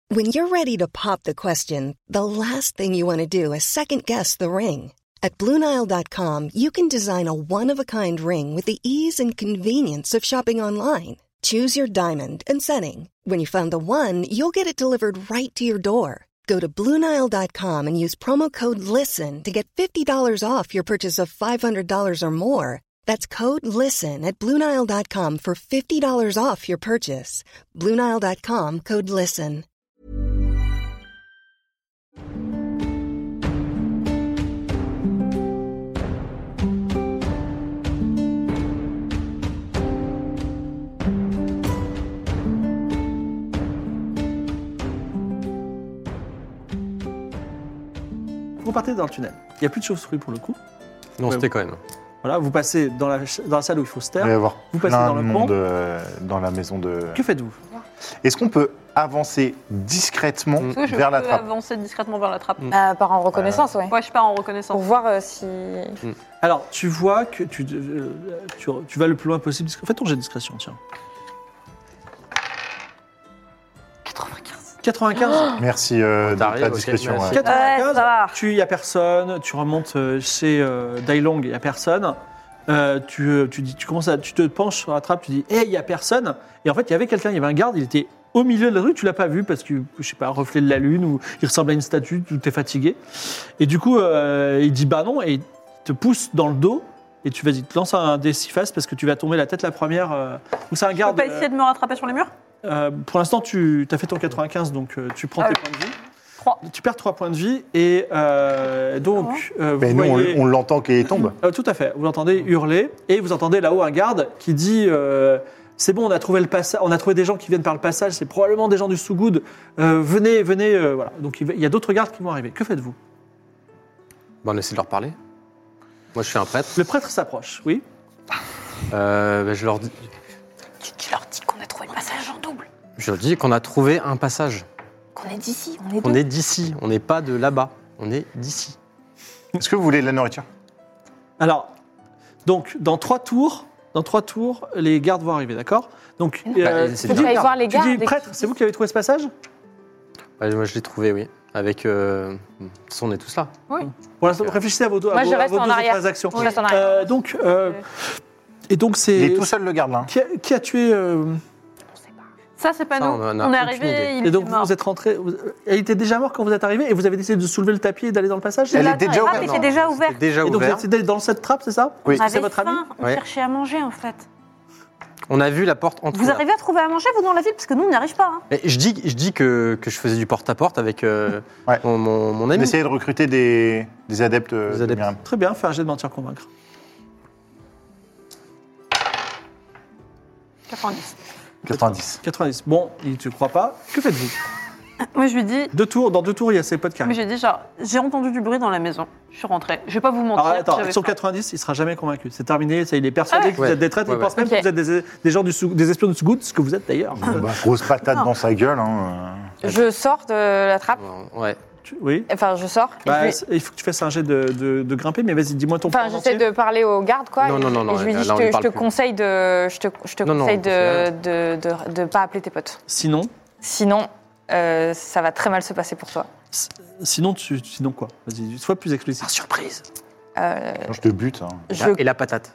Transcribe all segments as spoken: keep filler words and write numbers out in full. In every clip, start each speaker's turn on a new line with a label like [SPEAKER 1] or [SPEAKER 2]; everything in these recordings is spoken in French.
[SPEAKER 1] When you're ready to pop the question, the last thing you want to do is second-guess the ring. At Blue Nile dot com, you can design a one-of-a-kind ring with the ease and convenience of shopping online. Choose your diamond and setting. When you find the one, you'll get it delivered right to your door. Go to Blue Nile dot com and use promo code LISTEN to get fifty dollars off your purchase of five hundred dollars or more. That's code LISTEN at Blue Nile dot com for fifty dollars off your purchase. Blue Nile dot com, code LISTEN.
[SPEAKER 2] Vous partez dans le tunnel. Il n'y a plus de chauves-souris pour le coup.
[SPEAKER 3] Non,
[SPEAKER 2] Ouais,
[SPEAKER 3] c'était
[SPEAKER 2] vous-
[SPEAKER 3] quand même.
[SPEAKER 2] Voilà, vous passez dans la, dans la salle où il faut se taire.
[SPEAKER 4] Il va y avoir
[SPEAKER 2] Vous passez
[SPEAKER 4] plein
[SPEAKER 2] dans
[SPEAKER 4] de
[SPEAKER 2] le
[SPEAKER 4] monde
[SPEAKER 2] pont.
[SPEAKER 4] euh, dans la maison de...
[SPEAKER 2] Que faites-vous?
[SPEAKER 4] Est-ce qu'on peut avancer discrètement
[SPEAKER 5] Est-ce que je
[SPEAKER 4] vers la
[SPEAKER 5] peux
[SPEAKER 4] trappe?
[SPEAKER 5] avancer discrètement vers la trappe
[SPEAKER 3] Mm.
[SPEAKER 6] Euh, par en reconnaissance, ouais.
[SPEAKER 5] Ouais, je pars en
[SPEAKER 6] Pour
[SPEAKER 5] reconnaissance.
[SPEAKER 6] voir euh, si.
[SPEAKER 2] Alors, tu vois que tu, euh, tu, tu vas le plus loin possible. Fais ton jet de discrétion, tiens.
[SPEAKER 5] quatre-vingt-quinze.
[SPEAKER 2] quatre-vingt-quinze.
[SPEAKER 4] Merci euh, de
[SPEAKER 3] T'arrives,
[SPEAKER 4] ta
[SPEAKER 3] ok,
[SPEAKER 4] discrétion.
[SPEAKER 3] merci.
[SPEAKER 4] ouais.
[SPEAKER 2] quatre-vingt-quinze,
[SPEAKER 5] Ouais, ça va.
[SPEAKER 2] tu il n'y a personne, tu remontes euh, chez euh, Dailong, il n'y a personne. Euh, tu, euh, tu, dis, tu, commences à, tu te penches sur la trappe, tu dis, hé, il n'y a personne. Et en fait, il y avait quelqu'un, il y avait un garde, il était au milieu de la rue, tu l'as pas vu parce que, je sais pas, reflet de la lune, ou il ressemble à une statue, tu t'es fatigué. Et du coup, euh, il dit, bah non, et il te pousse dans le dos. Et tu vas-y, te lances un dé six faces parce que tu vas tomber la tête la première. Euh, donc c'est un
[SPEAKER 5] Je peux
[SPEAKER 2] garde.
[SPEAKER 5] pas essayer de me rattraper sur les murs?
[SPEAKER 2] euh, pour l'instant, tu as fait ton quatre-vingt-quinze, donc euh, tu prends
[SPEAKER 5] Ah
[SPEAKER 2] tes
[SPEAKER 5] oui.
[SPEAKER 2] points de vie.
[SPEAKER 5] trois.
[SPEAKER 2] Tu perds trois points de vie et euh, donc euh, vous
[SPEAKER 4] Mais nous, on,
[SPEAKER 2] voyez-
[SPEAKER 4] on l'entend qu'il tombe.
[SPEAKER 2] Euh, tout à fait. Vous l'entendez hurler et vous entendez là-haut un garde qui dit euh, c'est bon, on a trouvé le passage, on a trouvé des gens qui viennent par le passage, c'est probablement des gens du Sougoud. Euh, venez, venez, euh, voilà. Donc il va- il y a d'autres gardes qui vont arriver. Que faites-vous?
[SPEAKER 3] Bon, on essaie de leur parler. Moi, je suis un prêtre.
[SPEAKER 2] Le prêtre s'approche. Oui.
[SPEAKER 3] Euh, ben, je, leur dis,
[SPEAKER 5] Tu, tu leur dis qu'on a trouvé le passage en double.
[SPEAKER 3] je leur dis qu'on a trouvé un passage.
[SPEAKER 5] Qu'on est d'ici, on est
[SPEAKER 3] On
[SPEAKER 5] deux.
[SPEAKER 3] est d'ici. On n'est pas de là-bas. On est d'ici.
[SPEAKER 4] Est-ce que vous voulez de la nourriture?
[SPEAKER 2] Alors, donc dans trois tours, dans trois tours, les gardes vont arriver, d'accord? Donc,
[SPEAKER 3] Bah, c'est
[SPEAKER 2] tu
[SPEAKER 3] bien.
[SPEAKER 2] dis,
[SPEAKER 6] Faut aller voir les
[SPEAKER 2] tu
[SPEAKER 6] gardes
[SPEAKER 2] dis,
[SPEAKER 6] et
[SPEAKER 2] prêtre,
[SPEAKER 6] qui-
[SPEAKER 2] c'est vous qui avez trouvé ce passage?
[SPEAKER 3] Ouais, moi, je l'ai trouvé, oui. Avec. Euh... De toute façon, on est tous là.
[SPEAKER 2] Pour l'instant, réfléchissez à vos, à
[SPEAKER 6] Moi,
[SPEAKER 2] vos,
[SPEAKER 6] je
[SPEAKER 2] à
[SPEAKER 6] reste
[SPEAKER 2] vos
[SPEAKER 6] en
[SPEAKER 2] deux
[SPEAKER 6] arrière.
[SPEAKER 2] autres actions.
[SPEAKER 6] Je reste en arrière.
[SPEAKER 2] Euh, donc, euh, et donc
[SPEAKER 4] Il
[SPEAKER 2] c'est
[SPEAKER 4] est tout seul, le garde, là.
[SPEAKER 2] qui a, qui a tué euh,
[SPEAKER 5] Ça, c'est pas
[SPEAKER 3] Ça,
[SPEAKER 5] nous.
[SPEAKER 3] on en a
[SPEAKER 5] On est
[SPEAKER 3] aucune
[SPEAKER 5] arrivé,
[SPEAKER 3] idée.
[SPEAKER 5] il
[SPEAKER 2] et
[SPEAKER 5] est
[SPEAKER 2] donc
[SPEAKER 5] mort.
[SPEAKER 2] vous êtes rentré. vous- Elle était déjà morte quand vous êtes arrivé et vous avez décidé de soulever le tapis et d'aller dans le passage.
[SPEAKER 4] Elle
[SPEAKER 5] La
[SPEAKER 4] était
[SPEAKER 5] trappe
[SPEAKER 4] déjà ouverte.
[SPEAKER 5] était déjà
[SPEAKER 3] C'était
[SPEAKER 5] ouverte.
[SPEAKER 3] déjà
[SPEAKER 2] Et donc vous
[SPEAKER 3] ouvert.
[SPEAKER 2] êtes d'aller dans cette trappe, c'est ça?
[SPEAKER 4] Oui.
[SPEAKER 5] On
[SPEAKER 2] C'est
[SPEAKER 5] avait
[SPEAKER 2] votre ami?
[SPEAKER 5] faim, on
[SPEAKER 3] Ouais.
[SPEAKER 5] cherchait à manger en fait.
[SPEAKER 3] On a vu la porte entrouverte.
[SPEAKER 5] Vous arrivez à trouver à manger, vous, dans la ville? Parce que nous, on n'y arrive pas. Hein.
[SPEAKER 3] Mais je dis, je dis que, que je faisais du porte-à-porte avec euh,
[SPEAKER 4] Ouais.
[SPEAKER 3] mon, mon, mon
[SPEAKER 4] On
[SPEAKER 3] ami.
[SPEAKER 4] essayait de recruter des, des adeptes, euh,
[SPEAKER 3] Des
[SPEAKER 4] de
[SPEAKER 3] adeptes.
[SPEAKER 4] Myriam.
[SPEAKER 2] Très bien, fais un jet de mentir convaincre.
[SPEAKER 5] quatre-vingt-dix.
[SPEAKER 4] quatre-vingt-dix.
[SPEAKER 2] quatre-vingt-dix. Bon, il ne te croit pas. Que faites-vous?
[SPEAKER 5] Moi, je lui dis,
[SPEAKER 2] Deux tours, dans deux tours, il y a ses potes qui
[SPEAKER 5] mais
[SPEAKER 2] arrivent.
[SPEAKER 5] j'ai dit genre, j'ai entendu du bruit dans la maison. Je suis rentrée. Je vais pas vous mentir.
[SPEAKER 2] Alors attends,
[SPEAKER 5] j'avais
[SPEAKER 2] sur
[SPEAKER 5] faim.
[SPEAKER 2] quatre-vingt-dix, il sera jamais convaincu. C'est terminé, ça, il est persuadé
[SPEAKER 5] Ah ouais.
[SPEAKER 2] que vous
[SPEAKER 3] Ouais.
[SPEAKER 2] êtes des traîtres,
[SPEAKER 3] Ouais,
[SPEAKER 2] il pense
[SPEAKER 6] ouais.
[SPEAKER 2] même que
[SPEAKER 6] Ok.
[SPEAKER 2] vous êtes des, des gens du sous, des espions du Sougoud, ce que vous êtes d'ailleurs.
[SPEAKER 4] Bah, grosse patate
[SPEAKER 5] Non.
[SPEAKER 4] dans sa gueule. Hein.
[SPEAKER 6] Je sors de la trappe.
[SPEAKER 3] Ouais.
[SPEAKER 2] Tu- oui.
[SPEAKER 6] Enfin, je sors. et
[SPEAKER 2] Bah,
[SPEAKER 6] je lui-
[SPEAKER 2] c'est- il faut que tu fasses un jet de, de, de grimper, mais vas-y, dis-moi ton
[SPEAKER 6] Enfin,
[SPEAKER 2] plan
[SPEAKER 6] j'essaie
[SPEAKER 2] entier.
[SPEAKER 6] de parler au garde, quoi.
[SPEAKER 3] Non,
[SPEAKER 6] et,
[SPEAKER 3] non, non, non,
[SPEAKER 6] et je lui
[SPEAKER 3] là,
[SPEAKER 6] dis,
[SPEAKER 3] là, on
[SPEAKER 6] je
[SPEAKER 3] lui
[SPEAKER 6] te, je
[SPEAKER 3] parle
[SPEAKER 6] te
[SPEAKER 3] plus.
[SPEAKER 6] conseille de, je te, je te
[SPEAKER 3] Non, non,
[SPEAKER 6] conseille
[SPEAKER 3] on fait
[SPEAKER 6] de, de, de, de pas appeler tes potes.
[SPEAKER 2] Sinon,
[SPEAKER 6] Sinon, euh, ça va très mal se passer pour toi.
[SPEAKER 2] s- sinon, tu, sinon quoi? Vas-y, sois plus explicite.
[SPEAKER 3] Surprise.
[SPEAKER 6] Euh,
[SPEAKER 4] Non, je te bute. Hein.
[SPEAKER 6] je,
[SPEAKER 3] Et la patate.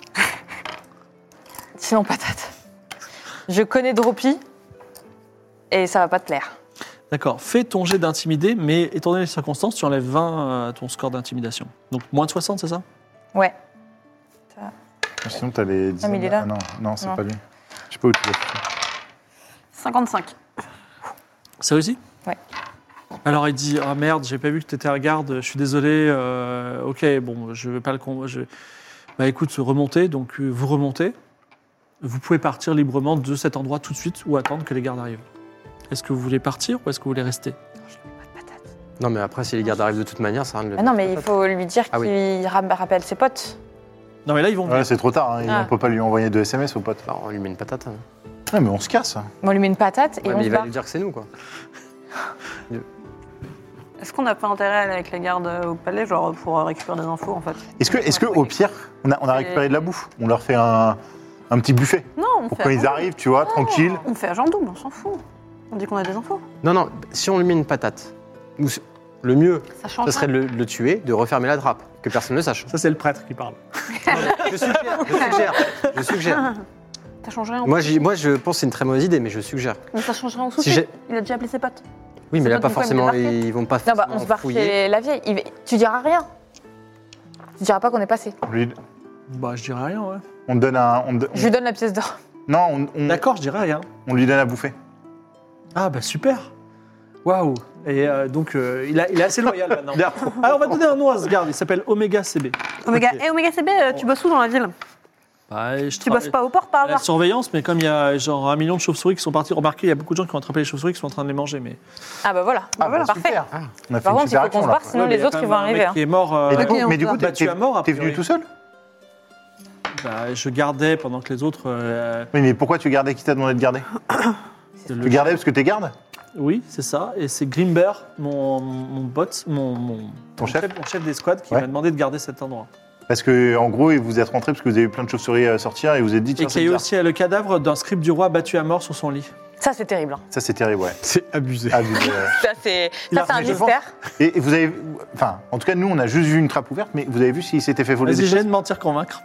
[SPEAKER 6] sinon, patate. Je connais Dropi et ça va pas te plaire.
[SPEAKER 2] D'accord, fais ton jet d'intimider, mais étant donné les circonstances, tu enlèves vingt à ton score d'intimidation. Donc moins de soixante, c'est ça?
[SPEAKER 6] Ouais.
[SPEAKER 4] Sinon, t'as les dix.
[SPEAKER 6] Ah, mais il est là.
[SPEAKER 4] Ah, non, non c'est
[SPEAKER 6] Non.
[SPEAKER 4] pas lui. Je sais pas où tu l'as.
[SPEAKER 5] cinquante-cinq.
[SPEAKER 2] C'est réussi?
[SPEAKER 6] Ouais.
[SPEAKER 2] Alors il dit ah merde, j'ai pas vu que t'étais un garde, je suis désolé. euh, ok, bon, je vais pas le con. Je... Bah écoute, remontez, donc euh, vous remontez. Vous pouvez partir librement de cet endroit tout de suite ou attendre que les gardes arrivent. Est-ce que vous voulez partir ou est-ce que vous voulez rester?
[SPEAKER 3] Non, mais après, si les gardes arrivent de toute manière, ça rien de le
[SPEAKER 6] Ah non, mais il faut lui dire
[SPEAKER 3] Ah
[SPEAKER 6] qu'il
[SPEAKER 3] oui.
[SPEAKER 6] ram- rappelle ses potes.
[SPEAKER 2] Non mais là ils vont.
[SPEAKER 4] Ouais, c'est trop tard. Hein.
[SPEAKER 6] Ah.
[SPEAKER 4] On peut pas lui envoyer de S M S au pote.
[SPEAKER 3] Alors, on lui met une patate. hein.
[SPEAKER 4] Ouais, mais on se casse.
[SPEAKER 6] On lui met une patate et
[SPEAKER 3] Ouais,
[SPEAKER 6] on
[SPEAKER 3] mais
[SPEAKER 6] se
[SPEAKER 3] il va
[SPEAKER 6] bat.
[SPEAKER 3] lui dire que c'est nous, quoi.
[SPEAKER 5] Est-ce qu'on n'a pas intérêt à aller avec les gardes euh, au palais, genre pour euh, récupérer des infos en fait?
[SPEAKER 4] Est-ce que, est-ce que, au pire, on a, on a récupéré de la bouffe? On leur fait un, un petit buffet
[SPEAKER 5] Non, on
[SPEAKER 4] pour
[SPEAKER 5] fait
[SPEAKER 4] quand
[SPEAKER 5] à
[SPEAKER 4] ils
[SPEAKER 5] Jean-
[SPEAKER 4] arrivent, tu vois, tranquille.
[SPEAKER 5] On fait agent double, on s'en fout. On dit qu'on a des infos.
[SPEAKER 3] Non, non, si on lui met une patate, nous, le mieux,
[SPEAKER 5] Ça change.
[SPEAKER 3] ce serait de le, de le tuer, de refermer la trappe, que personne ne le sache.
[SPEAKER 2] Ça, c'est le prêtre qui parle.
[SPEAKER 3] Je suggère, je suggère, je suggère.
[SPEAKER 5] Ça change rien.
[SPEAKER 3] Moi, j'y- moi, je pense que c'est une très mauvaise idée, mais je suggère.
[SPEAKER 5] Mais ça change rien au
[SPEAKER 3] Si
[SPEAKER 5] souci.
[SPEAKER 3] j'ai-
[SPEAKER 5] Il a déjà appelé ses potes.
[SPEAKER 3] Oui, mais
[SPEAKER 5] C'est
[SPEAKER 3] là,
[SPEAKER 5] pas
[SPEAKER 3] pas
[SPEAKER 5] tout, faut
[SPEAKER 3] forcément,
[SPEAKER 5] me débarquer.
[SPEAKER 3] ils vont pas
[SPEAKER 6] Non, bah, on
[SPEAKER 3] forcément
[SPEAKER 6] se barre
[SPEAKER 3] fouiller.
[SPEAKER 6] chez la vieille. Il va- Tu diras rien. Tu diras pas qu'on est passé.
[SPEAKER 4] On lui,
[SPEAKER 2] Bah, je dirais rien, ouais.
[SPEAKER 4] on donne un. on don-
[SPEAKER 6] Je lui donne la pièce d'or.
[SPEAKER 4] non, on, on-
[SPEAKER 2] D'accord, je dirais rien.
[SPEAKER 4] on lui donne à bouffer.
[SPEAKER 2] Ah, bah super. Waouh. Et euh, donc, euh, il, a- il est assez loyal maintenant. Alors, on va donner un nom à ce garde. Il s'appelle Omega C B.
[SPEAKER 5] Oméga.
[SPEAKER 2] Ok.
[SPEAKER 5] Et Oméga C B, euh, tu bosses où dans la ville
[SPEAKER 2] Bah, je
[SPEAKER 5] Tu
[SPEAKER 2] travaille-
[SPEAKER 5] bosses pas au port par
[SPEAKER 2] à la
[SPEAKER 5] hasard
[SPEAKER 2] surveillance, mais comme il y a genre un million de chauves-souris qui sont partis, remarquez, il y a beaucoup de gens qui ont attrapé les chauves-souris qui sont en train de les manger. Mais
[SPEAKER 6] Ah bah voilà.
[SPEAKER 4] Ah, bah,
[SPEAKER 6] Parfait.
[SPEAKER 4] super. On a fait
[SPEAKER 6] Par
[SPEAKER 4] une
[SPEAKER 6] contre, il
[SPEAKER 4] super
[SPEAKER 6] faut qu'on
[SPEAKER 4] action
[SPEAKER 6] se
[SPEAKER 4] là.
[SPEAKER 6] barre, sinon
[SPEAKER 2] Ouais, mais il y
[SPEAKER 6] les
[SPEAKER 2] a
[SPEAKER 6] autres
[SPEAKER 2] quand
[SPEAKER 6] ils
[SPEAKER 2] même
[SPEAKER 6] vont
[SPEAKER 2] un
[SPEAKER 6] arriver.
[SPEAKER 2] mec
[SPEAKER 6] hein.
[SPEAKER 2] qui est mort. euh,
[SPEAKER 4] Et du coup,
[SPEAKER 5] Ok, on
[SPEAKER 4] mais du
[SPEAKER 5] se
[SPEAKER 4] coup,
[SPEAKER 5] barre.
[SPEAKER 4] t'es
[SPEAKER 2] battu à mort. a
[SPEAKER 4] t'es venu
[SPEAKER 2] priori.
[SPEAKER 4] tout seul?
[SPEAKER 2] Bah, je gardais pendant que les autres. euh,
[SPEAKER 4] Oui, mais pourquoi tu gardais? Qui t'a demandé de garder?
[SPEAKER 2] le-
[SPEAKER 4] Tu gardais parce que t'es garde?
[SPEAKER 2] Oui, c'est ça. Et c'est Grimber, mon, mon bot, mon, mon,
[SPEAKER 4] Ton
[SPEAKER 2] mon
[SPEAKER 4] chef
[SPEAKER 2] mon chef d'escouade, qui
[SPEAKER 4] Ouais.
[SPEAKER 2] m'a demandé de garder cet endroit.
[SPEAKER 4] Parce que en gros, vous êtes rentré parce que vous avez eu plein de chauves-souris à sortir et vous vous êtes dit
[SPEAKER 2] Et
[SPEAKER 4] tiens,
[SPEAKER 2] qu'il
[SPEAKER 4] c'est
[SPEAKER 2] y a eu
[SPEAKER 4] bizarre.
[SPEAKER 2] aussi euh, le cadavre d'un scribe du roi battu à mort sur son lit.
[SPEAKER 6] Ça c'est terrible. hein.
[SPEAKER 4] Ça, c'est terrible, ouais.
[SPEAKER 3] C'est abusé.
[SPEAKER 4] Ah, vous, euh,
[SPEAKER 6] Ça c'est
[SPEAKER 2] Il
[SPEAKER 6] ça,
[SPEAKER 2] a
[SPEAKER 6] c'est un
[SPEAKER 2] raison.
[SPEAKER 6] mystère.
[SPEAKER 4] Et, et vous avez. Enfin, en tout cas, nous, on a juste vu une trappe ouverte, mais vous avez vu s'il s'était fait voler
[SPEAKER 2] Vas-y,
[SPEAKER 4] des
[SPEAKER 2] j'ai
[SPEAKER 4] choses?
[SPEAKER 2] de mentir convaincre.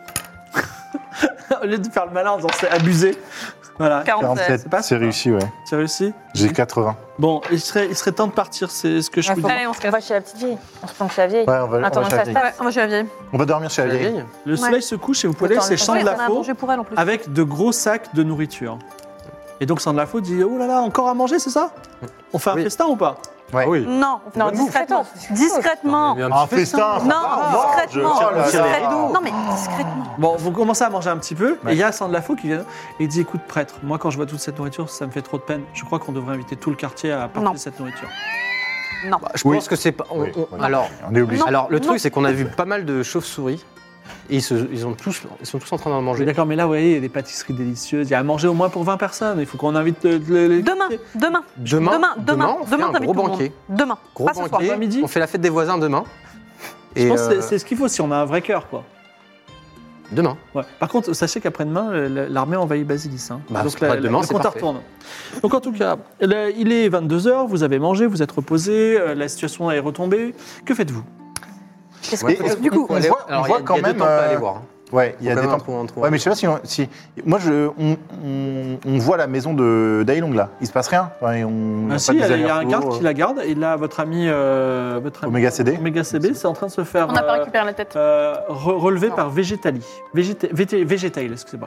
[SPEAKER 2] Au lieu de faire le malin en disant c'est abusé. Voilà,
[SPEAKER 5] quarante-sept.
[SPEAKER 2] c'est pas
[SPEAKER 4] c'est
[SPEAKER 2] ça.
[SPEAKER 4] réussi, ouais.
[SPEAKER 2] tu as réussi.
[SPEAKER 4] J'ai quatre-vingts.
[SPEAKER 2] Bon, il serait, il serait temps de partir, c'est ce que je
[SPEAKER 6] Ouais,
[SPEAKER 2] peux
[SPEAKER 6] faut-
[SPEAKER 2] dire.
[SPEAKER 5] Allez, on se
[SPEAKER 6] On
[SPEAKER 5] casse.
[SPEAKER 6] va chez la petite vieille. On se planque chez la vieille.
[SPEAKER 4] Ouais, on va, on
[SPEAKER 6] Attends,
[SPEAKER 4] va chez
[SPEAKER 6] ça
[SPEAKER 4] la
[SPEAKER 6] se
[SPEAKER 4] vieille.
[SPEAKER 6] passe.
[SPEAKER 5] Ouais, on va chez la vieille.
[SPEAKER 4] On va dormir chez la
[SPEAKER 3] La
[SPEAKER 4] vieille.
[SPEAKER 3] vieille.
[SPEAKER 2] Le soleil se couche et vous pouvez aller
[SPEAKER 6] Autant
[SPEAKER 2] chez
[SPEAKER 6] le
[SPEAKER 2] Champ
[SPEAKER 6] faire.
[SPEAKER 2] de
[SPEAKER 5] Ouais,
[SPEAKER 2] la
[SPEAKER 5] on a à
[SPEAKER 2] Faux
[SPEAKER 5] manger pour elle en plus.
[SPEAKER 2] avec de gros sacs de nourriture. Et donc Sand de la Faux dit oh là là, encore à manger, c'est ça? On fait un
[SPEAKER 3] Oui.
[SPEAKER 2] festin ou pas?
[SPEAKER 4] Ouais.
[SPEAKER 3] oui.
[SPEAKER 5] Non,
[SPEAKER 6] Non,
[SPEAKER 5] discrètement.
[SPEAKER 6] discrètement.
[SPEAKER 5] Discrètement.
[SPEAKER 3] Mais un
[SPEAKER 4] Un
[SPEAKER 3] petit
[SPEAKER 4] festin, ça
[SPEAKER 5] Non,
[SPEAKER 4] va,
[SPEAKER 5] discrètement.
[SPEAKER 4] mange. Oh là là.
[SPEAKER 5] Discrètement. Non, mais discrètement.
[SPEAKER 2] Bon, vous commencez à manger un petit peu,
[SPEAKER 4] Ouais.
[SPEAKER 2] et il y a Sand de la Faux qui vient et il dit écoute prêtre, moi quand je vois toute cette nourriture, ça me fait trop de peine. Je crois qu'on devrait inviter tout le quartier à partager
[SPEAKER 5] Non.
[SPEAKER 2] cette nourriture.
[SPEAKER 5] Non.
[SPEAKER 3] Bah, je
[SPEAKER 4] Oui.
[SPEAKER 3] pense que c'est pas. on-
[SPEAKER 4] Oui,
[SPEAKER 3] on-
[SPEAKER 4] oui.
[SPEAKER 3] Alors,
[SPEAKER 4] On est obligé.
[SPEAKER 5] Non.
[SPEAKER 3] alors, le
[SPEAKER 5] Non.
[SPEAKER 3] truc, c'est qu'on a vu pas mal de chauves-souris. Et ils, se- ils, ont tous, ils sont tous en train d'en
[SPEAKER 2] Oui,
[SPEAKER 3] manger.
[SPEAKER 2] d'accord, mais là, vous voyez, il y a des pâtisseries délicieuses, il y a à manger au moins pour vingt personnes, il faut qu'on invite le, le- les
[SPEAKER 5] Demain, demain.
[SPEAKER 3] Demain,
[SPEAKER 5] Demain, demain,
[SPEAKER 3] on fait
[SPEAKER 5] demain,
[SPEAKER 3] un
[SPEAKER 5] t'invites
[SPEAKER 3] gros
[SPEAKER 5] tout le monde.
[SPEAKER 3] banquet.
[SPEAKER 5] Demain.
[SPEAKER 3] Gros
[SPEAKER 5] Pas ce soir.
[SPEAKER 3] banquet.
[SPEAKER 2] Pas midi.
[SPEAKER 3] On fait la fête des voisins demain.
[SPEAKER 2] Je
[SPEAKER 3] Et
[SPEAKER 2] pense que c'est-
[SPEAKER 3] euh,
[SPEAKER 2] c'est ce qu'il faut si on a un vrai cœur, quoi.
[SPEAKER 3] demain.
[SPEAKER 2] Ouais. Par contre, sachez qu'après-demain, euh, l'armée envite Basilis. Hein.
[SPEAKER 3] Bah,
[SPEAKER 2] Donc
[SPEAKER 3] ça pourrait être demain,
[SPEAKER 2] le
[SPEAKER 3] c'est
[SPEAKER 2] compte
[SPEAKER 3] parfait.
[SPEAKER 2] retourne. Donc en tout cas, le- il est vingt-deux heures, vous avez mangé, vous êtes reposé, euh, la situation est retombée. Que faites-vous?
[SPEAKER 6] Qu'est-ce
[SPEAKER 3] Ouais,
[SPEAKER 6] qu'on
[SPEAKER 4] Et-
[SPEAKER 6] fait
[SPEAKER 4] et-
[SPEAKER 3] du coup,
[SPEAKER 4] on
[SPEAKER 3] allez-
[SPEAKER 4] voit- on
[SPEAKER 3] alors,
[SPEAKER 4] voit
[SPEAKER 3] il y a-
[SPEAKER 4] quand
[SPEAKER 3] il y a deux
[SPEAKER 4] même,
[SPEAKER 3] temples à
[SPEAKER 4] euh,
[SPEAKER 3] aller voir. hein.
[SPEAKER 4] Ouais, il y a
[SPEAKER 3] Faut
[SPEAKER 4] des
[SPEAKER 3] quand même
[SPEAKER 4] temps.
[SPEAKER 3] un point- un point.
[SPEAKER 4] Ouais, mais je sais pas si, on, si- moi je, on, on, on voit la maison de d'Ailong là. Il se passe rien. Ouais, on,
[SPEAKER 2] Ah
[SPEAKER 4] a
[SPEAKER 2] si,
[SPEAKER 4] pas
[SPEAKER 2] il
[SPEAKER 4] des
[SPEAKER 2] y a- il y a un
[SPEAKER 4] allers-retours,
[SPEAKER 2] garde qui la garde, et là, votre ami, euh, votre ami
[SPEAKER 4] Oméga C D.
[SPEAKER 2] Oméga C B, c'est en train de se faire
[SPEAKER 5] On n'a pas
[SPEAKER 2] euh,
[SPEAKER 5] récupéré la tête.
[SPEAKER 2] euh, re- relever
[SPEAKER 6] Non.
[SPEAKER 2] par Végétali. Végéta- Vété- Végétale, excusez-moi.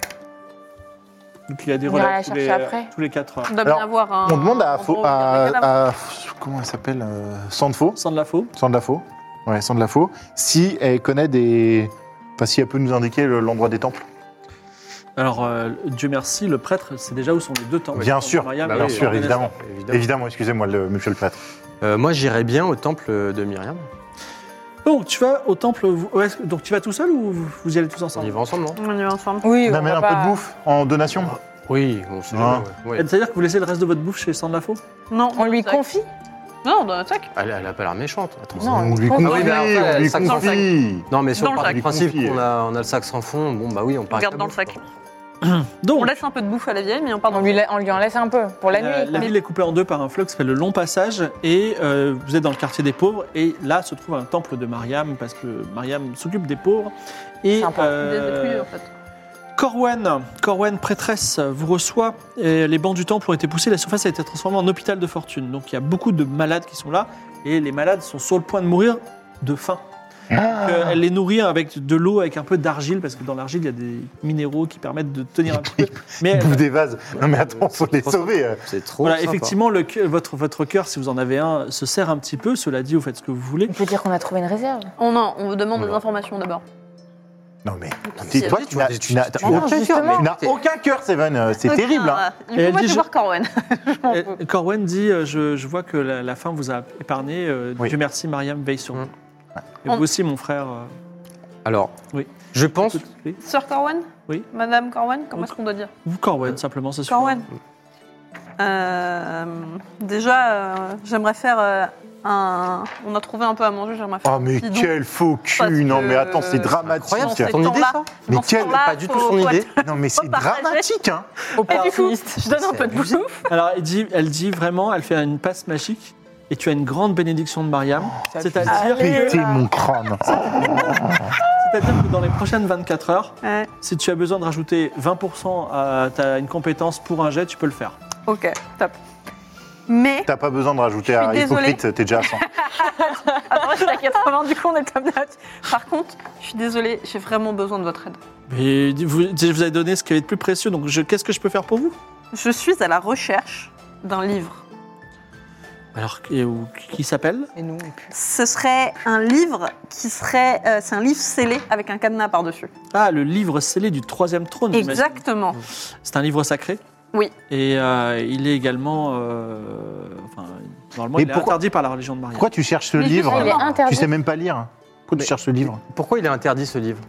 [SPEAKER 2] Donc il y a des
[SPEAKER 6] On ira
[SPEAKER 2] relais
[SPEAKER 6] la
[SPEAKER 2] tous les,
[SPEAKER 6] chercher après.
[SPEAKER 2] tous les quatre heures.
[SPEAKER 5] On doit
[SPEAKER 4] Alors,
[SPEAKER 5] bien avoir un.
[SPEAKER 4] On demande à,
[SPEAKER 5] un
[SPEAKER 4] Faux-
[SPEAKER 5] endroit où il y a un cadavre.
[SPEAKER 4] à, à- comment elle s'appelle euh, Sandfaux,
[SPEAKER 2] Sans de la faux.
[SPEAKER 4] Sand de la Faux. Ouais, Sand de la Faux. Si elle connaît des, enfin si elle peut nous indiquer le- l'endroit des temples.
[SPEAKER 2] Alors, euh, Dieu merci, le prêtre, c'est déjà où sont les deux temples.
[SPEAKER 4] Bien sûr,
[SPEAKER 2] Mariam
[SPEAKER 3] Bah
[SPEAKER 2] et
[SPEAKER 4] bien
[SPEAKER 3] oui,
[SPEAKER 4] sûr,
[SPEAKER 2] Vanessa.
[SPEAKER 4] évidemment.
[SPEAKER 3] Évidemment.
[SPEAKER 4] Évidemment, excusez-moi, le monsieur le prêtre.
[SPEAKER 3] Euh, moi, j'irais bien au temple de Myriam.
[SPEAKER 2] Donc, tu vas au temple. vous- ouais, donc, tu vas tout seul ou vous, vous y allez tous
[SPEAKER 3] On
[SPEAKER 2] ensemble?
[SPEAKER 3] y va ensemble, non
[SPEAKER 5] On y va ensemble.
[SPEAKER 6] Oui,
[SPEAKER 4] On
[SPEAKER 6] on
[SPEAKER 4] amène
[SPEAKER 6] va
[SPEAKER 4] un peu
[SPEAKER 6] pas-
[SPEAKER 4] de bouffe en donation.
[SPEAKER 3] Oui, on sait
[SPEAKER 4] Ah.
[SPEAKER 3] jamais, ouais. Ouais.
[SPEAKER 2] C'est-à-dire que vous laissez le reste de votre bouffe chez Sans de la faux?
[SPEAKER 5] Non.
[SPEAKER 6] On lui
[SPEAKER 5] dans le sac.
[SPEAKER 6] confie.
[SPEAKER 5] Non, dans notre sac.
[SPEAKER 3] Elle, elle a pas l'air méchante. Attends,
[SPEAKER 6] Non,
[SPEAKER 4] on lui
[SPEAKER 6] confie.
[SPEAKER 4] confie,
[SPEAKER 3] Ah oui, mais après,
[SPEAKER 4] on lui
[SPEAKER 3] sac sans
[SPEAKER 4] confie.
[SPEAKER 3] Non, mais si
[SPEAKER 5] Dans
[SPEAKER 3] on
[SPEAKER 5] le
[SPEAKER 3] part
[SPEAKER 5] sac.
[SPEAKER 3] du principe
[SPEAKER 4] Confie.
[SPEAKER 3] qu'on a, on a le sac sans fond, bon, bah oui, on part
[SPEAKER 5] Garde
[SPEAKER 3] avec
[SPEAKER 5] dans
[SPEAKER 3] la
[SPEAKER 5] le sac.
[SPEAKER 3] bouffe, quoi.
[SPEAKER 2] Donc,
[SPEAKER 5] On laisse un peu de bouffe à la vieille, mais on part dans
[SPEAKER 6] On lui, la- on lui en laisse un peu pour la
[SPEAKER 2] euh,
[SPEAKER 6] nuit.
[SPEAKER 2] la ville est coupée en deux par un fleuve qui s'appelle le Long Passage et euh, vous êtes dans le quartier des pauvres et là se trouve un temple de Mariam parce que Mariam s'occupe des pauvres et
[SPEAKER 6] Sympa.
[SPEAKER 2] euh,
[SPEAKER 5] Des dépouilles, en fait.
[SPEAKER 2] Corwen, Corwen prêtresse vous reçoit et les bancs du temple ont été poussés, la surface a été transformée en hôpital de fortune donc il y a beaucoup de malades qui sont là et les malades sont sur le point de mourir de faim. Donc, euh, elle les nourrit avec de l'eau, avec un peu d'argile, parce que dans l'argile, il y a des minéraux qui permettent de tenir un petit peu. Mais
[SPEAKER 4] Il
[SPEAKER 2] elle-
[SPEAKER 4] bouffe des vases. Non mais attends, faut les
[SPEAKER 3] Trop
[SPEAKER 4] sauver. euh.
[SPEAKER 3] C'est trop
[SPEAKER 2] voilà,
[SPEAKER 3] sympa.
[SPEAKER 2] effectivement, le, cœur- votre, votre cœur, si vous en avez un, se serre un petit peu. Cela dit, vous faites ce que vous voulez.
[SPEAKER 6] On peut dire qu'on a trouvé une réserve.
[SPEAKER 5] On, non, on vous demande des
[SPEAKER 4] Voilà.
[SPEAKER 5] informations d'abord.
[SPEAKER 4] Non mais,
[SPEAKER 5] Si,
[SPEAKER 4] toi,
[SPEAKER 3] elle dit,
[SPEAKER 4] tu n'as
[SPEAKER 3] tu-
[SPEAKER 4] tu n'as-
[SPEAKER 3] tu-
[SPEAKER 4] t'as
[SPEAKER 3] tu-
[SPEAKER 4] aucun
[SPEAKER 6] non,
[SPEAKER 4] cœur.
[SPEAKER 6] justement.
[SPEAKER 4] Tu n'as aucun cœur, Seven. euh, C'est terrible. hein.
[SPEAKER 5] Il
[SPEAKER 2] Et
[SPEAKER 5] faut
[SPEAKER 2] elle
[SPEAKER 5] pas
[SPEAKER 2] dit,
[SPEAKER 5] te
[SPEAKER 2] je-
[SPEAKER 5] voir Corwen.
[SPEAKER 2] Et Corwen dit euh, je, je vois que la, la faim vous a épargné. euh,
[SPEAKER 4] Oui.
[SPEAKER 2] Dieu merci, Mariam veille sur vous.
[SPEAKER 3] Mm.
[SPEAKER 2] Et
[SPEAKER 5] On-
[SPEAKER 2] vous aussi, mon frère. euh,
[SPEAKER 3] Alors,
[SPEAKER 2] Oui.
[SPEAKER 3] je pense.
[SPEAKER 2] écoute, oui.
[SPEAKER 5] Sœur Corwen
[SPEAKER 2] Oui.
[SPEAKER 5] Madame Corwen Comment est-ce qu'on doit dire
[SPEAKER 2] Vous, Corwen, simplement, ça suffit.
[SPEAKER 5] Corwen. Euh, déjà, euh, j'aimerais faire euh, un... On a trouvé un peu à manger, j'aimerais faire
[SPEAKER 4] Oh, mais
[SPEAKER 5] bidon.
[SPEAKER 4] quel faux
[SPEAKER 5] Parce
[SPEAKER 4] cul. Non,
[SPEAKER 5] que,
[SPEAKER 4] mais attends, c'est
[SPEAKER 5] euh,
[SPEAKER 4] dramatique.
[SPEAKER 3] incroyable,
[SPEAKER 5] c'est
[SPEAKER 3] ton idée,
[SPEAKER 5] temps-là.
[SPEAKER 3] ça
[SPEAKER 4] Mais
[SPEAKER 5] Dans ce
[SPEAKER 4] quel-
[SPEAKER 5] temps-là,
[SPEAKER 3] pas du tout
[SPEAKER 5] faut-
[SPEAKER 3] son
[SPEAKER 5] faut
[SPEAKER 3] idée.
[SPEAKER 5] être-
[SPEAKER 4] Non, mais c'est
[SPEAKER 5] partager.
[SPEAKER 4] dramatique, hein.
[SPEAKER 5] Et du coup,
[SPEAKER 6] Opportuniste.
[SPEAKER 5] je donne un peu de bouffe.
[SPEAKER 2] Alors, elle dit, elle dit vraiment, elle fait une passe magique et tu as une grande bénédiction de Mariam. C'est-à-dire
[SPEAKER 5] Allez.
[SPEAKER 2] que,
[SPEAKER 4] Pétez mon crâne.
[SPEAKER 2] c'est-à-dire que dans les prochaines vingt-quatre heures,
[SPEAKER 5] Ouais.
[SPEAKER 2] si tu as besoin de rajouter vingt pour cent à ta, une compétence pour un jet, tu peux le faire.
[SPEAKER 5] Ok, top. Mais,
[SPEAKER 4] T'as pas besoin de rajouter
[SPEAKER 5] Je suis
[SPEAKER 4] à
[SPEAKER 5] désolée.
[SPEAKER 4] hypocrite, t'es déjà à cent.
[SPEAKER 5] attends, je suis à quatre-vingts, du coup on est top notch. Par contre, je suis désolée, j'ai vraiment besoin de votre aide.
[SPEAKER 2] Mais vous, je vous ai donné ce qui avait de plus précieux, donc je- qu'est-ce que je peux faire pour vous?
[SPEAKER 5] Je suis à la recherche d'un livre.
[SPEAKER 2] Alors, et- ou- qui s'appelle?
[SPEAKER 6] Et nous,
[SPEAKER 5] Ce serait un livre qui serait... euh, c'est un livre scellé avec un cadenas par-dessus.
[SPEAKER 2] Ah, le livre scellé du troisième trône. j'imagine.
[SPEAKER 5] Exactement.
[SPEAKER 2] C'est un livre sacré.
[SPEAKER 5] Oui.
[SPEAKER 2] Et euh, il est également, euh, enfin, normalement,
[SPEAKER 4] Mais
[SPEAKER 2] il est
[SPEAKER 4] pourquoi-
[SPEAKER 2] interdit par la religion de Maria.
[SPEAKER 4] Pourquoi tu cherches ce
[SPEAKER 5] Mais
[SPEAKER 4] livre
[SPEAKER 5] justement,
[SPEAKER 6] il est
[SPEAKER 5] non.
[SPEAKER 6] interdit.
[SPEAKER 4] Tu sais même pas lire. Pourquoi
[SPEAKER 3] Mais-
[SPEAKER 4] tu cherches ce livre
[SPEAKER 3] Pourquoi il est interdit ce livre?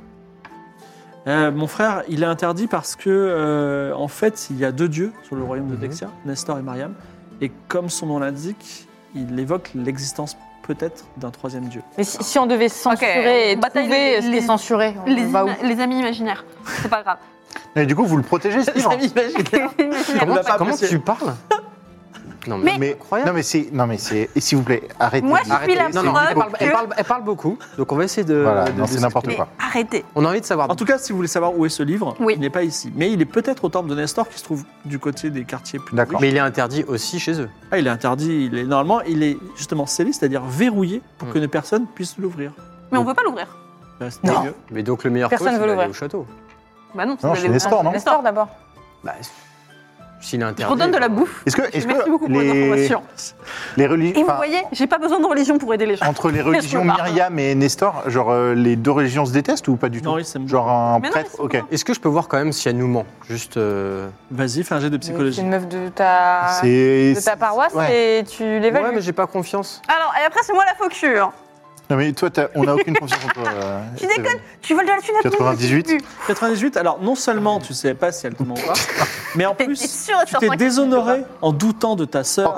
[SPEAKER 2] Euh, mon frère, il est interdit parce que, euh, en fait, il y a deux dieux sur le royaume de
[SPEAKER 3] Mhm.
[SPEAKER 2] Dexia, Nestor et Mariam. Et comme son nom l'indique, il évoque l'existence peut-être d'un troisième dieu.
[SPEAKER 6] Mais si, si on devait censurer et
[SPEAKER 5] on bataille
[SPEAKER 6] trouver
[SPEAKER 5] les-
[SPEAKER 6] ce qui
[SPEAKER 5] les-
[SPEAKER 6] est censuré, on
[SPEAKER 5] Les,
[SPEAKER 6] va où
[SPEAKER 5] ima- les amis imaginaires. C'est pas grave.
[SPEAKER 4] Et du coup, vous le protégez ce livre
[SPEAKER 2] Amis imaginaires.
[SPEAKER 5] Les imaginaires.
[SPEAKER 2] On va pas
[SPEAKER 3] Comment
[SPEAKER 2] apprécier.
[SPEAKER 3] tu parles? Non, mais,
[SPEAKER 4] Mais
[SPEAKER 3] incroyable.
[SPEAKER 4] non, mais c'est non, mais c'est. Et s'il vous plaît, arrêtez.
[SPEAKER 5] Moi,
[SPEAKER 4] de-
[SPEAKER 5] je suis la
[SPEAKER 3] Non, non,
[SPEAKER 5] preuve
[SPEAKER 3] elle parle, elle,
[SPEAKER 5] que-
[SPEAKER 3] parle, elle parle beaucoup, donc on va essayer de.
[SPEAKER 4] Voilà,
[SPEAKER 3] de-
[SPEAKER 4] non,
[SPEAKER 3] de
[SPEAKER 4] c'est n'importe
[SPEAKER 5] Mais
[SPEAKER 4] quoi.
[SPEAKER 5] arrêtez.
[SPEAKER 3] On a envie de savoir.
[SPEAKER 2] En tout cas, si vous voulez savoir où est ce livre,
[SPEAKER 5] Oui.
[SPEAKER 2] il n'est pas ici. Mais il est peut-être au temple de Nestor qui se trouve du côté des quartiers plus
[SPEAKER 4] D'accord.
[SPEAKER 2] riches.
[SPEAKER 3] Mais il est interdit aussi chez eux.
[SPEAKER 2] Ah, il est interdit. Il est, normalement, il est justement scellé, c'est-à-dire verrouillé pour
[SPEAKER 3] Mm.
[SPEAKER 2] que une personne puisse l'ouvrir.
[SPEAKER 5] Mais on veut pas l'ouvrir.
[SPEAKER 2] Bah, c'est
[SPEAKER 6] Non.
[SPEAKER 2] mieux.
[SPEAKER 3] Mais donc le meilleur
[SPEAKER 6] Personne
[SPEAKER 3] coach,
[SPEAKER 6] veut
[SPEAKER 3] c'est d'aller
[SPEAKER 6] l'ouvrir.
[SPEAKER 3] au château.
[SPEAKER 5] Bah non,
[SPEAKER 4] Non,
[SPEAKER 5] c'est
[SPEAKER 4] chez
[SPEAKER 5] d'aller-
[SPEAKER 4] Nestor, non
[SPEAKER 6] Nestor d'abord.
[SPEAKER 3] Bah, s'il est
[SPEAKER 5] Je
[SPEAKER 3] interdit.
[SPEAKER 5] redonne de la bouffe.
[SPEAKER 4] Est-ce que, est-ce
[SPEAKER 5] Merci
[SPEAKER 4] que
[SPEAKER 5] beaucoup pour les
[SPEAKER 4] les,
[SPEAKER 5] informations.
[SPEAKER 4] les
[SPEAKER 5] Et
[SPEAKER 4] religions.
[SPEAKER 5] vous voyez, j'ai pas besoin de religion pour aider les gens.
[SPEAKER 4] Entre les religions
[SPEAKER 5] Je me barre.
[SPEAKER 4] Myriam et Nestor, genre euh, les deux religions se détestent ou pas du tout
[SPEAKER 2] Non, ils s'aiment.
[SPEAKER 4] Genre un
[SPEAKER 5] Mais non,
[SPEAKER 4] prêtre,
[SPEAKER 5] ils
[SPEAKER 4] ok.
[SPEAKER 5] s'aiment
[SPEAKER 3] Est-ce que je peux voir quand même si elle nous ment? Juste. euh,
[SPEAKER 2] Vas-y, fais un jet de
[SPEAKER 6] C'est
[SPEAKER 2] psychologie.
[SPEAKER 6] une meuf de ta,
[SPEAKER 4] C'est.
[SPEAKER 6] de ta paroisse
[SPEAKER 4] ouais.
[SPEAKER 6] et tu l'évalues.
[SPEAKER 3] Ouais, mais j'ai pas confiance.
[SPEAKER 5] Alors, et après, c'est moi la focure.
[SPEAKER 4] Non, mais toi, t'as- on n'a aucune confiance en toi. euh,
[SPEAKER 5] Tu déconnes
[SPEAKER 4] Steven.
[SPEAKER 5] Tu voles de la thune à tout le monde
[SPEAKER 4] quatre-vingt-dix-huit.
[SPEAKER 5] depuis le début.
[SPEAKER 2] quatre-vingt-dix-huit, alors non seulement tu sais pas si elle te ment ou pas, mais en
[SPEAKER 5] T'es
[SPEAKER 2] plus,
[SPEAKER 5] sûr et
[SPEAKER 2] tu
[SPEAKER 5] certain
[SPEAKER 2] t'es
[SPEAKER 5] que
[SPEAKER 2] déshonoré en doutant de ta sœur.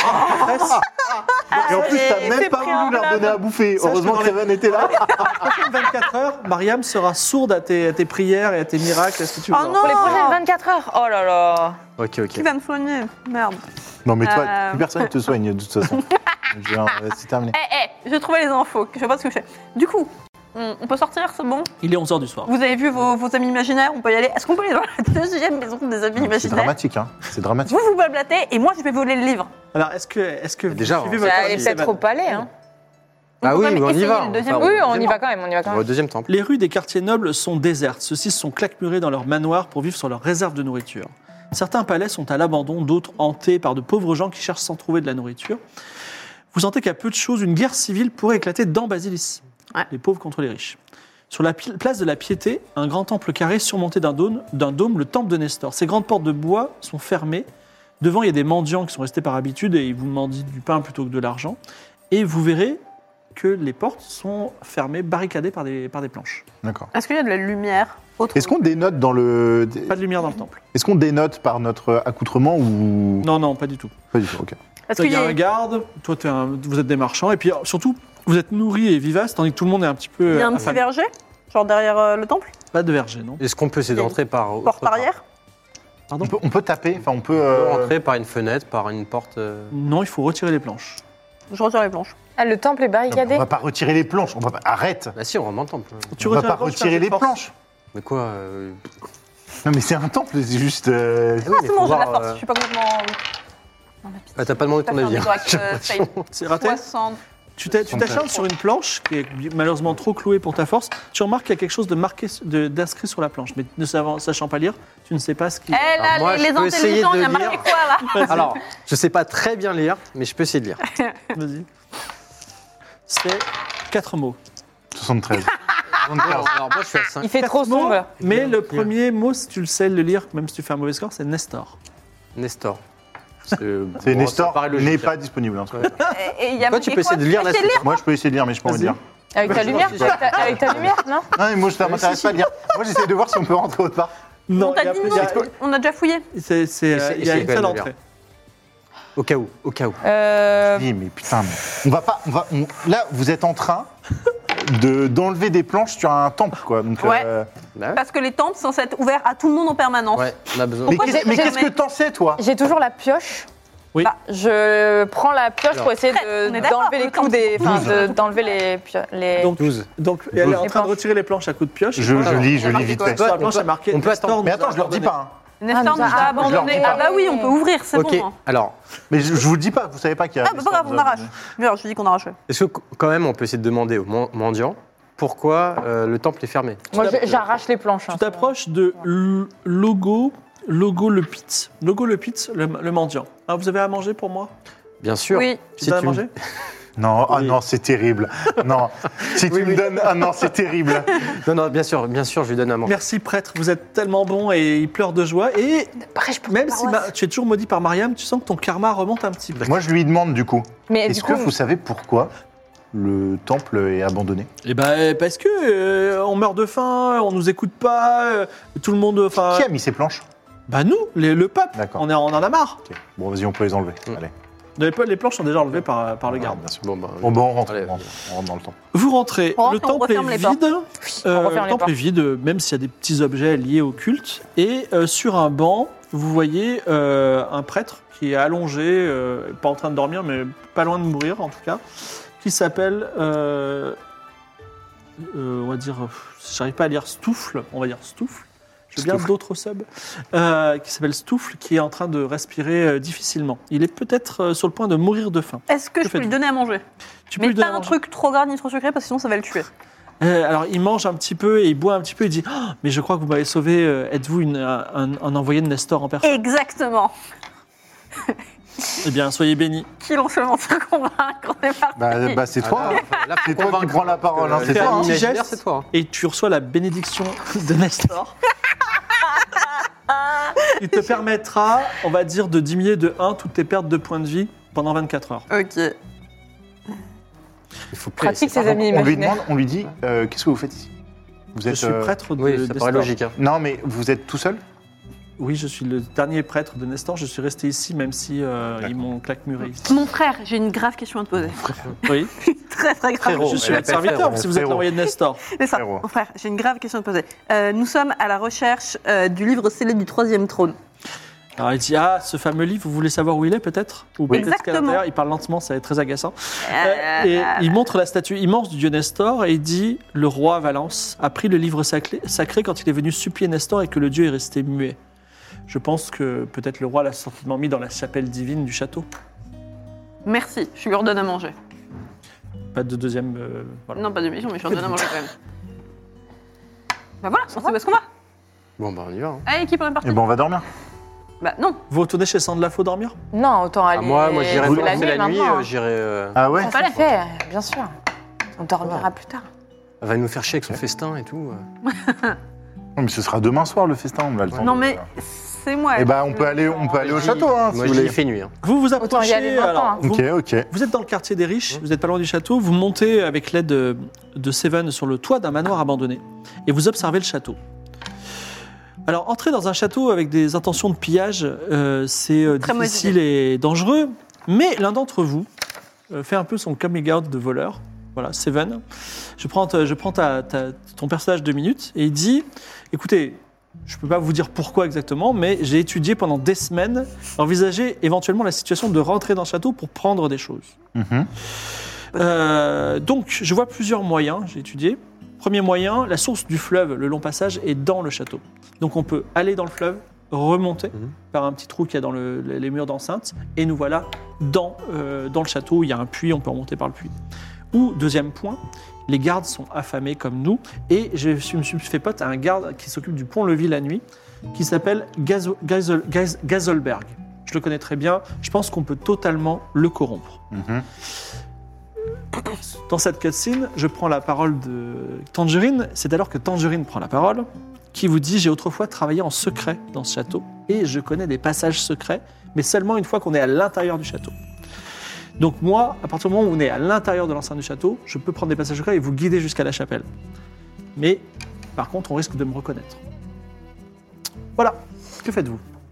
[SPEAKER 4] Et en plus, t'as
[SPEAKER 5] Allez,
[SPEAKER 4] même
[SPEAKER 5] c'est
[SPEAKER 4] pas voulu leur
[SPEAKER 5] préalable.
[SPEAKER 4] donner à bouffer.
[SPEAKER 2] Sache
[SPEAKER 4] Heureusement
[SPEAKER 2] que
[SPEAKER 4] que
[SPEAKER 2] dans les-
[SPEAKER 4] Kevin était là.
[SPEAKER 2] prochaines vingt-quatre heures, Mariam sera sourde à tes, à tes prières et à tes miracles, à ce que tu veux.
[SPEAKER 5] Oh non.
[SPEAKER 6] Pour les prochaines vingt-quatre heures. Oh là là.
[SPEAKER 3] Ok, ok.
[SPEAKER 5] Qui va me soigner? Merde.
[SPEAKER 4] Non, mais toi,
[SPEAKER 5] Euh.
[SPEAKER 4] plus personne ne te soigne de toute façon. Je veux dire, euh, C'est terminé.
[SPEAKER 5] Eh, eh, j'ai trouvé les infos. Je sais pas ce que je fais. Du coup, on, on peut sortir, c'est bon?
[SPEAKER 2] Il est onze heures du soir.
[SPEAKER 5] Vous avez vu vos, vos amis imaginaires? On peut y aller. Est-ce qu'on peut aller dans la deuxième maison des amis
[SPEAKER 4] C'est
[SPEAKER 5] imaginaires?
[SPEAKER 4] dramatique, hein. C'est dramatique.
[SPEAKER 5] Vous vous blablatez et moi je vais voler le livre.
[SPEAKER 2] Alors, est-ce que, est-ce que vous
[SPEAKER 3] Déjà,
[SPEAKER 2] suivez
[SPEAKER 3] on-
[SPEAKER 2] votre
[SPEAKER 6] Ça
[SPEAKER 2] ami,
[SPEAKER 6] allait peut-être
[SPEAKER 2] Steven
[SPEAKER 6] au palais. Hein.
[SPEAKER 3] Ah
[SPEAKER 5] peut
[SPEAKER 3] oui,
[SPEAKER 5] quand même
[SPEAKER 3] mais on y
[SPEAKER 5] essayer
[SPEAKER 3] va.
[SPEAKER 5] le deuxième.
[SPEAKER 3] Enfin,
[SPEAKER 6] Oui, on y
[SPEAKER 3] deuxième-
[SPEAKER 6] va quand même, on y va quand
[SPEAKER 3] On va
[SPEAKER 6] même.
[SPEAKER 3] au deuxième temple.
[SPEAKER 2] Les rues des quartiers nobles sont désertes. Ceux-ci sont claquemurés dans leurs manoirs pour vivre sur leurs réserves de nourriture. Certains palais sont à l'abandon, d'autres hantés par de pauvres gens qui cherchent sans trouver de la nourriture. Vous sentez qu'à peu de choses, une guerre civile pourrait éclater dans Basilis.
[SPEAKER 5] Ouais.
[SPEAKER 2] Les pauvres contre les riches. Sur la pi- place de la Piété, un grand temple carré surmonté d'un dôme, d'un dôme, le temple de Nestor. Ces grandes portes de bois sont fermées. Devant, il y a des mendiants qui sont restés par habitude et ils vous mendient du pain plutôt que de l'argent. Et vous verrez que les portes sont fermées, barricadées par des, par des planches.
[SPEAKER 4] D'accord.
[SPEAKER 5] Est-ce qu'il y a de la lumière autre
[SPEAKER 4] Est-ce qu'on dénote dans le.
[SPEAKER 2] Pas de lumière dans le temple.
[SPEAKER 4] Est-ce qu'on dénote par notre accoutrement ou.
[SPEAKER 2] Non, non, pas du tout.
[SPEAKER 4] Pas du tout, ok.
[SPEAKER 5] Est-ce
[SPEAKER 2] Il
[SPEAKER 5] qu'il
[SPEAKER 2] y
[SPEAKER 5] y
[SPEAKER 2] a
[SPEAKER 5] a,
[SPEAKER 2] un garde, toi t'es un- vous êtes des marchands, et puis surtout, vous êtes nourris et vivaces, tandis que tout le monde est un petit peu.
[SPEAKER 5] il y a un
[SPEAKER 2] euh,
[SPEAKER 5] petit
[SPEAKER 2] affamé.
[SPEAKER 5] verger? Genre derrière euh, le temple?
[SPEAKER 2] Pas de verger, non.
[SPEAKER 3] Est-ce qu'on peut essayer
[SPEAKER 5] Il y a
[SPEAKER 3] d'entrer par. autre
[SPEAKER 5] Porte
[SPEAKER 3] part
[SPEAKER 5] arrière?
[SPEAKER 2] Pardon
[SPEAKER 4] On peut, on peut taper, enfin on peut.
[SPEAKER 3] On peut
[SPEAKER 4] euh,
[SPEAKER 3] rentrer par une fenêtre, par une porte. euh,
[SPEAKER 2] Non, il faut retirer les planches.
[SPEAKER 5] Je retire les planches.
[SPEAKER 6] Ah, le temple est
[SPEAKER 4] non,
[SPEAKER 6] barricadé.
[SPEAKER 4] on va pas retirer les planches. On va pas... Arrête.
[SPEAKER 3] Bah si, on rentre dans le temple.
[SPEAKER 2] Tu
[SPEAKER 4] on va
[SPEAKER 2] retires
[SPEAKER 4] pas
[SPEAKER 2] les planches,
[SPEAKER 4] retirer
[SPEAKER 2] ça fait
[SPEAKER 4] les
[SPEAKER 2] force.
[SPEAKER 4] planches.
[SPEAKER 3] Mais quoi euh,
[SPEAKER 4] Non mais c'est un temple, c'est juste. euh,
[SPEAKER 3] oui, mais
[SPEAKER 5] C'est
[SPEAKER 3] faut
[SPEAKER 5] bon, j'ai de la
[SPEAKER 3] voir,
[SPEAKER 5] force.
[SPEAKER 3] euh,
[SPEAKER 5] Je suis pas complètement. Non, mais
[SPEAKER 3] Ah, t'as pas demandé
[SPEAKER 5] T'as
[SPEAKER 3] ton
[SPEAKER 5] fait un
[SPEAKER 3] avis. hein.
[SPEAKER 5] direct,
[SPEAKER 3] J'ai
[SPEAKER 5] euh,
[SPEAKER 3] l'impression.
[SPEAKER 5] fail.
[SPEAKER 2] C'est raté.
[SPEAKER 5] soixante.
[SPEAKER 2] Tu t'es- tu t'acharnes sur une planche qui est malheureusement trop clouée pour ta force. Tu remarques qu'il y a quelque chose de marqué, de- d'inscrit sur la planche, mais ne savant- sachant pas lire, tu ne sais pas ce qui.
[SPEAKER 5] Eh là,
[SPEAKER 3] Alors moi,
[SPEAKER 5] les,
[SPEAKER 3] je
[SPEAKER 5] les
[SPEAKER 3] peux essayer
[SPEAKER 5] intelligents,
[SPEAKER 3] de
[SPEAKER 5] il y a marqué
[SPEAKER 3] lire.
[SPEAKER 5] quoi là?
[SPEAKER 3] Alors, je sais pas très bien lire, mais je peux essayer de lire.
[SPEAKER 2] Vas-y. C'est quatre mots.
[SPEAKER 4] soixante-treize.
[SPEAKER 3] Alors, alors, moi, je suis à cinq.
[SPEAKER 6] Il fait trop
[SPEAKER 2] Quatre mots,
[SPEAKER 6] sombre.
[SPEAKER 2] mais le premier mot, si tu le sais le lire, même si tu fais un mauvais score, c'est Nestor.
[SPEAKER 3] Nestor. C'est
[SPEAKER 4] C'est
[SPEAKER 3] bon,
[SPEAKER 4] Nestor
[SPEAKER 3] ça paraît logique,
[SPEAKER 4] n'est
[SPEAKER 3] hein.
[SPEAKER 4] pas disponible. hein.
[SPEAKER 5] Et- et il y a
[SPEAKER 3] Toi, tu
[SPEAKER 5] marqué
[SPEAKER 3] peux essayer
[SPEAKER 5] quoi?
[SPEAKER 3] de lire
[SPEAKER 5] Tu peux
[SPEAKER 3] la
[SPEAKER 5] essayer de
[SPEAKER 4] Moi je peux essayer de lire, mais je peux pas
[SPEAKER 2] Vas-y.
[SPEAKER 4] le dire.
[SPEAKER 6] Avec ta lumière avec ta, avec ta lumière, non
[SPEAKER 4] Non, mais moi ça m'intéresse pas de lire. Moi j'essaie de voir si on peut rentrer autre part.
[SPEAKER 5] On
[SPEAKER 2] Non,
[SPEAKER 5] t'a
[SPEAKER 2] il y a-
[SPEAKER 5] dit
[SPEAKER 2] il
[SPEAKER 5] non,
[SPEAKER 2] y a-
[SPEAKER 5] on a déjà fouillé.
[SPEAKER 2] c'est- c'est, euh,
[SPEAKER 3] Essaye-
[SPEAKER 2] il y a
[SPEAKER 3] essaye
[SPEAKER 2] une
[SPEAKER 3] quand
[SPEAKER 2] seule
[SPEAKER 3] même de
[SPEAKER 2] entrée.
[SPEAKER 3] Au cas où, au cas où.
[SPEAKER 6] Euh,
[SPEAKER 4] Oui, mais putain, mais on va pas. On va, on- là, vous êtes en train de, d'enlever des planches sur un temple, quoi. Donc,
[SPEAKER 5] Ouais.
[SPEAKER 4] euh,
[SPEAKER 3] Bah ouais.
[SPEAKER 5] Parce que les temples sont censés être ouverts à tout le monde en permanence.
[SPEAKER 3] Ouais, on a besoin.
[SPEAKER 4] Mais,
[SPEAKER 5] Pourquoi
[SPEAKER 4] qu'est-ce-
[SPEAKER 5] j'ai-
[SPEAKER 4] mais
[SPEAKER 5] j'ai-
[SPEAKER 4] qu'est-ce que t'en sais, toi?
[SPEAKER 6] J'ai toujours la pioche.
[SPEAKER 2] Oui.
[SPEAKER 6] Bah, je prends la pioche
[SPEAKER 3] Alors.
[SPEAKER 6] pour essayer
[SPEAKER 5] Prête,
[SPEAKER 6] de-
[SPEAKER 5] on est d'accord,
[SPEAKER 6] d'enlever les
[SPEAKER 5] le
[SPEAKER 6] clous
[SPEAKER 5] temps.
[SPEAKER 6] des. Enfin,
[SPEAKER 4] douze.
[SPEAKER 6] de- d'enlever les. pio- les...
[SPEAKER 2] Donc,
[SPEAKER 3] douze.
[SPEAKER 2] donc elle est en
[SPEAKER 6] Les
[SPEAKER 2] train de
[SPEAKER 6] planches.
[SPEAKER 2] retirer les planches à coups de pioche.
[SPEAKER 4] Je, je
[SPEAKER 3] Alors,
[SPEAKER 4] lis, je
[SPEAKER 6] on va
[SPEAKER 4] lis vite
[SPEAKER 6] marquer
[SPEAKER 4] fait.
[SPEAKER 2] Sur la
[SPEAKER 3] On
[SPEAKER 2] planche,
[SPEAKER 3] peut-
[SPEAKER 2] il y a marqué
[SPEAKER 3] on peut
[SPEAKER 2] Nestor
[SPEAKER 3] attendre.
[SPEAKER 4] Mais
[SPEAKER 2] nous
[SPEAKER 4] attends,
[SPEAKER 2] a
[SPEAKER 4] je leur dis
[SPEAKER 2] abandonnés.
[SPEAKER 4] pas. Hein.
[SPEAKER 5] Nestor
[SPEAKER 6] Ah,
[SPEAKER 5] nous
[SPEAKER 6] nous
[SPEAKER 5] a
[SPEAKER 6] a-
[SPEAKER 5] abandonnés.
[SPEAKER 4] je leur dis
[SPEAKER 5] Ah
[SPEAKER 4] pas.
[SPEAKER 5] bah oui, on peut ouvrir, c'est
[SPEAKER 3] Ok,
[SPEAKER 5] bon. hein.
[SPEAKER 3] alors,
[SPEAKER 4] Mais je, je vous le dis pas, vous savez pas qu'il y a.
[SPEAKER 5] Ah bah pas grave, on arrache. Bien, je dis qu'on arrache.
[SPEAKER 3] est-ce que quand même on peut essayer de demander aux men- mendiants pourquoi euh, le temple est fermé?
[SPEAKER 6] Moi,
[SPEAKER 2] Tu
[SPEAKER 6] je- j'arrache les planches.
[SPEAKER 2] Tu
[SPEAKER 6] hein.
[SPEAKER 2] t'approches de L- Logo, Logo le Pitz. Logo le Pitz, le, le mendiant. Ah, vous avez à manger pour moi?
[SPEAKER 3] Bien sûr.
[SPEAKER 5] Oui.
[SPEAKER 2] Tu
[SPEAKER 3] Si
[SPEAKER 2] donnes à
[SPEAKER 3] tu-
[SPEAKER 2] manger?
[SPEAKER 4] Non, ah
[SPEAKER 3] Oui.
[SPEAKER 4] non, c'est terrible. Non, si tu
[SPEAKER 3] Oui,
[SPEAKER 4] me
[SPEAKER 3] oui.
[SPEAKER 4] donnes. Ah non, c'est terrible.
[SPEAKER 3] Non, non, bien sûr, bien sûr, je lui donne à manger.
[SPEAKER 2] Merci prêtre, vous êtes tellement bon et il pleure de joie. Et
[SPEAKER 6] Après, je peux
[SPEAKER 2] même
[SPEAKER 6] pas
[SPEAKER 2] si
[SPEAKER 6] voir.
[SPEAKER 2] ma- tu es toujours maudit par Mariam, tu sens que ton karma remonte un petit peu.
[SPEAKER 4] Moi, je lui demande du coup.
[SPEAKER 6] Mais
[SPEAKER 4] Est-ce
[SPEAKER 6] du
[SPEAKER 4] que
[SPEAKER 6] coup,
[SPEAKER 4] vous savez pourquoi le temple est abandonné?
[SPEAKER 2] Eh ben parce que euh, on meurt de faim, on nous écoute pas, euh, tout le monde. Enfin,
[SPEAKER 4] Qui a mis ces planches?
[SPEAKER 2] bah nous, les- le peuple.
[SPEAKER 4] D'accord.
[SPEAKER 2] On, est, on en a marre.
[SPEAKER 4] Ok. Bon, vas-y, on peut les enlever.
[SPEAKER 3] Mm.
[SPEAKER 4] Allez.
[SPEAKER 2] Les, les planches sont déjà enlevées par, par le
[SPEAKER 4] Ah,
[SPEAKER 2] garde.
[SPEAKER 4] bien sûr.
[SPEAKER 3] Bon, bah,
[SPEAKER 4] Bon, ben, on rentre,
[SPEAKER 3] Allez,
[SPEAKER 4] on rentre, on rentre dans le temple.
[SPEAKER 2] Vous rentrez,
[SPEAKER 5] On rentre
[SPEAKER 2] le
[SPEAKER 5] et on
[SPEAKER 2] temple est
[SPEAKER 5] referme les portes.
[SPEAKER 2] vide.
[SPEAKER 6] on
[SPEAKER 2] Euh,
[SPEAKER 6] referme
[SPEAKER 2] le
[SPEAKER 6] les
[SPEAKER 2] temple
[SPEAKER 6] portes.
[SPEAKER 2] est vide, même s'il y a des petits objets liés au culte. Et euh, sur un banc, vous voyez euh, un prêtre qui est allongé, euh, pas en train de dormir, mais pas loin de mourir en tout cas, qui s'appelle, euh, euh, on va dire, euh, j'arrive pas à lire Stoufle, on va dire Stoufle. J'ai bien
[SPEAKER 4] Stoufle.
[SPEAKER 2] d'autres subs, euh, qui s'appelle Stoufle, qui est en train de respirer euh, difficilement. Il est peut-être euh, sur le point de mourir de faim.
[SPEAKER 5] Est-ce que
[SPEAKER 2] Que
[SPEAKER 5] je peux lui
[SPEAKER 2] faites-vous?
[SPEAKER 5] donner à manger?
[SPEAKER 2] Tu peux
[SPEAKER 5] Mais
[SPEAKER 2] lui donner
[SPEAKER 5] pas
[SPEAKER 2] à
[SPEAKER 5] un
[SPEAKER 2] manger.
[SPEAKER 5] truc trop gras ni trop sucré parce que sinon ça va le tuer.
[SPEAKER 2] Euh, alors, il mange un petit peu et il boit un petit peu. Il dit oh, mais je crois que vous m'avez sauvé. euh, Êtes-vous une- un, un envoyé de Nestor en personne
[SPEAKER 5] Exactement.
[SPEAKER 2] Eh bien, soyez bénis.
[SPEAKER 5] Qui l'ont seulement te convaincre, on est parti.
[SPEAKER 4] Bah, bah, c'est toi.
[SPEAKER 3] Ah,
[SPEAKER 4] hein.
[SPEAKER 3] là, là,
[SPEAKER 4] C'est
[SPEAKER 3] faut
[SPEAKER 4] toi qui
[SPEAKER 3] convaincre,
[SPEAKER 4] prends la parole, hein,
[SPEAKER 3] parce
[SPEAKER 4] c'est
[SPEAKER 3] que
[SPEAKER 2] toi,
[SPEAKER 3] le
[SPEAKER 2] hein.
[SPEAKER 3] imaginaire,
[SPEAKER 2] Geste.
[SPEAKER 3] c'est toi.
[SPEAKER 2] Et tu reçois la bénédiction de Nestor. Il te permettra, on va dire, de diminuer de un toutes tes pertes de points de vie pendant vingt-quatre heures.
[SPEAKER 5] Ok.
[SPEAKER 3] Il faut
[SPEAKER 6] pratique
[SPEAKER 3] c'est
[SPEAKER 6] ses
[SPEAKER 3] pas-
[SPEAKER 6] amis
[SPEAKER 4] On lui
[SPEAKER 6] imaginaires.
[SPEAKER 4] demande, on lui dit, euh, qu'est-ce que vous faites ici? Vous
[SPEAKER 2] Je
[SPEAKER 4] êtes.
[SPEAKER 2] suis
[SPEAKER 4] euh,
[SPEAKER 2] prêtre de
[SPEAKER 3] Oui, ça
[SPEAKER 2] d'Estor.
[SPEAKER 3] paraît logique. Hein.
[SPEAKER 4] Non, mais vous êtes tout seul?
[SPEAKER 2] Oui, je suis le dernier prêtre de Nestor. Je suis resté ici, même si euh, ils m'ont claquemuré.
[SPEAKER 5] Mon frère, j'ai une grave question à te poser.
[SPEAKER 2] Oui,
[SPEAKER 5] Très très grave.
[SPEAKER 3] Frérot.
[SPEAKER 2] je suis
[SPEAKER 3] elle
[SPEAKER 2] votre
[SPEAKER 3] appelle
[SPEAKER 2] serviteur
[SPEAKER 3] frérot,
[SPEAKER 2] si vous êtes
[SPEAKER 4] frérot.
[SPEAKER 2] l'envoyé de Nestor.
[SPEAKER 5] C'est ça.
[SPEAKER 4] Frérot.
[SPEAKER 5] Mon frère, j'ai une grave question à te poser. Euh, nous sommes à la recherche euh, du livre scellé du troisième trône.
[SPEAKER 2] Alors il dit ah ce fameux livre, vous voulez savoir où il est peut-être? Ou
[SPEAKER 4] Oui.
[SPEAKER 2] peut-être qu'à
[SPEAKER 5] Exactement.
[SPEAKER 2] l'intérieur, il parle lentement, ça va être très agaçant.
[SPEAKER 5] Euh,
[SPEAKER 2] Euh, et il montre la statue immense du dieu Nestor et il dit le roi Valence a pris le livre sacré, sacré quand il est venu supplier Nestor et que le dieu est resté muet. Je pense que peut-être le roi l'a certainement mis dans la chapelle divine du château.
[SPEAKER 5] Merci, je lui redonne à manger.
[SPEAKER 2] Pas de deuxième. euh, voilà.
[SPEAKER 5] Non, pas de mission, mais je lui redonne à manger quand même. Bah voilà, on sait où est-ce qu'on va.
[SPEAKER 3] Bon, bah, on y va. hein.
[SPEAKER 5] Allez, équipe, on est parti.
[SPEAKER 4] Eh ben, on va dormir.
[SPEAKER 5] Bah non.
[SPEAKER 2] Vous retournez chez Sandlafo dormir?
[SPEAKER 6] Non, autant aller.
[SPEAKER 3] Ah, moi, moi j'irai
[SPEAKER 6] c'est
[SPEAKER 3] pour la nuit, la nuit
[SPEAKER 6] maintenant.
[SPEAKER 3] euh, j'irai. euh,
[SPEAKER 4] Ah ouais?
[SPEAKER 6] Ça se fait, bien sûr. On dormira plus tard.
[SPEAKER 3] Elle va nous faire chier avec son festin et tout. euh.
[SPEAKER 4] Non, mais ce sera demain soir le festin, on a le temps.
[SPEAKER 5] Non
[SPEAKER 4] de-
[SPEAKER 5] mais c'est moi.
[SPEAKER 4] Eh ben, on peut aller, on peut aller au château, hein, si
[SPEAKER 3] Moi,
[SPEAKER 4] vous
[SPEAKER 3] je dis,
[SPEAKER 4] voulez.
[SPEAKER 3] il fait nuit. hein.
[SPEAKER 2] Vous vous
[SPEAKER 6] Autant y aller
[SPEAKER 2] approchez.
[SPEAKER 6] maintenant,
[SPEAKER 2] Alors,
[SPEAKER 6] hein.
[SPEAKER 2] vous,
[SPEAKER 4] Ok, ok.
[SPEAKER 2] vous êtes dans le quartier des riches, vous n'êtes pas loin du château, vous montez avec l'aide de, de Seven sur le toit d'un manoir abandonné et vous observez le château. Alors, entrer dans un château avec des intentions de pillage, euh, c'est euh,
[SPEAKER 5] Très
[SPEAKER 2] difficile et dangereux, mais l'un d'entre vous euh, fait un peu son coming out de voleur. Voilà, Seven. Je prends, ta- je prends ta- ta- ton personnage deux minutes et il dit écoutez, je ne peux pas vous dire pourquoi exactement, mais j'ai étudié pendant des semaines, envisager éventuellement la situation de rentrer dans le château pour prendre des choses.
[SPEAKER 4] Mhm.
[SPEAKER 2] Euh, donc, je vois plusieurs moyens, j'ai étudié. Premier moyen, la source du fleuve, le long passage, est dans le château. Donc, on peut aller dans le fleuve, remonter
[SPEAKER 3] Mhm.
[SPEAKER 2] par un petit trou qu'il y a dans le- les murs d'enceinte, et nous voilà dans, euh, dans le château. Il y a un puits, on peut remonter par le puits. Ou, deuxième point, les gardes sont affamés comme nous, et je me suis fait pote à un garde qui s'occupe du pont-levis la nuit, qui s'appelle Gazo- Gazel- Gaz- Gazelberg. Je le connais très bien, je pense qu'on peut totalement le corrompre.
[SPEAKER 4] Mhm.
[SPEAKER 2] Dans cette cutscene, je prends la parole de Tangerine. C'est alors que Tangerine prend la parole, qui vous dit « J'ai autrefois travaillé en secret dans ce château, et je connais des passages secrets, mais seulement une fois qu'on est à l'intérieur du château. Donc moi, à partir du moment où on est à l'intérieur de l'enceinte du château, je peux prendre des passages secrets et vous guider jusqu'à la chapelle. Mais, par contre, on risque de me reconnaître. Voilà. Que faites-vous ?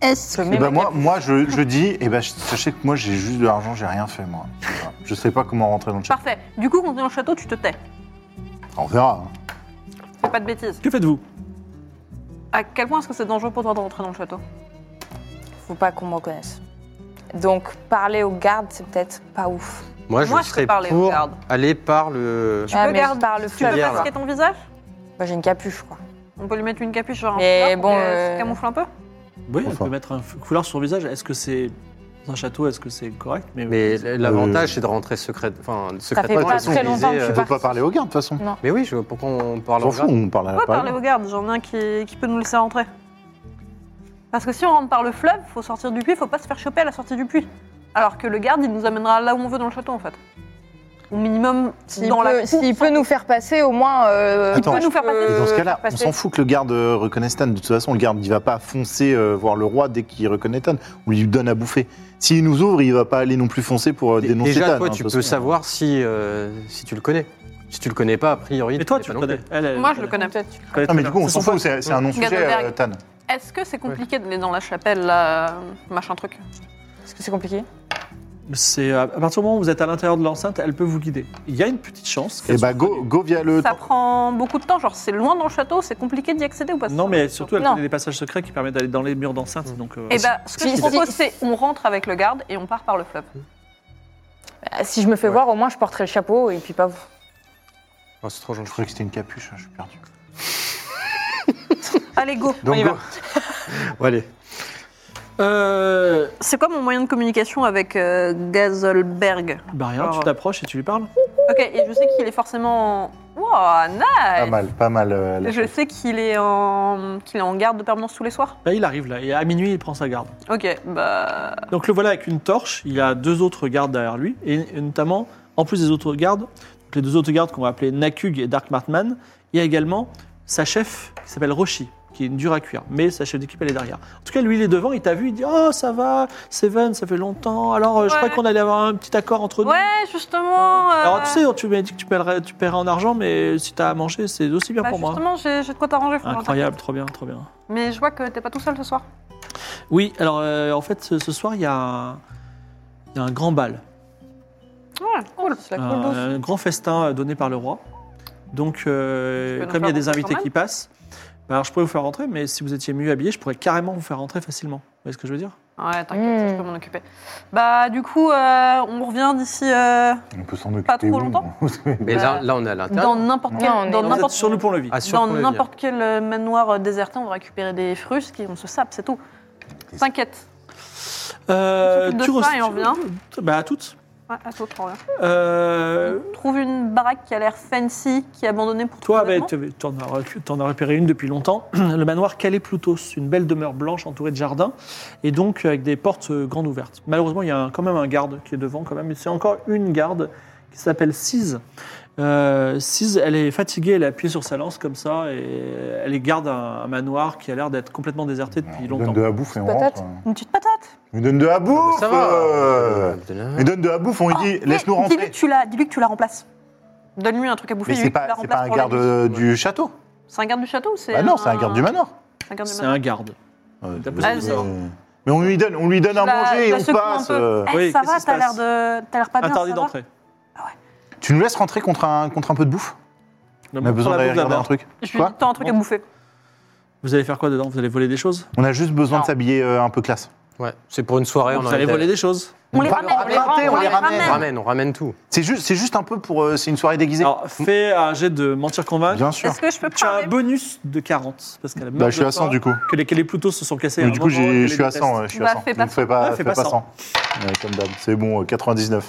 [SPEAKER 5] Est-ce
[SPEAKER 6] Je
[SPEAKER 5] que...
[SPEAKER 6] mets
[SPEAKER 4] Eh ben
[SPEAKER 6] ma
[SPEAKER 4] moi, moi je, je dis, eh ben, sachez que moi j'ai juste de l'argent, j'ai rien fait moi. Voilà. Je sais pas comment rentrer dans le château.
[SPEAKER 5] Parfait. Du coup, quand on est dans le château, tu te tais.
[SPEAKER 4] On verra. hein.
[SPEAKER 5] Fais pas de bêtises.
[SPEAKER 2] Que faites-vous?
[SPEAKER 5] À quel point est-ce que c'est dangereux pour toi de rentrer dans le château?
[SPEAKER 6] Faut pas qu'on me reconnaisse. Donc, parler aux gardes, c'est peut-être pas ouf.
[SPEAKER 3] Moi, je
[SPEAKER 5] Moi, je peux
[SPEAKER 3] serais
[SPEAKER 5] parler aux
[SPEAKER 3] pour
[SPEAKER 5] gardes.
[SPEAKER 3] aller par le.
[SPEAKER 5] Tu
[SPEAKER 6] Ah,
[SPEAKER 5] peux
[SPEAKER 6] mais
[SPEAKER 5] garder
[SPEAKER 6] par le
[SPEAKER 5] Tu peux
[SPEAKER 6] fleuve,
[SPEAKER 3] là.
[SPEAKER 5] masquer ton visage?
[SPEAKER 6] Moi, j'ai une capuche, quoi.
[SPEAKER 5] On peut lui mettre une capuche sur un
[SPEAKER 6] Mais
[SPEAKER 5] foulard pour
[SPEAKER 6] bon,
[SPEAKER 5] qu'elle
[SPEAKER 6] euh,
[SPEAKER 5] se camoufle un peu?
[SPEAKER 2] Oui, elle
[SPEAKER 4] Enfin.
[SPEAKER 2] peut mettre un foulard sur le visage. Est-ce que c'est dans un château? Est-ce que c'est correct? Mais,
[SPEAKER 3] Mais l'avantage,
[SPEAKER 4] Euh.
[SPEAKER 3] c'est de rentrer secret. Enfin,
[SPEAKER 6] fait
[SPEAKER 3] secrètement.
[SPEAKER 6] pas
[SPEAKER 3] de toute
[SPEAKER 6] très
[SPEAKER 3] façon,
[SPEAKER 6] longtemps que
[SPEAKER 3] viser,
[SPEAKER 6] je suis
[SPEAKER 3] euh,
[SPEAKER 4] On peut pas parler aux gardes de toute façon.
[SPEAKER 6] Non.
[SPEAKER 3] Mais oui, je... pourquoi on parle
[SPEAKER 4] On
[SPEAKER 3] en
[SPEAKER 4] s'en fout, on parle à
[SPEAKER 5] On
[SPEAKER 4] la
[SPEAKER 5] peut parler
[SPEAKER 4] parole.
[SPEAKER 5] aux gardes, j'en ai un qui, qui peut nous laisser rentrer. Parce que si on rentre par le fleuve, faut sortir du puits, faut pas se faire choper à la sortie du puits. Alors que le garde, il nous amènera là où on veut dans le château en fait. Au minimum
[SPEAKER 6] S'il
[SPEAKER 5] dans la
[SPEAKER 6] peut,
[SPEAKER 5] cour.
[SPEAKER 6] s'il peut nous faire passer, au moins. Euh,
[SPEAKER 4] Attends,
[SPEAKER 6] il peut nous faire
[SPEAKER 5] je peux-
[SPEAKER 6] passer.
[SPEAKER 4] Et dans ce
[SPEAKER 6] euh,
[SPEAKER 4] cas-là,
[SPEAKER 6] faire
[SPEAKER 4] on
[SPEAKER 6] passer.
[SPEAKER 4] s'en fout que le garde euh, reconnaisse Tan. De toute façon, le garde, il va pas foncer euh, voir le roi dès qu'il reconnaît Tan. On lui donne à bouffer. S'il nous ouvre, il va pas aller non plus foncer pour euh,
[SPEAKER 3] Dé-
[SPEAKER 4] dénoncer
[SPEAKER 3] Déjà,
[SPEAKER 4] Tan.
[SPEAKER 3] toi,
[SPEAKER 4] hein,
[SPEAKER 3] tu
[SPEAKER 4] de toute
[SPEAKER 3] peux
[SPEAKER 4] façon.
[SPEAKER 3] savoir si, euh, si tu le connais. Si tu le connais pas, a priori.
[SPEAKER 2] Et toi,
[SPEAKER 3] connais
[SPEAKER 2] tu
[SPEAKER 3] pas
[SPEAKER 2] le
[SPEAKER 3] non
[SPEAKER 2] connais.
[SPEAKER 3] plus.
[SPEAKER 2] Elle, elle
[SPEAKER 5] Moi, je le connais.
[SPEAKER 6] Peut-être.
[SPEAKER 2] connaît
[SPEAKER 4] Ah, mais
[SPEAKER 2] très
[SPEAKER 4] du coup, on
[SPEAKER 2] bien.
[SPEAKER 4] s'en
[SPEAKER 2] C'est son
[SPEAKER 4] fout, c'est c'est un non-sujet,
[SPEAKER 5] Gadelberg.
[SPEAKER 4] euh, Tan.
[SPEAKER 5] Est-ce que c'est compliqué d'aller dans la chapelle, là, machin truc?
[SPEAKER 6] Est-ce que c'est compliqué?
[SPEAKER 2] C'est à partir du moment où vous êtes à l'intérieur de l'enceinte, elle peut vous guider. Il y a une petite chance.
[SPEAKER 4] Et
[SPEAKER 2] qu'elle
[SPEAKER 4] bah,
[SPEAKER 2] soit
[SPEAKER 4] go,
[SPEAKER 2] connue.
[SPEAKER 4] go via le.
[SPEAKER 5] Ça prend beaucoup de temps, genre c'est loin dans le château, c'est compliqué d'y accéder ou pas?
[SPEAKER 2] Non, mais surtout, elle
[SPEAKER 6] Non.
[SPEAKER 2] connaît des passages secrets qui permettent d'aller dans les murs d'enceinte. Donc, euh,
[SPEAKER 5] Et bah, ce que
[SPEAKER 6] Si-
[SPEAKER 5] je propose,
[SPEAKER 6] si-
[SPEAKER 5] c'est on rentre avec le garde et on part par le fleuve.
[SPEAKER 6] Euh, Si je me fais
[SPEAKER 3] Ouais.
[SPEAKER 6] voir, au moins, je porterai le chapeau et puis pas vous.
[SPEAKER 3] Oh, c'est trop
[SPEAKER 4] Je
[SPEAKER 3] gentil.
[SPEAKER 4] croyais que c'était une capuche, je suis perdu.
[SPEAKER 5] Allez, go.
[SPEAKER 4] Donc,
[SPEAKER 6] y
[SPEAKER 4] go.
[SPEAKER 6] va.
[SPEAKER 3] Bon, allez.
[SPEAKER 2] euh,
[SPEAKER 5] C'est quoi mon moyen de communication avec euh, Gazelberg?
[SPEAKER 2] bah rien,
[SPEAKER 5] Alors-
[SPEAKER 2] tu t'approches et tu lui parles.
[SPEAKER 5] Ok, et je sais qu'il est forcément. Wow,
[SPEAKER 4] Pas
[SPEAKER 5] nice!
[SPEAKER 4] mal, pas mal. euh, la
[SPEAKER 5] Je
[SPEAKER 4] chose.
[SPEAKER 5] sais qu'il est en qu'il est en garde de permanence tous les soirs.
[SPEAKER 2] Là, il arrive là, et à minuit, il prend sa garde.
[SPEAKER 5] Ok, bah.
[SPEAKER 2] Donc le voilà avec une torche, il y a deux autres gardes derrière lui, et et notamment, en plus des autres gardes, donc les deux autres gardes qu'on va appeler Nakug et Dark Martman, il y a également sa chef qui s'appelle Roshi, qui est une dure à cuire, mais sa chef d'équipe elle est derrière. En tout cas, lui il est devant, il t'a vu, il dit « Oh ça va, Seven, ça fait longtemps, alors euh, je
[SPEAKER 5] Ouais.
[SPEAKER 2] crois qu'on allait avoir un petit accord entre nous.
[SPEAKER 5] Ouais, justement. euh,
[SPEAKER 2] Alors tu sais, tu m'as dit que tu paierais, tu paierais en argent, mais si t'as à manger, c'est aussi bien
[SPEAKER 5] bah,
[SPEAKER 2] pour moi.
[SPEAKER 5] justement, j'ai j'ai de quoi t'arranger, Florent.
[SPEAKER 2] Incroyable, trop bien, trop bien.
[SPEAKER 5] Mais je vois que t'es pas tout seul ce soir.
[SPEAKER 2] Oui, alors euh, en fait, ce, ce soir, il y, a un- il y a un grand bal.
[SPEAKER 5] Ouais, cool.
[SPEAKER 6] C'est la cool douce.
[SPEAKER 2] un, un grand festin euh, donné par le roi. Donc, euh,
[SPEAKER 5] Tu peux nous
[SPEAKER 2] comme il y a
[SPEAKER 5] faire
[SPEAKER 2] des
[SPEAKER 5] rentrer
[SPEAKER 2] invités
[SPEAKER 5] quand
[SPEAKER 2] qui passent, bah, alors je pourrais vous faire rentrer, mais si vous étiez mieux habillé, je pourrais carrément vous faire rentrer facilement. Vous voyez ce que je veux dire?
[SPEAKER 5] Ouais, t'inquiète,
[SPEAKER 6] Hmm.
[SPEAKER 5] je peux m'en occuper. Bah, du coup, euh, on revient d'ici euh,
[SPEAKER 4] On peut s'en occuper.
[SPEAKER 5] Pas trop
[SPEAKER 4] où,
[SPEAKER 5] longtemps.
[SPEAKER 4] non
[SPEAKER 3] Mais là, là, on est à
[SPEAKER 5] dans
[SPEAKER 3] l'intérieur.
[SPEAKER 5] n'importe
[SPEAKER 6] Non,
[SPEAKER 5] quel,
[SPEAKER 6] on est
[SPEAKER 5] dans
[SPEAKER 6] dans-
[SPEAKER 2] Vous êtes
[SPEAKER 5] n'importe
[SPEAKER 2] sur le pont-levis.
[SPEAKER 3] Ah, sur
[SPEAKER 5] dans
[SPEAKER 3] le levier.
[SPEAKER 5] n'importe quel euh, manoir euh, déserté, on va récupérer des frusques et on se sape, c'est tout. T'inquiète.
[SPEAKER 2] Euh,
[SPEAKER 5] On s'occupe de
[SPEAKER 2] tu
[SPEAKER 5] ça
[SPEAKER 2] re-
[SPEAKER 5] et on revient.
[SPEAKER 2] Bah, à toutes.
[SPEAKER 5] Ouais, à toi, trop bien.
[SPEAKER 2] Euh,
[SPEAKER 5] Trouve une baraque qui a l'air fancy, qui est abandonnée pour
[SPEAKER 2] toi,
[SPEAKER 5] tout
[SPEAKER 2] bah, tu en as, recu- t'en as repéré une depuis longtemps. Le manoir Calais Plutos, une belle demeure blanche entourée de jardins, et donc avec des portes euh, grandes ouvertes. Malheureusement, il y a un- quand même un garde qui est devant, quand même. C'est encore une garde qui s'appelle Cise. Euh, Cise, elle est fatiguée, elle est appuyée sur sa lance comme ça, et elle est garde un, un manoir qui a l'air d'être complètement déserté depuis
[SPEAKER 4] On lui
[SPEAKER 2] longtemps.
[SPEAKER 4] donne de la bouffe et on
[SPEAKER 6] Patate.
[SPEAKER 4] rentre.
[SPEAKER 5] Une petite patate.
[SPEAKER 4] On lui donne de la bouffe.
[SPEAKER 3] Ça va.
[SPEAKER 4] euh.
[SPEAKER 3] Euh,
[SPEAKER 4] Il donne de la bouffe, on lui dit
[SPEAKER 5] Oh,
[SPEAKER 4] laisse-nous
[SPEAKER 5] mais Dis-lui
[SPEAKER 4] rentrer.
[SPEAKER 5] que, tu la, dis-lui que tu la remplaces. Donne-lui un truc à bouffer.
[SPEAKER 4] Mais
[SPEAKER 5] dis-lui
[SPEAKER 4] c'est
[SPEAKER 5] que tu la
[SPEAKER 4] pas, c'est
[SPEAKER 5] remplaces
[SPEAKER 4] pas un
[SPEAKER 5] pour la
[SPEAKER 4] garde
[SPEAKER 5] nuit.
[SPEAKER 4] euh, du château.
[SPEAKER 5] C'est un garde du château ou c'est
[SPEAKER 4] Bah non, c'est un garde du manoir.
[SPEAKER 5] C'est un garde du
[SPEAKER 2] C'est
[SPEAKER 5] manoir.
[SPEAKER 2] un garde.
[SPEAKER 4] Ouais,
[SPEAKER 2] T'as
[SPEAKER 4] mais-
[SPEAKER 2] besoin de
[SPEAKER 5] savoir.
[SPEAKER 4] Mais on lui donne, on lui donne à
[SPEAKER 5] Je la-
[SPEAKER 4] manger
[SPEAKER 5] je
[SPEAKER 4] et
[SPEAKER 5] la
[SPEAKER 4] on
[SPEAKER 5] secoue un
[SPEAKER 4] passe.
[SPEAKER 5] peu.
[SPEAKER 4] euh.
[SPEAKER 5] Eh,
[SPEAKER 2] Oui,
[SPEAKER 5] ça
[SPEAKER 2] qu'est-ce
[SPEAKER 5] va,
[SPEAKER 2] qui se
[SPEAKER 5] t'as l'air
[SPEAKER 2] passe
[SPEAKER 5] de, t'as l'air pas bien.
[SPEAKER 2] Interdit
[SPEAKER 5] ça va
[SPEAKER 2] d'entrer.
[SPEAKER 4] Tu nous laisses rentrer contre un, contre un peu de bouffe On a besoin d'aller regarder un truc.
[SPEAKER 5] Je lui
[SPEAKER 4] Quoi
[SPEAKER 5] dis t'as un truc à bouffer.
[SPEAKER 2] Vous allez faire quoi dedans? Vous allez voler des choses?
[SPEAKER 4] On a juste besoin
[SPEAKER 6] Non.
[SPEAKER 4] de s'habiller euh, un peu classe.
[SPEAKER 3] Ouais, c'est pour une soirée.
[SPEAKER 2] Vous
[SPEAKER 3] on en
[SPEAKER 2] allez
[SPEAKER 3] était-
[SPEAKER 2] voler des choses?
[SPEAKER 5] On les
[SPEAKER 4] va
[SPEAKER 5] ramène,
[SPEAKER 4] leur
[SPEAKER 5] on les
[SPEAKER 4] emprunter,
[SPEAKER 5] ramène,
[SPEAKER 4] on les ramène.
[SPEAKER 3] On ramène, on ramène tout.
[SPEAKER 4] C'est juste, c'est juste un peu pour. euh, c'est une soirée déguisée.
[SPEAKER 2] Alors, fais un jet de mentir convaincre.
[SPEAKER 4] Bien sûr.
[SPEAKER 5] Est-ce que je peux
[SPEAKER 2] Tu as un
[SPEAKER 5] prendre
[SPEAKER 2] bonus de quarante. Parce qu'elle a
[SPEAKER 4] Bah, je suis à cent du coup.
[SPEAKER 2] Que les, que les Plutos se sont cassés. à
[SPEAKER 4] Mais
[SPEAKER 2] un
[SPEAKER 4] du coup,
[SPEAKER 2] moment,
[SPEAKER 4] j'ai-
[SPEAKER 2] que
[SPEAKER 4] je
[SPEAKER 2] les
[SPEAKER 4] suis à
[SPEAKER 2] détestent.
[SPEAKER 4] cent. ouais, je suis
[SPEAKER 5] Bah,
[SPEAKER 4] à cent.
[SPEAKER 5] fais pas
[SPEAKER 4] Donc, fais pas,
[SPEAKER 2] Ouais,
[SPEAKER 4] fais
[SPEAKER 2] fais
[SPEAKER 4] pas
[SPEAKER 2] pas
[SPEAKER 4] cent. Ouais, comme d'hab. C'est bon, euh, quatre-vingt-dix-neuf.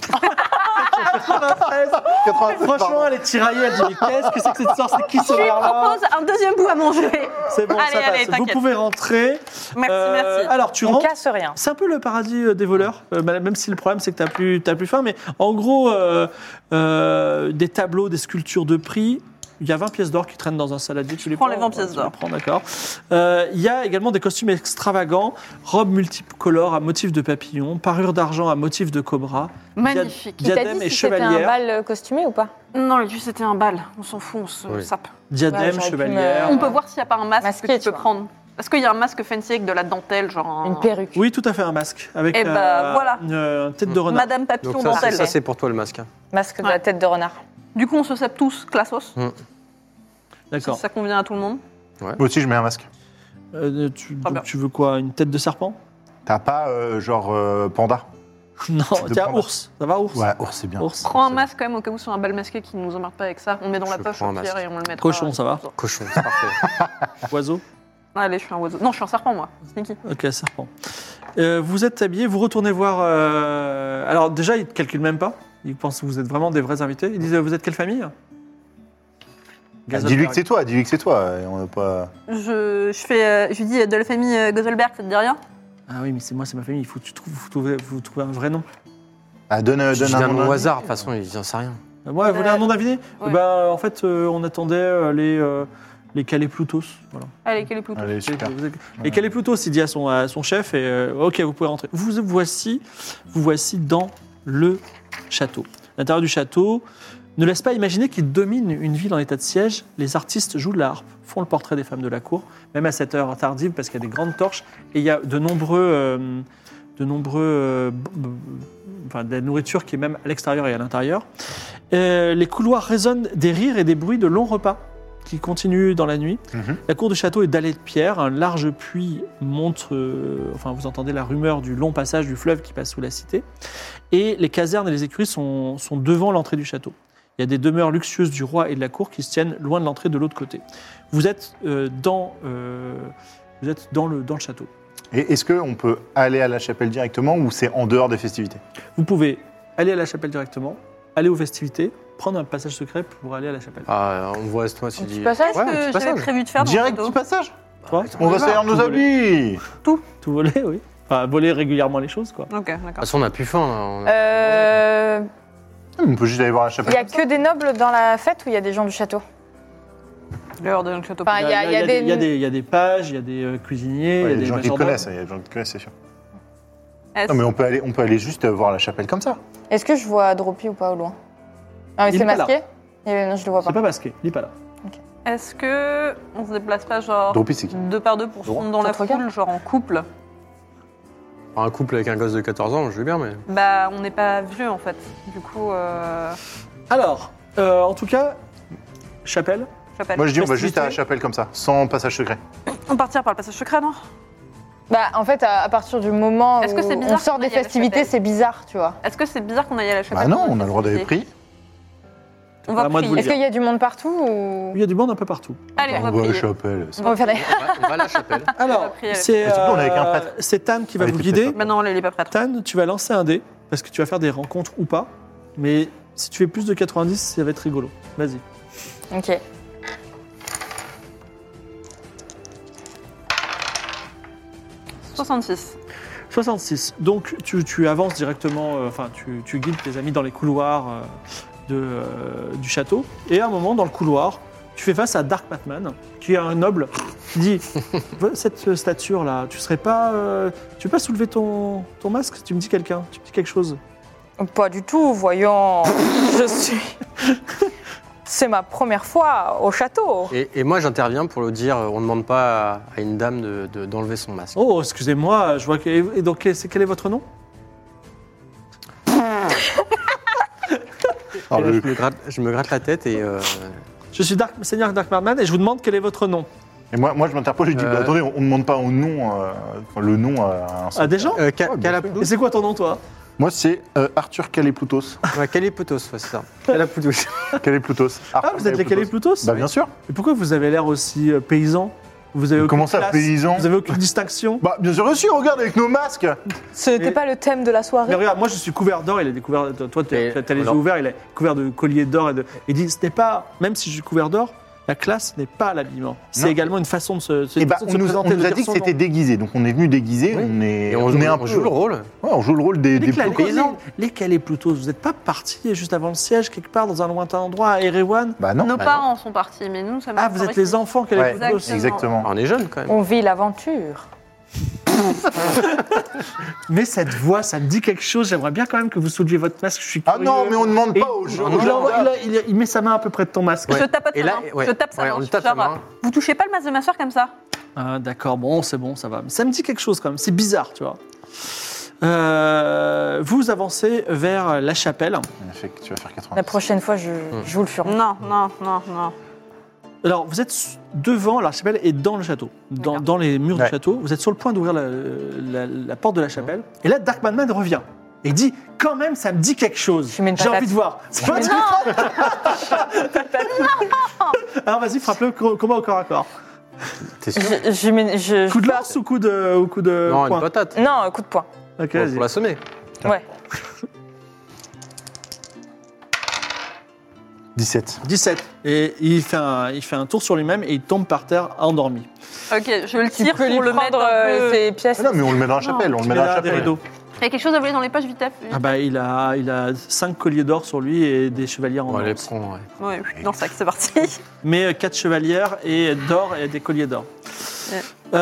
[SPEAKER 4] quatre-vingt-treize,
[SPEAKER 2] Franchement,
[SPEAKER 4] pardon.
[SPEAKER 2] elle est tiraillée. Elle dit mais qu'est-ce que c'est que cette histoire? C'est qui ce
[SPEAKER 5] Je lui
[SPEAKER 2] verre-là?
[SPEAKER 5] propose un deuxième bout à manger.
[SPEAKER 2] C'est bon,
[SPEAKER 5] Allez,
[SPEAKER 2] ça
[SPEAKER 5] allez,
[SPEAKER 2] passe. Vous
[SPEAKER 5] t'inquiète.
[SPEAKER 2] pouvez rentrer.
[SPEAKER 5] Merci,
[SPEAKER 2] Euh,
[SPEAKER 5] merci.
[SPEAKER 2] Alors, tu
[SPEAKER 6] On
[SPEAKER 2] rentres.
[SPEAKER 6] casse rien.
[SPEAKER 2] C'est un peu le paradis euh, des voleurs, euh, même si le problème c'est que tu n'as plus, t'as plus faim. Mais en gros, euh, euh, des tableaux, des sculptures de prix. Il y a vingt pièces d'or qui traînent dans un saladier. Tu les
[SPEAKER 5] prends
[SPEAKER 2] prends
[SPEAKER 5] les vingt pièces
[SPEAKER 2] Tu
[SPEAKER 5] d'or.
[SPEAKER 2] les prends, d'accord. Euh, Il y a également des costumes extravagants, robes multicolores à motif de papillon, parures d'argent à motif de cobra,
[SPEAKER 5] Magnifique.
[SPEAKER 6] Il t'a
[SPEAKER 2] diadème
[SPEAKER 6] dit
[SPEAKER 2] et
[SPEAKER 6] si c'était un
[SPEAKER 2] chevalière.
[SPEAKER 6] bal euh, costumé ou pas?
[SPEAKER 5] Non, lui, c'était un bal. On s'en fout, on se
[SPEAKER 3] Oui.
[SPEAKER 5] sape.
[SPEAKER 2] Diadème,
[SPEAKER 6] Ouais, j'aurais pu
[SPEAKER 2] chevalière.
[SPEAKER 6] me-
[SPEAKER 5] On peut voir s'il n'y a pas un masque
[SPEAKER 6] Masqué,
[SPEAKER 5] que tu
[SPEAKER 6] tu
[SPEAKER 5] peux
[SPEAKER 6] vois.
[SPEAKER 5] prendre. Est-ce qu'il y a un masque fancy avec de la dentelle, genre un-
[SPEAKER 6] Une perruque.
[SPEAKER 2] Oui, tout à fait, un masque. Avec
[SPEAKER 5] Eh bah, voilà.
[SPEAKER 2] une, euh, tête de renard.
[SPEAKER 5] Madame Papillon
[SPEAKER 3] Donc ça, c'est-
[SPEAKER 5] dentelle.
[SPEAKER 3] ça, c'est pour toi le masque. hein.
[SPEAKER 6] Masque de
[SPEAKER 5] Ouais.
[SPEAKER 6] la tête de renard.
[SPEAKER 5] Du coup, on se sèpe tous, classos. Si
[SPEAKER 2] D'accord.
[SPEAKER 5] ça convient à tout le monde.
[SPEAKER 4] Moi aussi, je mets un masque.
[SPEAKER 2] Euh, tu,
[SPEAKER 5] Très bien.
[SPEAKER 2] donc, tu veux quoi? Une tête de serpent?
[SPEAKER 4] T'as pas euh, genre euh, panda?
[SPEAKER 2] Non,
[SPEAKER 4] de
[SPEAKER 2] tiens,
[SPEAKER 4] prendre.
[SPEAKER 2] ours. Ça va, ours?
[SPEAKER 4] Ouais, ours, c'est bien.
[SPEAKER 2] Ours.
[SPEAKER 5] Prends un masque quand même au cas où c'est un bal masqué qui ne nous emmerde pas avec ça. On le met dans la
[SPEAKER 3] Je
[SPEAKER 5] poche
[SPEAKER 3] prends
[SPEAKER 5] au
[SPEAKER 3] un
[SPEAKER 5] pire
[SPEAKER 3] masque.
[SPEAKER 5] et on le met.
[SPEAKER 2] Cochon, ça va?
[SPEAKER 3] Cochon, c'est parfait.
[SPEAKER 2] Oiseau?
[SPEAKER 5] Allez, je suis un oiseau. Non, je suis un serpent, moi. Sneaky.
[SPEAKER 2] Ok, serpent. Euh, vous êtes habillés, vous retournez voir. euh, Alors, déjà, ils ne te calculent même pas. Ils pensent que vous êtes vraiment des vrais invités. Ils disent euh, vous êtes quelle famille?
[SPEAKER 4] Ah,
[SPEAKER 2] Gazelle
[SPEAKER 4] dis-lui que
[SPEAKER 2] Berg.
[SPEAKER 4] c'est toi, dis-lui que c'est toi. et On n'a pas...
[SPEAKER 5] Je, je, fais, euh, je lui dis euh, de la famille euh, Gozelberg, ça te dit rien?
[SPEAKER 2] Ah oui, mais c'est moi, c'est ma famille. Il faut que tu trouves, vous trouvez, vous trouvez un vrai nom.
[SPEAKER 4] Ah, donne, euh,
[SPEAKER 3] Je
[SPEAKER 4] donne
[SPEAKER 3] dis
[SPEAKER 4] un
[SPEAKER 3] un
[SPEAKER 4] nom
[SPEAKER 3] nom au
[SPEAKER 4] d'un-
[SPEAKER 3] hasard, de toute façon, il n'en sait rien.
[SPEAKER 2] Euh, Ouais, vous voulez un nom d'invité?
[SPEAKER 5] Ouais.
[SPEAKER 2] Bah, en fait, euh, on attendait euh, les, euh, les Calais Plutos. Voilà.
[SPEAKER 5] Allez, quel est plutôt?
[SPEAKER 4] Allez, super.
[SPEAKER 2] Vous êtes- Les Calais Plutos, il dit à son, à son chef, et euh, ok, vous pouvez rentrer. Vous voici, vous voici dans le château. L'intérieur du château ne laisse pas imaginer qu'il domine une ville en état de siège. Les artistes jouent de la harpe, font le portrait des femmes de la cour, même à cette heure tardive, parce qu'il y a des grandes torches, et il y a de nombreux... euh, de nombreux... euh, b- b- enfin, de la nourriture qui est même à l'extérieur et à l'intérieur. Euh, les couloirs résonnent des rires et des bruits de longs repas qui continuent dans la nuit.
[SPEAKER 4] Mhm.
[SPEAKER 2] La cour du château est dallée de pierre. Un large puits montre... euh, enfin, vous entendez la rumeur du long passage du fleuve qui passe sous la cité. Et les casernes et les écuries sont, sont devant l'entrée du château. Il y a des demeures luxueuses du roi et de la cour qui se tiennent loin de l'entrée de l'autre côté. Vous êtes, euh, dans, euh, vous êtes dans, le, dans le château.
[SPEAKER 4] Et est-ce qu'on peut aller à la chapelle directement ou c'est en dehors des festivités?
[SPEAKER 2] Vous pouvez aller à la chapelle directement, aller aux festivités, prendre un passage secret pour aller à la chapelle.
[SPEAKER 3] Ah, on voit, toi, tu
[SPEAKER 6] Un
[SPEAKER 3] dis.
[SPEAKER 6] petit passage
[SPEAKER 5] Qu'est-ce
[SPEAKER 3] Ouais, un
[SPEAKER 5] que
[SPEAKER 3] petit
[SPEAKER 5] j'avais
[SPEAKER 3] passage.
[SPEAKER 5] prévu de faire dans le
[SPEAKER 4] Direct
[SPEAKER 5] château?
[SPEAKER 4] petit passage.
[SPEAKER 2] Toi,
[SPEAKER 4] On va
[SPEAKER 2] y
[SPEAKER 4] salir nos
[SPEAKER 2] Tout voler.
[SPEAKER 4] habits.
[SPEAKER 2] Tout voler, oui. Enfin, voler régulièrement les choses, quoi.
[SPEAKER 5] Ok,
[SPEAKER 3] De toute
[SPEAKER 5] d'accord.
[SPEAKER 3] façon, on n'a plus faim. là, on a-
[SPEAKER 6] Euh.
[SPEAKER 4] On peut juste aller voir la
[SPEAKER 6] Il
[SPEAKER 4] chapelle.
[SPEAKER 6] y a que des nobles dans la fête ou il y a des gens du château?
[SPEAKER 5] L'heure de notre château.
[SPEAKER 6] Enfin, il y a, il y a
[SPEAKER 2] des,
[SPEAKER 6] des.
[SPEAKER 2] il y a des- il y a des pages, il y a des euh, cuisiniers,
[SPEAKER 4] Ouais,
[SPEAKER 2] il y a
[SPEAKER 4] des gens qui te
[SPEAKER 2] majordomes.
[SPEAKER 4] connaissent, il y a des gens qui te connaissent, c'est sûr.
[SPEAKER 5] Est-ce
[SPEAKER 4] Non, mais on peut aller, on peut aller juste voir la chapelle comme ça.
[SPEAKER 6] Est-ce que je vois Dropi ou pas au loin? Ah, mais
[SPEAKER 2] Il
[SPEAKER 6] c'est
[SPEAKER 2] est pas
[SPEAKER 6] masqué? Et non, je le vois
[SPEAKER 2] C'est
[SPEAKER 6] pas.
[SPEAKER 2] pas masqué, il est pas là.
[SPEAKER 5] est-ce que on se déplace pas genre
[SPEAKER 4] Dropi, c'est qui?
[SPEAKER 5] deux par deux pour se
[SPEAKER 4] Droit.
[SPEAKER 5] fondre dans
[SPEAKER 6] Ça
[SPEAKER 5] la
[SPEAKER 6] te regarde
[SPEAKER 5] foule, genre en couple?
[SPEAKER 3] Un couple avec un gosse de quatorze ans, je veux bien, mais.
[SPEAKER 5] Bah, on n'est pas vieux en fait. Du coup, euh...
[SPEAKER 2] Alors, euh, en tout cas, chapelle.
[SPEAKER 5] chapelle.
[SPEAKER 4] Moi, je dis, on va
[SPEAKER 2] Festivité.
[SPEAKER 4] juste à la chapelle comme ça, sans passage secret.
[SPEAKER 5] On partira par le passage secret, non?
[SPEAKER 6] Bah, en fait, à, à partir du moment
[SPEAKER 5] Est-ce que c'est
[SPEAKER 6] où
[SPEAKER 5] bizarre
[SPEAKER 6] on sort
[SPEAKER 5] qu'on
[SPEAKER 6] des
[SPEAKER 5] aille à la
[SPEAKER 6] festivités,
[SPEAKER 5] chapelle
[SPEAKER 6] c'est bizarre, tu vois.
[SPEAKER 5] Est-ce que c'est bizarre qu'on aille à la chapelle?
[SPEAKER 4] Bah non,
[SPEAKER 5] pendant
[SPEAKER 4] on
[SPEAKER 5] les
[SPEAKER 4] a le droit d'aller
[SPEAKER 5] festivités?
[SPEAKER 4] pris.
[SPEAKER 5] On va
[SPEAKER 2] À moi de vous
[SPEAKER 5] prier.
[SPEAKER 2] le
[SPEAKER 6] Est-ce qu'il y a du monde partout ou.
[SPEAKER 2] Il y a du monde un peu partout.
[SPEAKER 5] Allez, on
[SPEAKER 4] On
[SPEAKER 5] va
[SPEAKER 4] va à la
[SPEAKER 5] prier.
[SPEAKER 4] chapelle.
[SPEAKER 6] On va faire des-
[SPEAKER 3] On va, on va à la chapelle.
[SPEAKER 2] Alors,
[SPEAKER 5] prier avec-
[SPEAKER 2] c'est
[SPEAKER 4] Mais surtout, on est avec un
[SPEAKER 2] euh,
[SPEAKER 4] prêtre.
[SPEAKER 2] c'est Tan qui va
[SPEAKER 4] Ah, il
[SPEAKER 2] vous
[SPEAKER 4] était
[SPEAKER 2] guider.
[SPEAKER 4] peut-être
[SPEAKER 5] Bah non, il est pas prêtre.
[SPEAKER 2] Tan, tu vas lancer un dé, parce que tu vas faire des rencontres ou pas. Mais si tu fais plus de quatre-vingt-dix, ça va être rigolo. Vas-y.
[SPEAKER 6] Ok.
[SPEAKER 5] soixante-six.
[SPEAKER 2] soixante-six. Donc, tu, tu avances directement, euh, enfin, tu, tu guides tes amis dans les couloirs euh, de, euh, du château. Et à un moment, dans le couloir, tu fais face à Dark Batman, qui est un noble, qui dit cette stature-là, tu serais pas. euh, tu veux pas soulever ton, ton masque? Tu me dis quelqu'un, tu me dis quelque chose.
[SPEAKER 6] Pas du tout, voyons. Je suis. C'est ma première fois au château.
[SPEAKER 3] Et, et moi, j'interviens pour le dire on ne demande pas à, à une dame de- de- d'enlever son masque.
[SPEAKER 2] Oh, excusez-moi, je vois que. Et donc, c'est- quel est votre nom?
[SPEAKER 4] Alors,
[SPEAKER 3] Et là,
[SPEAKER 4] le-
[SPEAKER 3] je, me gratte, je me gratte la tête et. euh,
[SPEAKER 2] Je suis Dark, Seigneur Dark Batman et je vous demande quel est votre nom.
[SPEAKER 4] Et moi, moi, je m'interpose, je dis,
[SPEAKER 3] Euh,
[SPEAKER 4] bah, attendez, on ne demande pas au nom, euh, enfin, le nom à un
[SPEAKER 2] Ah, des gens
[SPEAKER 3] euh, Ca-
[SPEAKER 4] Ouais, bien
[SPEAKER 3] Calapoutos.
[SPEAKER 2] Et c'est quoi ton nom, toi?
[SPEAKER 4] Moi, c'est euh, Arthur Caléploutos.
[SPEAKER 3] Ouais, Calipoutos, ouais, c'est ça. Calapoutos.
[SPEAKER 4] Caléploutos.
[SPEAKER 2] Ah, vous êtes les Caléploutos?
[SPEAKER 4] Bah, bien sûr.
[SPEAKER 2] Et pourquoi vous avez l'air aussi euh, paysan? Vous avez aucune
[SPEAKER 4] Comment ça,
[SPEAKER 2] classe,
[SPEAKER 4] paysan
[SPEAKER 2] Vous avez aucune distinction?
[SPEAKER 4] Bah, bien sûr aussi, regarde avec nos masques.
[SPEAKER 6] Ce n'était
[SPEAKER 2] Mais-
[SPEAKER 6] pas le thème de la
[SPEAKER 2] Mais
[SPEAKER 6] soirée.
[SPEAKER 2] regarde, moi je suis couvert d'or, il a des couverts. Toi, tu
[SPEAKER 3] Et
[SPEAKER 2] as les yeux
[SPEAKER 3] alors
[SPEAKER 2] ouverts, il est couvert de colliers d'or. Et de... il dit ce n'est pas, même si je suis couvert d'or, la classe n'est pas l'habillement. C'est
[SPEAKER 4] Non.
[SPEAKER 2] également une façon de se, c'est
[SPEAKER 4] Et
[SPEAKER 2] une
[SPEAKER 4] bah,
[SPEAKER 2] façon de
[SPEAKER 4] on
[SPEAKER 2] se
[SPEAKER 4] nous,
[SPEAKER 2] présenter.
[SPEAKER 4] on
[SPEAKER 2] de
[SPEAKER 4] nous a
[SPEAKER 2] dire
[SPEAKER 4] dit que
[SPEAKER 2] son
[SPEAKER 4] c'était
[SPEAKER 2] nom.
[SPEAKER 4] déguisé, donc on est venu déguisé,
[SPEAKER 3] Oui.
[SPEAKER 4] on est,
[SPEAKER 3] Et on,
[SPEAKER 4] on
[SPEAKER 3] joue,
[SPEAKER 4] est un
[SPEAKER 3] on
[SPEAKER 4] peu.
[SPEAKER 3] joue le rôle.
[SPEAKER 4] Ouais, on joue le rôle des,
[SPEAKER 2] Les,
[SPEAKER 4] des
[SPEAKER 2] cla-
[SPEAKER 4] plus
[SPEAKER 2] les,
[SPEAKER 4] paysans.
[SPEAKER 2] les, les Caléploutos, vous n'êtes pas partis juste avant le siège, quelque part dans un lointain endroit à Erewan?
[SPEAKER 4] Bah non.
[SPEAKER 5] Nos
[SPEAKER 4] Bah
[SPEAKER 5] parents sont partis, mais nous, ça m'a
[SPEAKER 2] Ah, vous êtes les enfants Caléploutos.
[SPEAKER 4] Ouais, exactement.
[SPEAKER 3] Ah, on est jeunes quand même.
[SPEAKER 6] On vit l'aventure.
[SPEAKER 2] Mais cette voix, ça me dit quelque chose. J'aimerais bien quand même que vous souleviez votre masque. Je suis
[SPEAKER 4] Ah
[SPEAKER 2] curieux.
[SPEAKER 4] non, mais on ne demande
[SPEAKER 2] Et-
[SPEAKER 4] pas aux gens.
[SPEAKER 2] il,
[SPEAKER 4] aux gens.
[SPEAKER 2] envoie- il a- il a- il met sa main à peu près de ton masque.
[SPEAKER 5] Je tape
[SPEAKER 3] Et
[SPEAKER 5] sa
[SPEAKER 3] là,
[SPEAKER 5] main.
[SPEAKER 3] ouais.
[SPEAKER 5] Je tape sa
[SPEAKER 3] Ouais,
[SPEAKER 5] main.
[SPEAKER 3] on
[SPEAKER 5] je
[SPEAKER 3] tape
[SPEAKER 5] suis
[SPEAKER 3] sa
[SPEAKER 5] genre,
[SPEAKER 3] main.
[SPEAKER 5] Vous touchez pas le masque de ma soeur comme ça?
[SPEAKER 2] Ah, d'accord, bon, c'est bon, ça va. Mais ça me dit quelque chose quand même, c'est bizarre, tu vois. Euh, vous avancez vers la chapelle.
[SPEAKER 4] En effet, tu vas faire quatre-vingts.
[SPEAKER 6] La prochaine fois, je je joue le furon.
[SPEAKER 5] Non, non, non, non.
[SPEAKER 2] Alors, vous êtes devant, la chapelle est dans le château, dans,
[SPEAKER 5] D'accord.
[SPEAKER 2] dans les murs
[SPEAKER 4] Ouais.
[SPEAKER 2] du château. Vous êtes sur le point d'ouvrir la, la- la porte de la chapelle. Et là, Dark Madman revient. Et il dit, quand même, ça me dit quelque chose.
[SPEAKER 6] Je mets une
[SPEAKER 2] J'ai
[SPEAKER 6] patate.
[SPEAKER 2] envie de voir. C'est pas du Alors, vas-y, frappe-le co- combat au corps à corps.
[SPEAKER 3] T'es sûr?
[SPEAKER 6] Je, je mets- je-
[SPEAKER 2] Coup de
[SPEAKER 6] je-
[SPEAKER 2] lance ou coup de, ou coup de
[SPEAKER 3] Non, une
[SPEAKER 2] poing
[SPEAKER 3] patate.
[SPEAKER 6] Non, un coup de poing.
[SPEAKER 2] Ok,
[SPEAKER 3] Pour,
[SPEAKER 2] vas-y.
[SPEAKER 3] pour l'assommer.
[SPEAKER 6] Ouais.
[SPEAKER 4] dix-sept.
[SPEAKER 2] dix-sept. Et il fait, un, il fait un tour sur lui-même et il tombe par terre endormi.
[SPEAKER 5] Ok, je le
[SPEAKER 6] Tu
[SPEAKER 5] tire
[SPEAKER 6] peux
[SPEAKER 5] pour
[SPEAKER 6] lui
[SPEAKER 5] le mettre
[SPEAKER 6] prendre
[SPEAKER 5] un
[SPEAKER 6] euh,
[SPEAKER 5] peu...
[SPEAKER 6] ses pièces.
[SPEAKER 4] Ah non, mais on le met dans la chapelle, on le
[SPEAKER 2] Tu
[SPEAKER 4] met
[SPEAKER 2] mets
[SPEAKER 4] dans la
[SPEAKER 2] là des
[SPEAKER 4] chapelle.
[SPEAKER 2] rideaux.
[SPEAKER 5] Il y a quelque chose à voler dans les poches, vite fait.
[SPEAKER 2] Ah bah, il a, il a cinq colliers d'or sur lui et des chevalières en
[SPEAKER 3] On va
[SPEAKER 2] or.
[SPEAKER 3] les
[SPEAKER 2] aussi.
[SPEAKER 3] prendre, ouais.
[SPEAKER 5] Ouais, dans le sac, c'est parti.
[SPEAKER 2] Mais euh, quatre chevalières et d'or et des colliers d'or.
[SPEAKER 5] Ouais.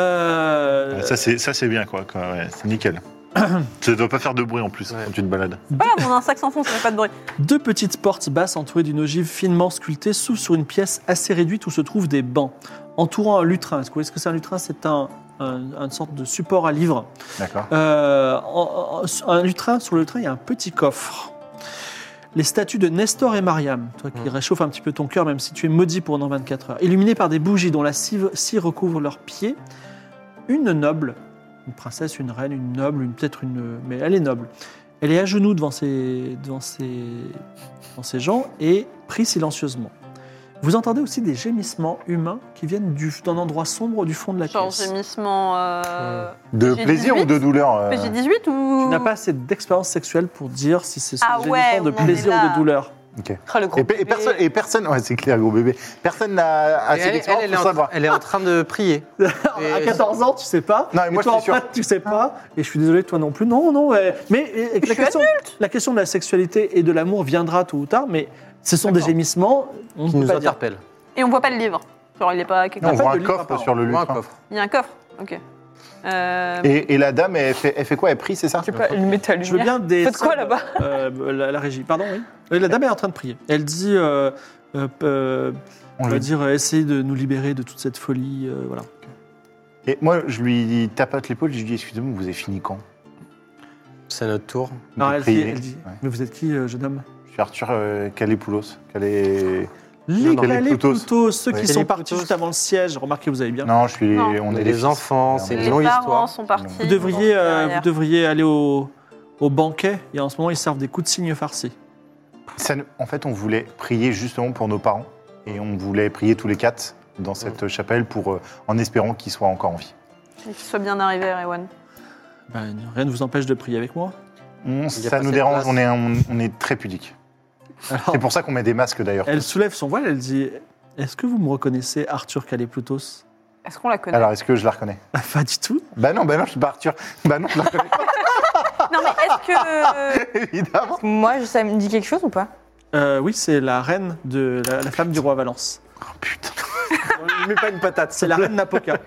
[SPEAKER 2] Euh,
[SPEAKER 4] Ouais, Ça, c'est ça, c'est bien, quoi. quoi, ouais, c'est nickel. Ça ne doit pas faire de bruit en plus
[SPEAKER 3] Ouais.
[SPEAKER 4] quand tu te balades.
[SPEAKER 5] Voilà, on a un sac sans fond, ça fait pas de bruit.
[SPEAKER 2] Deux petites portes basses entourées d'une ogive finement sculptée s'ouvrent sur une pièce assez réduite où se trouvent des bancs, entourant un lutrin. Est-ce que vous voyez ce que c'est un lutrin? C'est un, un- une sorte de support à livres.
[SPEAKER 4] D'accord.
[SPEAKER 2] Euh, en- en- un lutrin, sur le lutrin, il y a un petit coffre. Les statues de Nestor et Mariam, toi qui
[SPEAKER 3] Mm.
[SPEAKER 2] réchauffe un petit peu ton cœur, même si tu es maudit pendant vingt-quatre heures, illuminées par des bougies dont la cire cire recouvre leurs pieds, une noble, une princesse, une reine, une noble, une- peut-être une... mais elle est noble. Elle est à genoux devant ses, devant ses, devant ses gens et prie silencieusement. Vous entendez aussi des gémissements humains qui viennent du- d'un endroit sombre du fond de la
[SPEAKER 5] Genre
[SPEAKER 2] pièce.
[SPEAKER 5] gémissement... Euh...
[SPEAKER 4] De
[SPEAKER 5] P G
[SPEAKER 4] plaisir
[SPEAKER 5] dix-huit?
[SPEAKER 4] ou de douleur euh,
[SPEAKER 5] P G dix-huit ou...
[SPEAKER 2] Tu n'as pas assez d'expérience sexuelle pour dire si c'est
[SPEAKER 5] Ah
[SPEAKER 2] des
[SPEAKER 5] ouais,
[SPEAKER 2] gémissements de
[SPEAKER 5] on en est
[SPEAKER 2] plaisir
[SPEAKER 5] là.
[SPEAKER 2] ou de douleur.
[SPEAKER 6] Ah, le gros
[SPEAKER 4] Et, pe- et
[SPEAKER 6] bébé.
[SPEAKER 4] personne, et personne, ouais, c'est clair, gros bébé. Personne n'a
[SPEAKER 3] Et
[SPEAKER 4] assez
[SPEAKER 3] elle, elle,
[SPEAKER 4] d'expérience
[SPEAKER 3] elle est
[SPEAKER 4] pour
[SPEAKER 3] en,
[SPEAKER 4] savoir.
[SPEAKER 3] elle est en train de prier.
[SPEAKER 2] à
[SPEAKER 3] Et-
[SPEAKER 2] quatorze ans, tu sais pas.
[SPEAKER 4] Non, et moi,
[SPEAKER 2] toi,
[SPEAKER 4] je
[SPEAKER 2] en
[SPEAKER 4] suis sûr.
[SPEAKER 2] fait, tu sais pas. Et je suis désolé, toi non plus. Non, non. ouais. Mais et- et
[SPEAKER 5] Je
[SPEAKER 2] la,
[SPEAKER 5] suis
[SPEAKER 2] question, la question de la sexualité et de l'amour viendra tôt ou tard, mais ce sont des
[SPEAKER 3] D'accord.
[SPEAKER 2] gémissements. On ne
[SPEAKER 3] Qui
[SPEAKER 2] peut
[SPEAKER 3] nous
[SPEAKER 2] pas dire.
[SPEAKER 3] interpelle.
[SPEAKER 5] Et on voit pas le livre. Genre, il est pas quelque
[SPEAKER 4] Non, on
[SPEAKER 2] pas
[SPEAKER 5] part.
[SPEAKER 4] voit
[SPEAKER 2] de
[SPEAKER 4] un
[SPEAKER 2] livre
[SPEAKER 4] coffre
[SPEAKER 2] apparent.
[SPEAKER 4] sur le
[SPEAKER 3] On voit un
[SPEAKER 4] lutrin.
[SPEAKER 3] coffre.
[SPEAKER 5] Il y a un coffre. Ok. Euh...
[SPEAKER 4] Et, et la dame, elle fait, elle fait quoi? Elle prie, c'est ça?
[SPEAKER 6] Tu peux allumer ta lumière.
[SPEAKER 2] Je veux bien des.
[SPEAKER 6] Faites quoi, là-bas
[SPEAKER 2] euh, la, la régie. Pardon, oui. Euh, La dame est en train de prier. Elle dit. Euh, euh, euh,
[SPEAKER 4] On
[SPEAKER 2] on va
[SPEAKER 4] lui-
[SPEAKER 2] dire, euh, essayer de nous libérer de toute cette folie. euh, voilà.
[SPEAKER 4] Et moi, je lui tapote l'épaule, je lui dis, excusez-moi, vous avez fini quand?
[SPEAKER 3] C'est notre tour.
[SPEAKER 4] de
[SPEAKER 2] Alors elle, dit,
[SPEAKER 4] prier
[SPEAKER 2] elle dit
[SPEAKER 4] Ouais.
[SPEAKER 2] mais vous êtes qui, euh, jeune homme?
[SPEAKER 4] Je suis Arthur euh, Calépoulos. Calé...
[SPEAKER 2] Les
[SPEAKER 4] non, les
[SPEAKER 2] Calais
[SPEAKER 4] Plutos.
[SPEAKER 2] Plutos, ceux qui
[SPEAKER 4] Ouais.
[SPEAKER 2] sont
[SPEAKER 3] Les
[SPEAKER 2] partis
[SPEAKER 3] Plutos.
[SPEAKER 2] juste avant le siège. Remarquez, vous avez bien.
[SPEAKER 4] Non, je suis les...
[SPEAKER 5] Non.
[SPEAKER 4] on
[SPEAKER 3] On
[SPEAKER 4] est
[SPEAKER 3] est
[SPEAKER 4] les
[SPEAKER 3] les
[SPEAKER 4] fils.
[SPEAKER 3] enfants,
[SPEAKER 4] On
[SPEAKER 3] c'est
[SPEAKER 4] est
[SPEAKER 3] une
[SPEAKER 5] Les
[SPEAKER 3] longue
[SPEAKER 5] parents
[SPEAKER 3] histoire.
[SPEAKER 5] sont partis.
[SPEAKER 2] Vous devriez,
[SPEAKER 5] ils vont
[SPEAKER 2] euh, vous
[SPEAKER 5] derrière.
[SPEAKER 2] devriez aller au, au banquet et en ce moment ils servent des coups de cygne farcis.
[SPEAKER 4] Ça, en fait, on voulait prier justement pour nos parents. Et on voulait prier tous les quatre dans cette chapelle pour, euh, en espérant qu'ils soient encore en vie.
[SPEAKER 5] Et qu'il soit bien arrivé, Erwan.
[SPEAKER 2] Ben, rien ne vous empêche de prier avec moi.
[SPEAKER 4] On-
[SPEAKER 3] y a
[SPEAKER 4] ça
[SPEAKER 3] pas
[SPEAKER 4] nous
[SPEAKER 3] cette
[SPEAKER 4] dérange,
[SPEAKER 3] place.
[SPEAKER 4] on est, on, on est très pudique.
[SPEAKER 2] Alors,
[SPEAKER 4] C'est pour ça qu'on met des masques d'ailleurs.
[SPEAKER 2] elle soulève son voile, elle dit est-ce que vous me reconnaissez Arthur Calais Plutos?
[SPEAKER 5] Est-ce qu'on la connaît?
[SPEAKER 4] Alors, est-ce que je la reconnais?
[SPEAKER 2] Ah, pas du tout.
[SPEAKER 4] Bah non, bah non, je suis pas Arthur. Bah non, je la reconnais
[SPEAKER 5] Non, mais est-ce que...
[SPEAKER 4] pas, évidemment.
[SPEAKER 6] Moi, ça me dit quelque chose ou pas?
[SPEAKER 2] Euh, oui, c'est la reine de la, la femme du roi Valence.
[SPEAKER 4] Oh putain.
[SPEAKER 3] Ne mets pas une patate.
[SPEAKER 2] C'est la reine Napoca.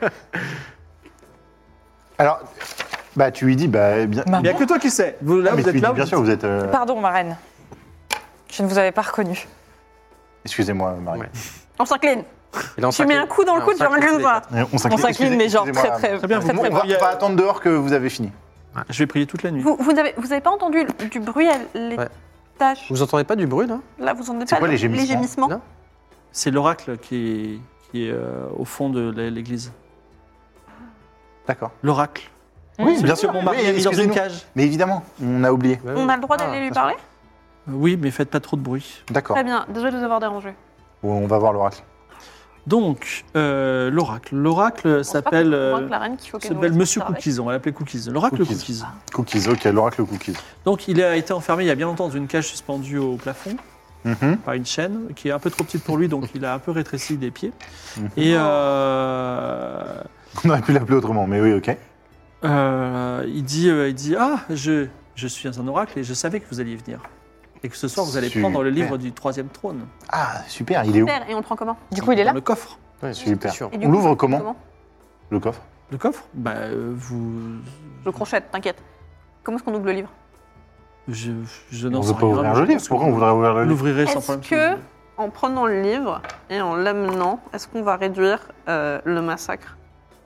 [SPEAKER 4] Alors, bah tu lui dis, bah bien.
[SPEAKER 2] Il n'y a que toi qui sais. Vous, là,
[SPEAKER 4] Ah, mais
[SPEAKER 2] vous
[SPEAKER 4] tu lui
[SPEAKER 2] êtes là.
[SPEAKER 4] dis, bien
[SPEAKER 2] vous
[SPEAKER 4] sûr, vous êtes. euh,
[SPEAKER 6] Pardon, ma reine. Je ne vous avais pas reconnu.
[SPEAKER 4] Excusez-moi, Marie.
[SPEAKER 3] Ouais.
[SPEAKER 5] On s'incline.
[SPEAKER 3] Et là, on
[SPEAKER 5] Tu mets
[SPEAKER 3] s'incline.
[SPEAKER 5] un coup dans le
[SPEAKER 3] Ouais,
[SPEAKER 5] coude,
[SPEAKER 3] on
[SPEAKER 5] je m'incline
[SPEAKER 3] s'incline
[SPEAKER 5] pas.
[SPEAKER 4] Euh, On
[SPEAKER 6] On s'incline,
[SPEAKER 4] excusez-
[SPEAKER 6] mais genre très,
[SPEAKER 4] excusez-moi.
[SPEAKER 6] très,
[SPEAKER 2] Très bien,
[SPEAKER 6] très,
[SPEAKER 2] vous-
[SPEAKER 6] très
[SPEAKER 4] On va,
[SPEAKER 6] bas.
[SPEAKER 4] on va attendre dehors que vous avez fini.
[SPEAKER 2] Je vais prier toute la nuit.
[SPEAKER 5] Vous, vous n'avez vous avez pas entendu le- du bruit à l'étage?
[SPEAKER 3] Vous entendez pas du bruit, là?
[SPEAKER 5] Là, vous entendez
[SPEAKER 4] C'est
[SPEAKER 5] pas
[SPEAKER 4] quoi,
[SPEAKER 5] le-
[SPEAKER 4] les gémissements
[SPEAKER 3] Non.
[SPEAKER 2] C'est l'oracle qui est, qui est euh, au fond de la- l'église.
[SPEAKER 4] D'accord.
[SPEAKER 2] L'oracle.
[SPEAKER 4] Oui,
[SPEAKER 2] Celui
[SPEAKER 4] bien
[SPEAKER 2] que
[SPEAKER 4] sûr.
[SPEAKER 2] Mon mari
[SPEAKER 4] Oui,
[SPEAKER 2] a mis dans une
[SPEAKER 4] excusez-nous.
[SPEAKER 2] cage.
[SPEAKER 4] Mais évidemment, on a oublié.
[SPEAKER 3] Bah oui.
[SPEAKER 5] On a le droit
[SPEAKER 3] Ah,
[SPEAKER 5] d'aller lui
[SPEAKER 3] parce
[SPEAKER 5] parler?
[SPEAKER 2] Oui, mais faites pas trop de bruit.
[SPEAKER 4] D'accord.
[SPEAKER 5] Très bien, désolé de vous avoir dérangé.
[SPEAKER 4] Bon, on va voir l'oracle.
[SPEAKER 2] Donc, euh, l'oracle. L'oracle
[SPEAKER 5] On
[SPEAKER 2] s'appelle
[SPEAKER 5] se
[SPEAKER 2] euh,
[SPEAKER 5] convaincre la reine qu'il faut qu'elle nous
[SPEAKER 2] s'appelle
[SPEAKER 5] laisse
[SPEAKER 2] Monsieur
[SPEAKER 5] parler.
[SPEAKER 2] Cookies. On va l'appeler Cookies. L'oracle
[SPEAKER 4] Cookies.
[SPEAKER 2] Cookies.
[SPEAKER 4] Cookies, ok, l'oracle cookies.
[SPEAKER 2] Donc, il a été enfermé il y a bien longtemps dans une cage suspendue au plafond
[SPEAKER 4] Mhm.
[SPEAKER 2] par une chaîne qui est un peu trop petite pour lui, donc il a un peu rétréci des pieds.
[SPEAKER 4] Mhm.
[SPEAKER 2] Et euh,
[SPEAKER 4] On aurait pu l'appeler autrement, mais oui, ok.
[SPEAKER 2] euh, il dit, euh, il dit, ah, je, je suis un oracle et je savais que vous alliez venir. Et que ce soir, vous allez
[SPEAKER 4] Super.
[SPEAKER 2] prendre le livre du troisième trône
[SPEAKER 4] Ah, super, il est où?
[SPEAKER 5] Super, et on le prend comment?
[SPEAKER 6] Du coup, il est
[SPEAKER 2] dans
[SPEAKER 6] là?
[SPEAKER 2] le coffre.
[SPEAKER 3] Ouais, c'est
[SPEAKER 4] Super.
[SPEAKER 3] sûr.
[SPEAKER 5] Et du
[SPEAKER 4] On
[SPEAKER 5] coup,
[SPEAKER 4] l'ouvre
[SPEAKER 5] je le
[SPEAKER 4] comment
[SPEAKER 5] prends
[SPEAKER 4] Le coffre?
[SPEAKER 2] Le coffre Bah, euh, vous.
[SPEAKER 5] Je le crochette, t'inquiète. Comment est-ce qu'on ouvre le livre?
[SPEAKER 2] Je, je
[SPEAKER 4] On
[SPEAKER 2] n'en
[SPEAKER 4] ne
[SPEAKER 2] sais
[SPEAKER 4] veut pas
[SPEAKER 2] rien.
[SPEAKER 4] ouvrir
[SPEAKER 2] je
[SPEAKER 4] le livre.
[SPEAKER 2] pense que
[SPEAKER 4] Pourquoi on voudrait ouvrir le
[SPEAKER 2] Vous
[SPEAKER 4] livre?
[SPEAKER 2] l'ouvrirez sans
[SPEAKER 5] Est-ce
[SPEAKER 2] problème.
[SPEAKER 5] que, en prenant le livre et en l'amenant, est-ce qu'on va réduire euh, le massacre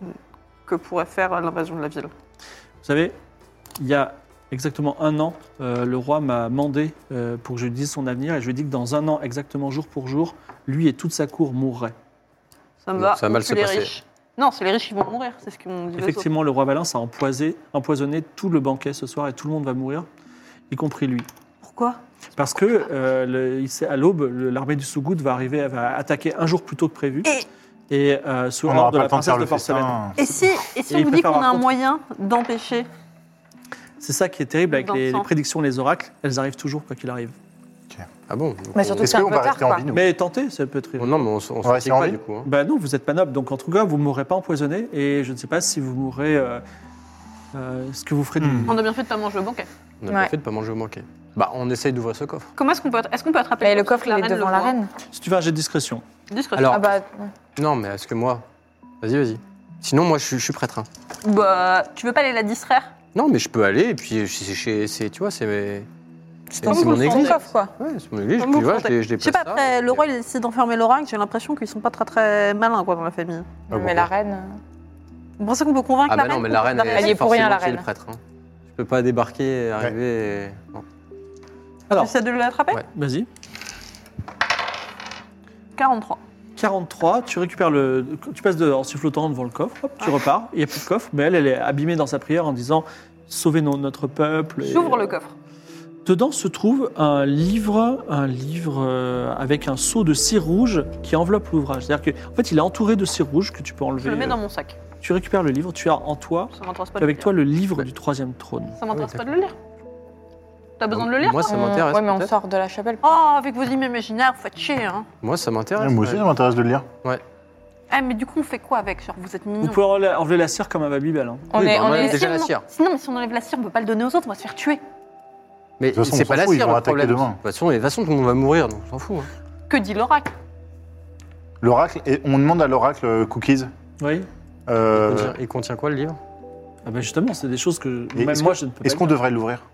[SPEAKER 5] que pourrait faire l'invasion de la ville.
[SPEAKER 2] Vous savez, il y a exactement un an, euh, le roi m'a mandé euh, pour que je lui dise son avenir et je lui ai dit que dans un an, exactement jour pour jour, lui et toute sa cour mourraient.
[SPEAKER 5] Ça me
[SPEAKER 3] Donc,
[SPEAKER 5] va.
[SPEAKER 3] ça va mal
[SPEAKER 5] c'est
[SPEAKER 3] se
[SPEAKER 5] les
[SPEAKER 3] passer.
[SPEAKER 5] riches. Non, c'est les riches qui vont mourir, c'est ce qu'on dit.
[SPEAKER 2] Effectivement, le roi Valens a empoisé- empoisonné tout le banquet ce soir et tout le monde va mourir, y compris lui.
[SPEAKER 5] Pourquoi?
[SPEAKER 2] Parce que euh, le- il sait- à l'aube, le- l'armée du Sougoud va arriver, elle va attaquer un jour plus tôt que prévu.
[SPEAKER 5] Et,
[SPEAKER 2] Et euh, sous
[SPEAKER 4] On n'aura
[SPEAKER 2] l'ordre de
[SPEAKER 4] pas
[SPEAKER 2] la
[SPEAKER 4] le temps de
[SPEAKER 2] princesse
[SPEAKER 4] faire
[SPEAKER 2] de
[SPEAKER 4] le
[SPEAKER 2] porcelaine.
[SPEAKER 4] festin.
[SPEAKER 5] et si, et si
[SPEAKER 2] Et
[SPEAKER 5] on
[SPEAKER 2] il
[SPEAKER 5] vous dit
[SPEAKER 2] préfère
[SPEAKER 5] qu'on a
[SPEAKER 2] par
[SPEAKER 5] un
[SPEAKER 2] contre-
[SPEAKER 5] moyen d'empêcher
[SPEAKER 2] C'est ça qui est terrible avec
[SPEAKER 5] Dans le
[SPEAKER 2] les,
[SPEAKER 5] sang.
[SPEAKER 2] les prédictions, les oracles, elles arrivent toujours quoi qu'il arrive.
[SPEAKER 3] Ah bon donc
[SPEAKER 6] Mais
[SPEAKER 3] on-
[SPEAKER 6] surtout,
[SPEAKER 4] Est-ce
[SPEAKER 6] c'est un
[SPEAKER 4] qu'on
[SPEAKER 6] peu
[SPEAKER 4] va
[SPEAKER 6] tard,
[SPEAKER 4] rester en
[SPEAKER 6] quoi.
[SPEAKER 4] vie, nous
[SPEAKER 2] Mais tentez, ça peut être
[SPEAKER 3] Bon,
[SPEAKER 2] arrivé.
[SPEAKER 3] non, mais on, s- on
[SPEAKER 4] va
[SPEAKER 3] se
[SPEAKER 4] rester
[SPEAKER 3] fatigue
[SPEAKER 4] en
[SPEAKER 3] pas
[SPEAKER 4] vie
[SPEAKER 3] du coup. hein.
[SPEAKER 2] Bah non, vous n'êtes pas noble, donc en tout cas, vous ne mourrez pas empoisonné et je ne sais pas si vous mourrez. euh, euh, ce que vous ferez du.
[SPEAKER 4] Hmm.
[SPEAKER 5] On a bien fait de pas manger au banquet.
[SPEAKER 3] On a bien
[SPEAKER 6] Ouais.
[SPEAKER 3] fait de pas manger au manqué. Bah, on essaye d'ouvrir ce coffre.
[SPEAKER 5] Comment est-ce qu'on peut, est-ce qu'on peut attraper
[SPEAKER 6] Mais le coffre, il est
[SPEAKER 5] reine
[SPEAKER 6] devant
[SPEAKER 5] le
[SPEAKER 6] la
[SPEAKER 5] voit
[SPEAKER 6] reine.
[SPEAKER 2] Si tu fais un jet de discrétion.
[SPEAKER 5] Discrétion.
[SPEAKER 3] Alors-
[SPEAKER 6] Ah bah,
[SPEAKER 3] Non, mais est-ce que moi. Vas-y, vas-y. Sinon, moi, je suis, je suis prêtre. hein.
[SPEAKER 5] Bah, tu veux pas aller la distraire?
[SPEAKER 3] Non, mais je peux aller, et puis c'est chez. c'est- Tu vois, c'est mes.
[SPEAKER 6] c'est
[SPEAKER 5] comme
[SPEAKER 6] ton
[SPEAKER 5] vous
[SPEAKER 3] mon
[SPEAKER 5] le
[SPEAKER 3] église.
[SPEAKER 5] sentez.
[SPEAKER 6] coffre, quoi.
[SPEAKER 3] Ouais, c'est mon église,
[SPEAKER 5] Comme
[SPEAKER 3] puis
[SPEAKER 5] vous
[SPEAKER 3] voilà,
[SPEAKER 5] le
[SPEAKER 3] je les, je les
[SPEAKER 5] Je sais
[SPEAKER 3] place
[SPEAKER 5] pas,
[SPEAKER 3] là,
[SPEAKER 5] après,
[SPEAKER 3] et
[SPEAKER 5] le roi
[SPEAKER 3] puis-
[SPEAKER 5] il décide d'enfermer l'oracle, j'ai l'impression qu'ils sont pas très très malins quoi dans la famille.
[SPEAKER 4] Ah,
[SPEAKER 6] Mais
[SPEAKER 4] bon.
[SPEAKER 6] la reine.
[SPEAKER 5] Vous pensez qu'on peut convaincre
[SPEAKER 3] Ah,
[SPEAKER 5] la
[SPEAKER 3] bah non,
[SPEAKER 5] reine
[SPEAKER 3] mais
[SPEAKER 5] pour
[SPEAKER 3] la
[SPEAKER 5] qu'on
[SPEAKER 3] reine,
[SPEAKER 5] la
[SPEAKER 3] elle,
[SPEAKER 6] Elle y est
[SPEAKER 3] c'est
[SPEAKER 6] pour rien, la
[SPEAKER 3] forcément qui est
[SPEAKER 6] reine.
[SPEAKER 3] le prêtre. hein. Je peux pas débarquer, arriver. et- non.
[SPEAKER 2] Alors,
[SPEAKER 5] J'essaie de l'attraper?
[SPEAKER 3] Ouais.
[SPEAKER 2] vas-y.
[SPEAKER 5] quarante-trois.
[SPEAKER 2] quarante-trois, tu récupères le. Tu passes de, en sifflotant devant le coffre, hop, tu repars, il n'y a plus de coffre, mais elle, elle est abîmée dans sa prière en disant sauvez no- notre peuple. et-
[SPEAKER 5] J'ouvre le coffre.
[SPEAKER 2] Dedans se trouve un livre, un livre euh, avec un seau de cire rouge qui enveloppe l'ouvrage. C'est-à-dire qu'en fait, il est entouré de cire rouge que tu peux enlever.
[SPEAKER 5] Je le mets
[SPEAKER 2] euh,
[SPEAKER 5] dans mon sac.
[SPEAKER 2] Tu récupères le livre, tu as en toi,
[SPEAKER 5] Ça m'intéresse pas
[SPEAKER 2] tu as
[SPEAKER 5] de
[SPEAKER 2] avec
[SPEAKER 5] le
[SPEAKER 2] toi
[SPEAKER 5] lire.
[SPEAKER 2] le livre du troisième trône.
[SPEAKER 5] Ça m'intéresse
[SPEAKER 3] Ah oui,
[SPEAKER 5] pas de le lire. T'as besoin de le lire?
[SPEAKER 3] Moi,
[SPEAKER 5] toi
[SPEAKER 3] ça
[SPEAKER 6] On-
[SPEAKER 3] m'intéresse.
[SPEAKER 6] Ouais, mais on
[SPEAKER 3] peut-être.
[SPEAKER 6] sort de la chapelle.
[SPEAKER 5] Oh, avec vos images imaginaires, vous faites chier, hein.
[SPEAKER 3] Moi, ça m'intéresse.
[SPEAKER 4] Ouais, moi aussi,
[SPEAKER 3] ouais.
[SPEAKER 4] ça m'intéresse de le lire.
[SPEAKER 5] Eh, mais du coup, on fait quoi avec? Genre, vous êtes
[SPEAKER 2] Vous
[SPEAKER 5] mignons.
[SPEAKER 2] pouvez enlever enlever la cire comme un babybel. Hein.
[SPEAKER 6] On
[SPEAKER 3] Oui,
[SPEAKER 6] est,
[SPEAKER 3] bah,
[SPEAKER 6] on
[SPEAKER 3] on a
[SPEAKER 6] est
[SPEAKER 3] déjà la
[SPEAKER 5] Sinon-
[SPEAKER 3] cire.
[SPEAKER 5] Sinon, mais si on enlève la cire, on peut pas le donner aux autres, on va se faire tuer.
[SPEAKER 3] Mais
[SPEAKER 4] De toute façon,
[SPEAKER 3] c'est
[SPEAKER 4] on
[SPEAKER 3] pas
[SPEAKER 4] s'en
[SPEAKER 3] la
[SPEAKER 4] fout, ils
[SPEAKER 3] cire
[SPEAKER 4] vont
[SPEAKER 3] le
[SPEAKER 4] attaquer
[SPEAKER 3] problème.
[SPEAKER 4] demain.
[SPEAKER 3] De toute façon, de toute façon, tout le monde va mourir, donc on s'en fout. hein.
[SPEAKER 5] Que dit l'oracle?
[SPEAKER 4] L'oracle, et on demande à l'oracle euh, cookies.
[SPEAKER 2] Oui.
[SPEAKER 4] Euh,
[SPEAKER 3] Il contient- Il contient quoi le livre?
[SPEAKER 2] Ah ben justement, c'est des choses que
[SPEAKER 4] Et
[SPEAKER 2] même
[SPEAKER 4] est-ce
[SPEAKER 2] moi
[SPEAKER 4] que-
[SPEAKER 2] je ne peux
[SPEAKER 4] Est-ce
[SPEAKER 2] pas
[SPEAKER 4] qu'on
[SPEAKER 2] dire.
[SPEAKER 4] devrait l'ouvrir?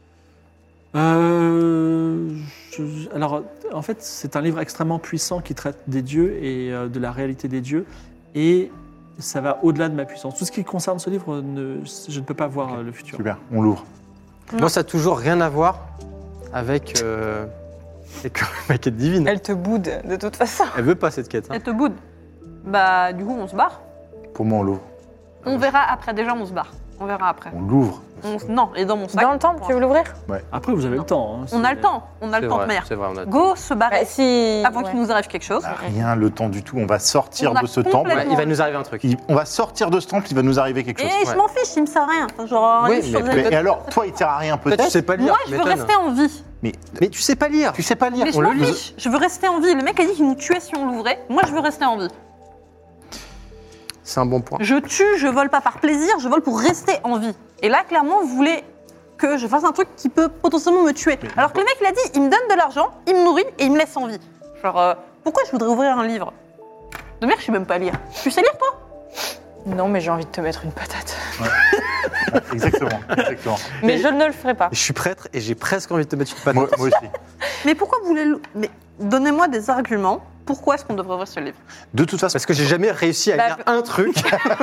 [SPEAKER 2] Euh, je- alors, en fait, c'est un livre extrêmement puissant qui traite des dieux et euh, de la réalité des dieux. Et ça va au-delà de ma puissance. Tout ce qui concerne ce livre, ne- je ne peux pas voir euh, le futur.
[SPEAKER 4] Super, on l'ouvre.
[SPEAKER 3] Moi, ça n'a toujours rien à voir avec. Euh... avec ma quête divine. Elle...
[SPEAKER 6] Elle te boude, de toute façon.
[SPEAKER 3] veut pas cette quête. hein.
[SPEAKER 5] Elle te boude. Bah, du coup, on se barre.
[SPEAKER 4] Pour moi, on l'ouvre.
[SPEAKER 5] On verra après. Déjà, on se barre. On verra après.
[SPEAKER 4] On l'ouvre.
[SPEAKER 5] On s- Non, et dans mon sac.
[SPEAKER 6] Dans le temple, tu veux l'ouvrir?
[SPEAKER 2] Après, vous avez le temps. hein,
[SPEAKER 5] On a
[SPEAKER 2] c'est-
[SPEAKER 5] le temps. On a
[SPEAKER 3] C'est
[SPEAKER 5] le temps de
[SPEAKER 3] vrai,
[SPEAKER 5] manière.
[SPEAKER 3] c'est vrai, on a.
[SPEAKER 5] Go se barrer
[SPEAKER 6] Bah, si.
[SPEAKER 5] avant
[SPEAKER 6] ouais.
[SPEAKER 5] qu'il nous arrive quelque chose.
[SPEAKER 4] Ah, rien, le temps du tout. On va sortir
[SPEAKER 5] On a
[SPEAKER 4] de ce temple.
[SPEAKER 5] complètement-
[SPEAKER 3] Ouais, il va nous arriver un truc.
[SPEAKER 4] Il- On va sortir de ce temple, il va nous arriver quelque
[SPEAKER 5] Et
[SPEAKER 4] chose.
[SPEAKER 5] je
[SPEAKER 3] ouais.
[SPEAKER 5] m'en fiche, il me sert à rien. Enfin, genre, un
[SPEAKER 3] Oui,
[SPEAKER 5] livre sur
[SPEAKER 3] mais
[SPEAKER 5] les-
[SPEAKER 4] Mais, et alors, toi, il sert à rien
[SPEAKER 3] Toi, tu
[SPEAKER 4] peut-être.
[SPEAKER 3] sais pas lire.
[SPEAKER 5] Moi, je veux
[SPEAKER 3] m'étonne.
[SPEAKER 5] rester en vie.
[SPEAKER 4] Mais
[SPEAKER 3] Mais tu sais pas lire.
[SPEAKER 4] tu sais pas lire.
[SPEAKER 5] Mais je
[SPEAKER 3] on
[SPEAKER 5] m'en
[SPEAKER 3] le-
[SPEAKER 5] fiche. Je veux rester en vie. Le mec a dit qu'il nous tuait si on l'ouvrait. Moi, je veux rester en vie.
[SPEAKER 3] C'est un bon point.
[SPEAKER 5] Je tue, je vole pas par plaisir, je vole pour rester en vie. Et là, clairement, vous voulez que je fasse un truc qui peut potentiellement me tuer. Alors que le mec, il a dit, il me donne de l'argent, il me nourrit et il me laisse en vie. Genre, euh, pourquoi je voudrais ouvrir un livre? De merde, je sais même pas lire. Tu sais lire, toi?
[SPEAKER 6] Non, mais j'ai envie de te mettre une patate.
[SPEAKER 4] Exactement, exactement.
[SPEAKER 6] Mais je ne le ferai pas.
[SPEAKER 3] Je suis prêtre et j'ai presque envie de te mettre une patate.
[SPEAKER 4] Moi, moi aussi.
[SPEAKER 5] Mais pourquoi vous voulez... le- Mais donnez-moi des arguments. Pourquoi est-ce qu'on devrait ouvrir ce livre?
[SPEAKER 4] De toute façon,
[SPEAKER 3] Parce que j'ai jamais réussi à
[SPEAKER 6] Bah,
[SPEAKER 3] lire un truc.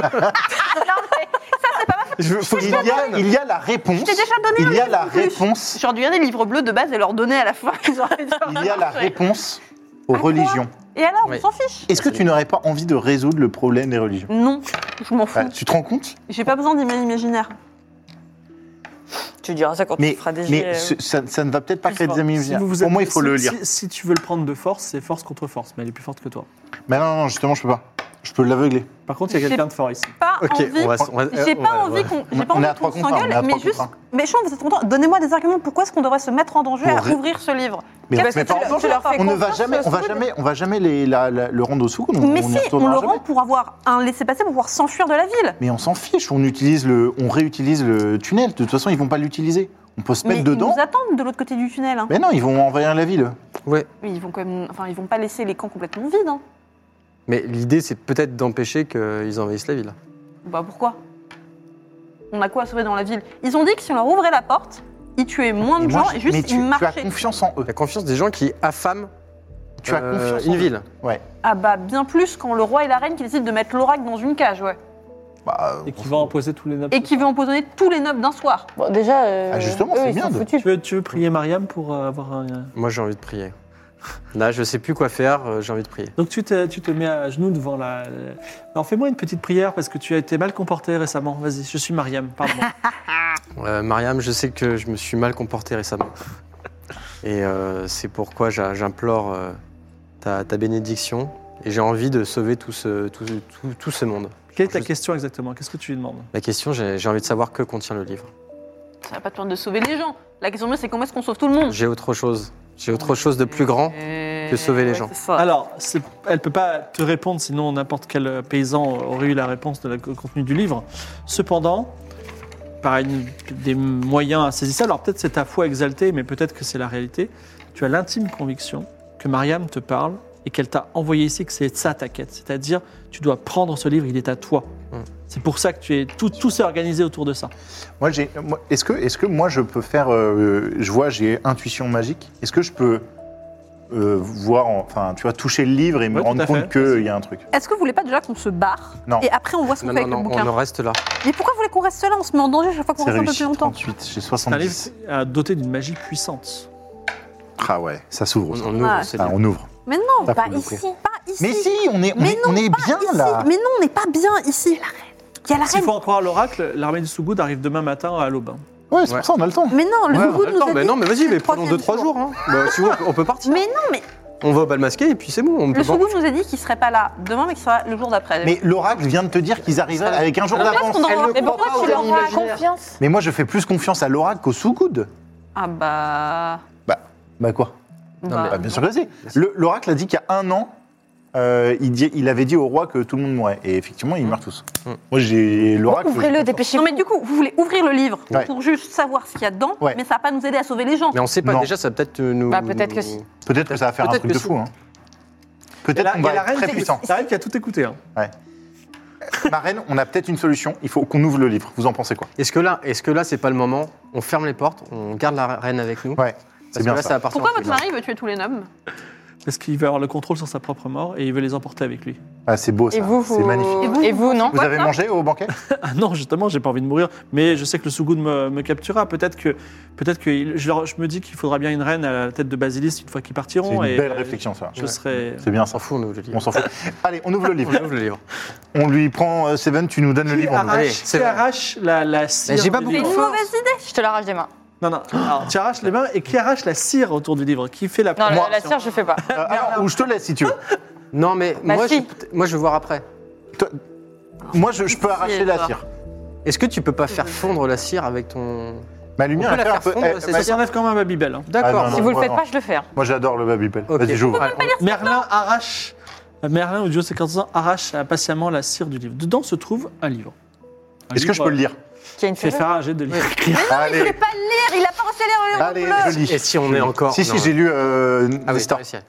[SPEAKER 3] Je veux- faut que je
[SPEAKER 4] il
[SPEAKER 3] m'en
[SPEAKER 4] y, a,
[SPEAKER 3] donne.
[SPEAKER 4] il y a la réponse.
[SPEAKER 5] Je t'ai déjà donné
[SPEAKER 4] Il
[SPEAKER 5] un
[SPEAKER 4] y a
[SPEAKER 5] livre
[SPEAKER 4] la
[SPEAKER 5] en plus.
[SPEAKER 4] réponse.
[SPEAKER 5] J'aurais dû garder les livres bleus de base et leur donner à la fin. Ils auraient dû
[SPEAKER 4] Il y a la réponse aux
[SPEAKER 5] À quoi?
[SPEAKER 4] religions.
[SPEAKER 5] Et alors, on
[SPEAKER 3] Oui.
[SPEAKER 5] s'en fiche?
[SPEAKER 4] Est-ce que tu n'aurais pas envie de résoudre le problème des religions?
[SPEAKER 5] Non, je m'en fous.
[SPEAKER 4] Ah, Tu te rends compte?
[SPEAKER 5] J'ai pas besoin d'emails imaginaires.
[SPEAKER 6] Tu diras ça quand
[SPEAKER 4] Mais,
[SPEAKER 6] tu feras des
[SPEAKER 4] mais
[SPEAKER 6] jets, euh,
[SPEAKER 4] ce- ça, ça ne va peut-être pas
[SPEAKER 6] plus
[SPEAKER 4] créer des
[SPEAKER 6] fort.
[SPEAKER 4] amis.
[SPEAKER 2] Si vous vous
[SPEAKER 4] Pour
[SPEAKER 2] êtes-
[SPEAKER 4] moi, il faut
[SPEAKER 2] si-
[SPEAKER 4] le lire.
[SPEAKER 2] Si, si tu veux le prendre de force, c'est force contre force, mais elle est plus forte que toi.
[SPEAKER 4] Mais non, non, justement, je peux pas. Je peux l'aveugler.
[SPEAKER 2] Par contre, il y a
[SPEAKER 5] J'ai-
[SPEAKER 2] quelqu'un de fort ici.
[SPEAKER 5] Pas
[SPEAKER 3] Ok,
[SPEAKER 5] envie.
[SPEAKER 3] on va. on va-
[SPEAKER 5] J'ai
[SPEAKER 3] on
[SPEAKER 5] pas
[SPEAKER 3] va-
[SPEAKER 5] envie
[SPEAKER 3] ouais.
[SPEAKER 5] qu'on j'ai
[SPEAKER 4] On
[SPEAKER 5] pas
[SPEAKER 4] est
[SPEAKER 5] envie
[SPEAKER 4] à trois
[SPEAKER 5] qu'on
[SPEAKER 4] contre un, on est
[SPEAKER 5] s'engueule,
[SPEAKER 4] à
[SPEAKER 5] mais
[SPEAKER 4] trois
[SPEAKER 5] juste.
[SPEAKER 4] contre
[SPEAKER 5] Mais je vous êtes content. Donnez-moi des arguments. Pourquoi est-ce qu'on devrait se mettre en danger
[SPEAKER 4] Pour
[SPEAKER 5] à
[SPEAKER 4] ré-
[SPEAKER 5] ouvrir ce livre?
[SPEAKER 4] Mais,
[SPEAKER 5] Qu'est-ce
[SPEAKER 4] mais
[SPEAKER 5] que
[SPEAKER 4] par
[SPEAKER 5] tu-
[SPEAKER 4] exemple,
[SPEAKER 5] tu leur fais
[SPEAKER 4] on ne va
[SPEAKER 5] confiance,
[SPEAKER 4] jamais, on va
[SPEAKER 5] ce
[SPEAKER 4] jamais, on va jamais les- la- la- le rendre au sous. On,
[SPEAKER 5] Mais
[SPEAKER 4] on y
[SPEAKER 5] si, on
[SPEAKER 4] retournera
[SPEAKER 5] le
[SPEAKER 4] jamais.
[SPEAKER 5] rend pour avoir un laissez-passer pour pouvoir s'enfuir de la ville.
[SPEAKER 4] Mais on s'en fiche. On utilise le, on réutilise le tunnel. De toute façon, ils vont pas l'utiliser. On peut se
[SPEAKER 5] Mais
[SPEAKER 4] mettre
[SPEAKER 5] ils
[SPEAKER 4] dedans.
[SPEAKER 5] nous attendent de l'autre côté du tunnel. hein.
[SPEAKER 4] Mais non, ils vont envahir la ville.
[SPEAKER 3] Ouais.
[SPEAKER 5] Mais ils vont quand même, enfin, ils vont pas laisser les camps complètement vides. hein.
[SPEAKER 3] Mais l'idée, c'est peut-être d'empêcher qu'ils envahissent la ville.
[SPEAKER 5] Bah pourquoi? On a quoi à sauver dans la ville? Ils ont dit que si on leur ouvrait la porte, ils tuaient moins de
[SPEAKER 4] Et moi,
[SPEAKER 5] gens
[SPEAKER 4] je-
[SPEAKER 5] et juste
[SPEAKER 4] mais tu,
[SPEAKER 5] ils
[SPEAKER 4] tu as
[SPEAKER 5] marchaient.
[SPEAKER 4] confiance en eux.
[SPEAKER 3] La confiance des gens qui affament
[SPEAKER 4] Tu as
[SPEAKER 3] euh,
[SPEAKER 4] confiance en
[SPEAKER 3] une
[SPEAKER 4] eux.
[SPEAKER 3] ville.
[SPEAKER 4] Ouais.
[SPEAKER 5] Ah bah bien plus quand le roi et la reine qui décident de mettre l'oracle dans une cage, ouais.
[SPEAKER 4] Bah,
[SPEAKER 2] Et qui va emposer tous les nobles.
[SPEAKER 5] Et qui veut empoisonner tous les nobles d'un soir.
[SPEAKER 6] Bon, déjà, euh,
[SPEAKER 4] Ah, justement,
[SPEAKER 6] eux,
[SPEAKER 4] c'est
[SPEAKER 6] ils
[SPEAKER 4] bien
[SPEAKER 6] sont
[SPEAKER 4] de-
[SPEAKER 6] foutus.
[SPEAKER 2] Tu veux, tu veux prier Mariam pour euh, avoir un.
[SPEAKER 3] Moi, j'ai envie de prier. Là, je sais plus quoi faire, euh, j'ai envie de prier.
[SPEAKER 2] Donc tu te, tu te mets à genoux devant la. Alors fais-moi une petite prière parce que tu as été mal comporté récemment. Vas-y, je suis Mariam, pardon.
[SPEAKER 3] Euh, Mariam, je sais que je me suis mal comporté récemment. Et euh, c'est pourquoi j'a- j'implore euh, ta, ta bénédiction. Et j'ai envie de sauver tout ce, tout, tout- tout ce monde.
[SPEAKER 2] Quelle est ta
[SPEAKER 3] Juste-
[SPEAKER 2] question exactement? Qu'est-ce que tu lui demandes?
[SPEAKER 3] La question, j'ai j'ai envie de savoir que contient le livre.
[SPEAKER 5] Ça va pas te permettre de sauver les gens. La question, c'est comment est-ce qu'on sauve tout le monde
[SPEAKER 3] J'ai autre chose. J'ai autre chose de plus grand. que sauver les gens.
[SPEAKER 5] C'est ça.
[SPEAKER 2] Alors, c'est- elle ne peut pas te répondre, sinon n'importe quel paysan aurait eu la réponse de la- du contenu du livre. Cependant, par une- des moyens insaisissables, alors peut-être c'est ta foi exaltée, mais peut-être que c'est la réalité, tu as l'intime conviction que Mariam te parle et qu'elle t'a envoyé ici, que c'est ça ta quête. C'est-à-dire, tu dois prendre ce livre, il est à toi.
[SPEAKER 3] Mm.
[SPEAKER 2] C'est pour ça que tu es tout, tout s'est organisé autour de ça.
[SPEAKER 4] Moi, j'ai. moi, Est-ce que, est-ce que moi, je peux faire. euh, je vois, j'ai intuition magique. Est-ce que je peux euh, voir, en- enfin, tu vois, toucher le livre et me
[SPEAKER 2] Ouais, tout
[SPEAKER 4] rendre
[SPEAKER 2] à
[SPEAKER 4] compte
[SPEAKER 2] fait.
[SPEAKER 4] qu'il y a un truc?
[SPEAKER 5] Est-ce que vous voulez pas déjà qu'on se barre
[SPEAKER 4] Non.
[SPEAKER 5] Et après, on voit ce qu'on
[SPEAKER 3] Non,
[SPEAKER 5] fait
[SPEAKER 3] non,
[SPEAKER 5] avec
[SPEAKER 3] non,
[SPEAKER 5] le bouquin.
[SPEAKER 3] on en reste là.
[SPEAKER 5] Mais pourquoi vous voulez qu'on reste là? On se met en danger chaque fois qu'on
[SPEAKER 4] C'est
[SPEAKER 5] reste un peu
[SPEAKER 4] réussi.
[SPEAKER 5] plus longtemps.
[SPEAKER 4] trente-huit, j'ai
[SPEAKER 2] C'est un livre
[SPEAKER 4] soixante-dix.
[SPEAKER 2] à- doté d'une magie puissante.
[SPEAKER 4] Ah ouais, ça s'ouvre.
[SPEAKER 3] On,
[SPEAKER 4] ça.
[SPEAKER 3] on ouvre,
[SPEAKER 5] Ah,
[SPEAKER 3] c'est
[SPEAKER 4] Ah,
[SPEAKER 3] bien.
[SPEAKER 4] on ouvre.
[SPEAKER 5] Mais non,
[SPEAKER 4] Ça
[SPEAKER 5] pas
[SPEAKER 4] faut
[SPEAKER 5] ici.
[SPEAKER 4] l'ouvrir.
[SPEAKER 5] Pas ici.
[SPEAKER 4] Mais si, on est, on
[SPEAKER 5] Mais
[SPEAKER 4] est,
[SPEAKER 5] non,
[SPEAKER 4] on est
[SPEAKER 5] pas
[SPEAKER 4] bien
[SPEAKER 5] ici.
[SPEAKER 4] là.
[SPEAKER 5] Mais non, on n'est pas bien ici. Il y a la reine. Il y a la
[SPEAKER 2] S'il
[SPEAKER 5] reine.
[SPEAKER 2] faut en croire l'oracle, l'armée du Sougoud arrive demain matin à l'aube.
[SPEAKER 4] Ouais, c'est
[SPEAKER 3] Ouais.
[SPEAKER 4] pour ça, on a le temps.
[SPEAKER 5] Mais non, le
[SPEAKER 3] Ouais,
[SPEAKER 5] Zougoud
[SPEAKER 3] on a le
[SPEAKER 5] nous
[SPEAKER 3] temps,
[SPEAKER 5] a
[SPEAKER 3] mais
[SPEAKER 5] dit
[SPEAKER 3] non, mais vas-y, mais
[SPEAKER 5] le
[SPEAKER 3] prenons deux, trois
[SPEAKER 5] troisième
[SPEAKER 3] jours. Hein. Bah, si vous, on peut partir.
[SPEAKER 5] Mais non, mais
[SPEAKER 3] On va au bal masqué et puis c'est bon. On peut
[SPEAKER 5] le
[SPEAKER 3] pas-
[SPEAKER 5] Zougoud nous a dit qu'il serait pas là demain, mais qu'il sera le jour d'après.
[SPEAKER 4] Mais l'oracle vient de te dire qu'ils arriveraient avec un jour
[SPEAKER 5] Alors,
[SPEAKER 4] d'avance.
[SPEAKER 5] qu'est-ce qu'on en-
[SPEAKER 3] Elle ne
[SPEAKER 5] Mais
[SPEAKER 3] croit
[SPEAKER 5] pourquoi
[SPEAKER 3] pas
[SPEAKER 5] tu
[SPEAKER 3] aux
[SPEAKER 5] leur
[SPEAKER 3] amis
[SPEAKER 5] as
[SPEAKER 3] imaginaires.
[SPEAKER 6] Confiance.
[SPEAKER 4] Mais moi, je fais plus confiance à l'oracle qu'au Sougoud.
[SPEAKER 5] Ah bah.
[SPEAKER 4] Bah, bah quoi
[SPEAKER 5] bah,
[SPEAKER 4] Bah, bien sûr que si. Le- L'oracle a dit qu'il y a un an, euh, il, dit- il avait dit au roi que tout le monde mourrait. Et effectivement, ils meurent tous.
[SPEAKER 3] Mm.
[SPEAKER 4] Moi, j'ai l'oracle.
[SPEAKER 6] Ouvrez-le,
[SPEAKER 5] Non,
[SPEAKER 6] dépêchez-vous.
[SPEAKER 5] mais du coup, vous voulez ouvrir le livre
[SPEAKER 4] Ouais.
[SPEAKER 5] pour juste savoir ce qu'il y a dedans,
[SPEAKER 4] Ouais.
[SPEAKER 5] mais ça va pas nous aider à sauver les gens.
[SPEAKER 3] Mais on sait pas.
[SPEAKER 4] Non.
[SPEAKER 3] Déjà, ça va peut-être nous.
[SPEAKER 6] Bah, peut-être que si.
[SPEAKER 4] Peut-être que ça va faire un
[SPEAKER 3] Peut-être
[SPEAKER 4] truc
[SPEAKER 3] que
[SPEAKER 4] de
[SPEAKER 3] si.
[SPEAKER 4] fou. Hein.
[SPEAKER 2] Il y a
[SPEAKER 4] Peut-être
[SPEAKER 2] la-
[SPEAKER 4] qu'on
[SPEAKER 2] il y a
[SPEAKER 4] va
[SPEAKER 2] la
[SPEAKER 4] être
[SPEAKER 2] reine
[SPEAKER 4] très
[SPEAKER 2] qui-
[SPEAKER 4] puissant.
[SPEAKER 2] La reine qui a tout écouté. Hein.
[SPEAKER 4] Ma reine, on a peut-être une solution. Il faut qu'on ouvre le livre. Vous en pensez quoi?
[SPEAKER 3] Est-ce que là, est-ce que là, c'est pas le moment? On ferme les portes, on garde la reine avec nous.
[SPEAKER 4] Ouais,
[SPEAKER 3] Parce
[SPEAKER 4] c'est
[SPEAKER 3] que
[SPEAKER 4] bien
[SPEAKER 3] là,
[SPEAKER 4] ça.
[SPEAKER 3] ça appartient
[SPEAKER 5] Pourquoi
[SPEAKER 3] au
[SPEAKER 5] votre
[SPEAKER 3] tribunal.
[SPEAKER 5] mari veut tuer tous les nobles?
[SPEAKER 2] Parce qu'il veut avoir le contrôle sur sa propre mort et il veut les emporter avec lui.
[SPEAKER 4] Ah, c'est beau ça.
[SPEAKER 6] Et vous,
[SPEAKER 4] C'est
[SPEAKER 6] vous...
[SPEAKER 4] magnifique.
[SPEAKER 5] Et vous,
[SPEAKER 6] Et vous, non
[SPEAKER 4] Vous
[SPEAKER 5] Quoi,
[SPEAKER 4] avez
[SPEAKER 5] ça
[SPEAKER 4] mangé au banquet?
[SPEAKER 2] Ah non, justement, j'ai pas envie de mourir. Mais je sais que le Sougoud me, me capturera. Peut-être que, peut-être que il- je, leur- je me dis qu'il faudra bien une reine à la tête de Basilis une fois qu'ils
[SPEAKER 4] C'est
[SPEAKER 2] partiront.
[SPEAKER 4] une
[SPEAKER 2] et
[SPEAKER 4] belle réflexion ça.
[SPEAKER 2] Je serai.
[SPEAKER 4] C'est bien
[SPEAKER 3] On
[SPEAKER 4] ça.
[SPEAKER 3] s'en fout, on ouvre le livre.
[SPEAKER 4] On s'en fout. Allez, on ouvre le livre.
[SPEAKER 3] On ouvre le livre.
[SPEAKER 4] On lui prend euh, Seven, tu nous donnes le
[SPEAKER 2] Qui
[SPEAKER 4] livre. on ouvre.
[SPEAKER 3] Allez,
[SPEAKER 2] arrache,
[SPEAKER 3] c'est
[SPEAKER 2] qui
[SPEAKER 3] vrai.
[SPEAKER 2] arrache la, la cire
[SPEAKER 3] j'ai pas
[SPEAKER 2] du
[SPEAKER 3] beaucoup
[SPEAKER 5] C'est
[SPEAKER 2] livre.
[SPEAKER 5] une mauvaise idée.
[SPEAKER 6] Je te l'arrache des mains.
[SPEAKER 2] Non, non. Alors, tu arraches les mains et qui arrache la cire autour du livre? Qui fait la
[SPEAKER 6] Non, la,
[SPEAKER 2] Moi,
[SPEAKER 6] la cire, je fais pas.
[SPEAKER 4] Euh, alors, ou je te laisse si tu veux.
[SPEAKER 3] Non, mais
[SPEAKER 6] Bah,
[SPEAKER 3] moi,
[SPEAKER 6] si.
[SPEAKER 3] je, moi, je veux voir après.
[SPEAKER 4] Moi, je, je peux arracher la
[SPEAKER 5] toi.
[SPEAKER 4] cire.
[SPEAKER 3] Est-ce que tu peux pas faire fondre la cire avec ton.
[SPEAKER 4] Ma
[SPEAKER 3] On
[SPEAKER 4] lumière,
[SPEAKER 3] peut
[SPEAKER 4] elle
[SPEAKER 3] la
[SPEAKER 4] fait un
[SPEAKER 3] faire
[SPEAKER 4] peu.
[SPEAKER 3] fondre,
[SPEAKER 4] eh,
[SPEAKER 3] c'est
[SPEAKER 4] ma-
[SPEAKER 2] Ça s'enlève quand même à Babybel. hein.
[SPEAKER 3] D'accord.
[SPEAKER 4] Ah, non,
[SPEAKER 6] Si vous le
[SPEAKER 4] ouais,
[SPEAKER 6] faites
[SPEAKER 4] non.
[SPEAKER 6] pas, je le fais.
[SPEAKER 4] Moi, j'adore le Babybel.
[SPEAKER 3] Ok.
[SPEAKER 4] Vas-y, j'ouvre.
[SPEAKER 3] Allez, on-
[SPEAKER 2] Merlin arrache. Merlin ou Dieu ses quatorze ans arrache euh, patiemment la cire du livre. Dedans se trouve un livre. Un
[SPEAKER 4] Est-ce que je
[SPEAKER 2] livre,
[SPEAKER 4] peux le lire?
[SPEAKER 6] Qui a une
[SPEAKER 2] Je vais
[SPEAKER 6] serrure.
[SPEAKER 2] faire un jet de lire.
[SPEAKER 5] Il
[SPEAKER 4] Allez,
[SPEAKER 5] veut pas le lire, il a pas reçu les livres.
[SPEAKER 4] allez, je lis.
[SPEAKER 3] Et si on est encore.
[SPEAKER 4] Si, si,
[SPEAKER 3] Non.
[SPEAKER 4] j'ai lu euh,
[SPEAKER 3] Ah oui, t'as
[SPEAKER 4] Nestor.
[SPEAKER 3] réussi.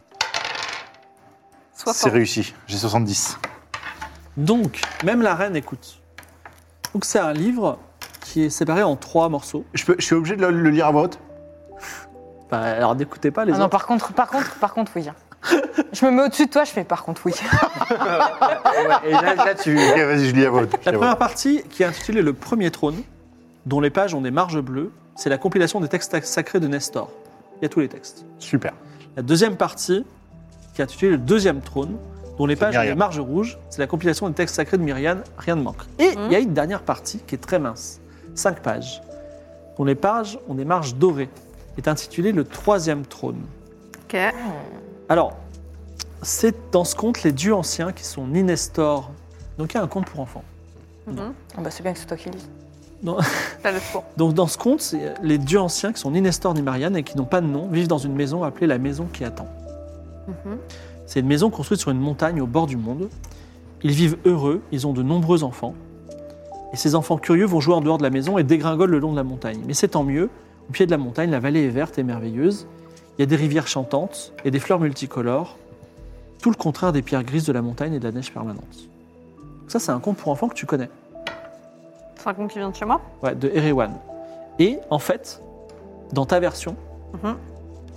[SPEAKER 4] C'est
[SPEAKER 5] soixante.
[SPEAKER 4] réussi. J'ai soixante-dix.
[SPEAKER 2] Donc, même la reine écoute. Donc, c'est un livre qui est séparé en trois morceaux.
[SPEAKER 4] Je, peux, je suis obligé de le, le lire à voix haute?
[SPEAKER 2] Bah, alors, n'écoutez pas les
[SPEAKER 6] Ah non,
[SPEAKER 2] autres.
[SPEAKER 6] par contre, par contre, par contre, oui. Je me mets au-dessus de toi, je fais par contre, oui.
[SPEAKER 3] Ouais, et là, là, tu.
[SPEAKER 4] Ok, vas-y, je lis à voix haute. Je lis
[SPEAKER 2] La
[SPEAKER 4] à voix
[SPEAKER 2] première partie, qui est intitulée Le Premier Trône, dont les pages ont des marges bleues, c'est la compilation des textes sacrés de Nestor. Il y a tous les textes.
[SPEAKER 4] haute. Super.
[SPEAKER 2] La deuxième partie, qui est intitulée Le Deuxième Trône, dont les
[SPEAKER 4] C'est
[SPEAKER 2] pages ont des
[SPEAKER 4] Myriam.
[SPEAKER 2] marges rouges, c'est la compilation des textes sacrés de Myriam, rien ne manque. Et il y a une dernière partie qui est très mince, cinq pages, dont les pages ont des marges dorées, est intitulée Le Troisième Trône.
[SPEAKER 5] Ok.
[SPEAKER 2] Alors, c'est dans ce conte les dieux anciens qui sont ni Nestor, donc il y a un conte pour enfants.
[SPEAKER 5] Mhm.
[SPEAKER 6] Ah bah, c'est bien que c'est toi qui lis.
[SPEAKER 5] T'as le tour.
[SPEAKER 2] Donc dans ce conte, c'est les dieux anciens qui sont ni Nestor ni Marianne et qui n'ont pas de nom, vivent dans une maison appelée la maison qui attend.
[SPEAKER 5] Mhm.
[SPEAKER 2] C'est une maison construite sur une montagne au bord du monde. Ils vivent heureux, ils ont de nombreux enfants. Et ces enfants curieux vont jouer en dehors de la maison et dégringolent le long de la montagne. Mais c'est tant mieux, au pied de la montagne, la vallée est verte et merveilleuse. Il y a des rivières chantantes et des fleurs multicolores. Tout le contraire des pierres grises de la montagne et de la neige permanente. Ça, c'est un conte pour enfants que tu connais.
[SPEAKER 5] C'est un conte qui vient de chez moi.
[SPEAKER 2] Ouais, de Erewan. Et en fait, dans ta version,
[SPEAKER 5] Mhm.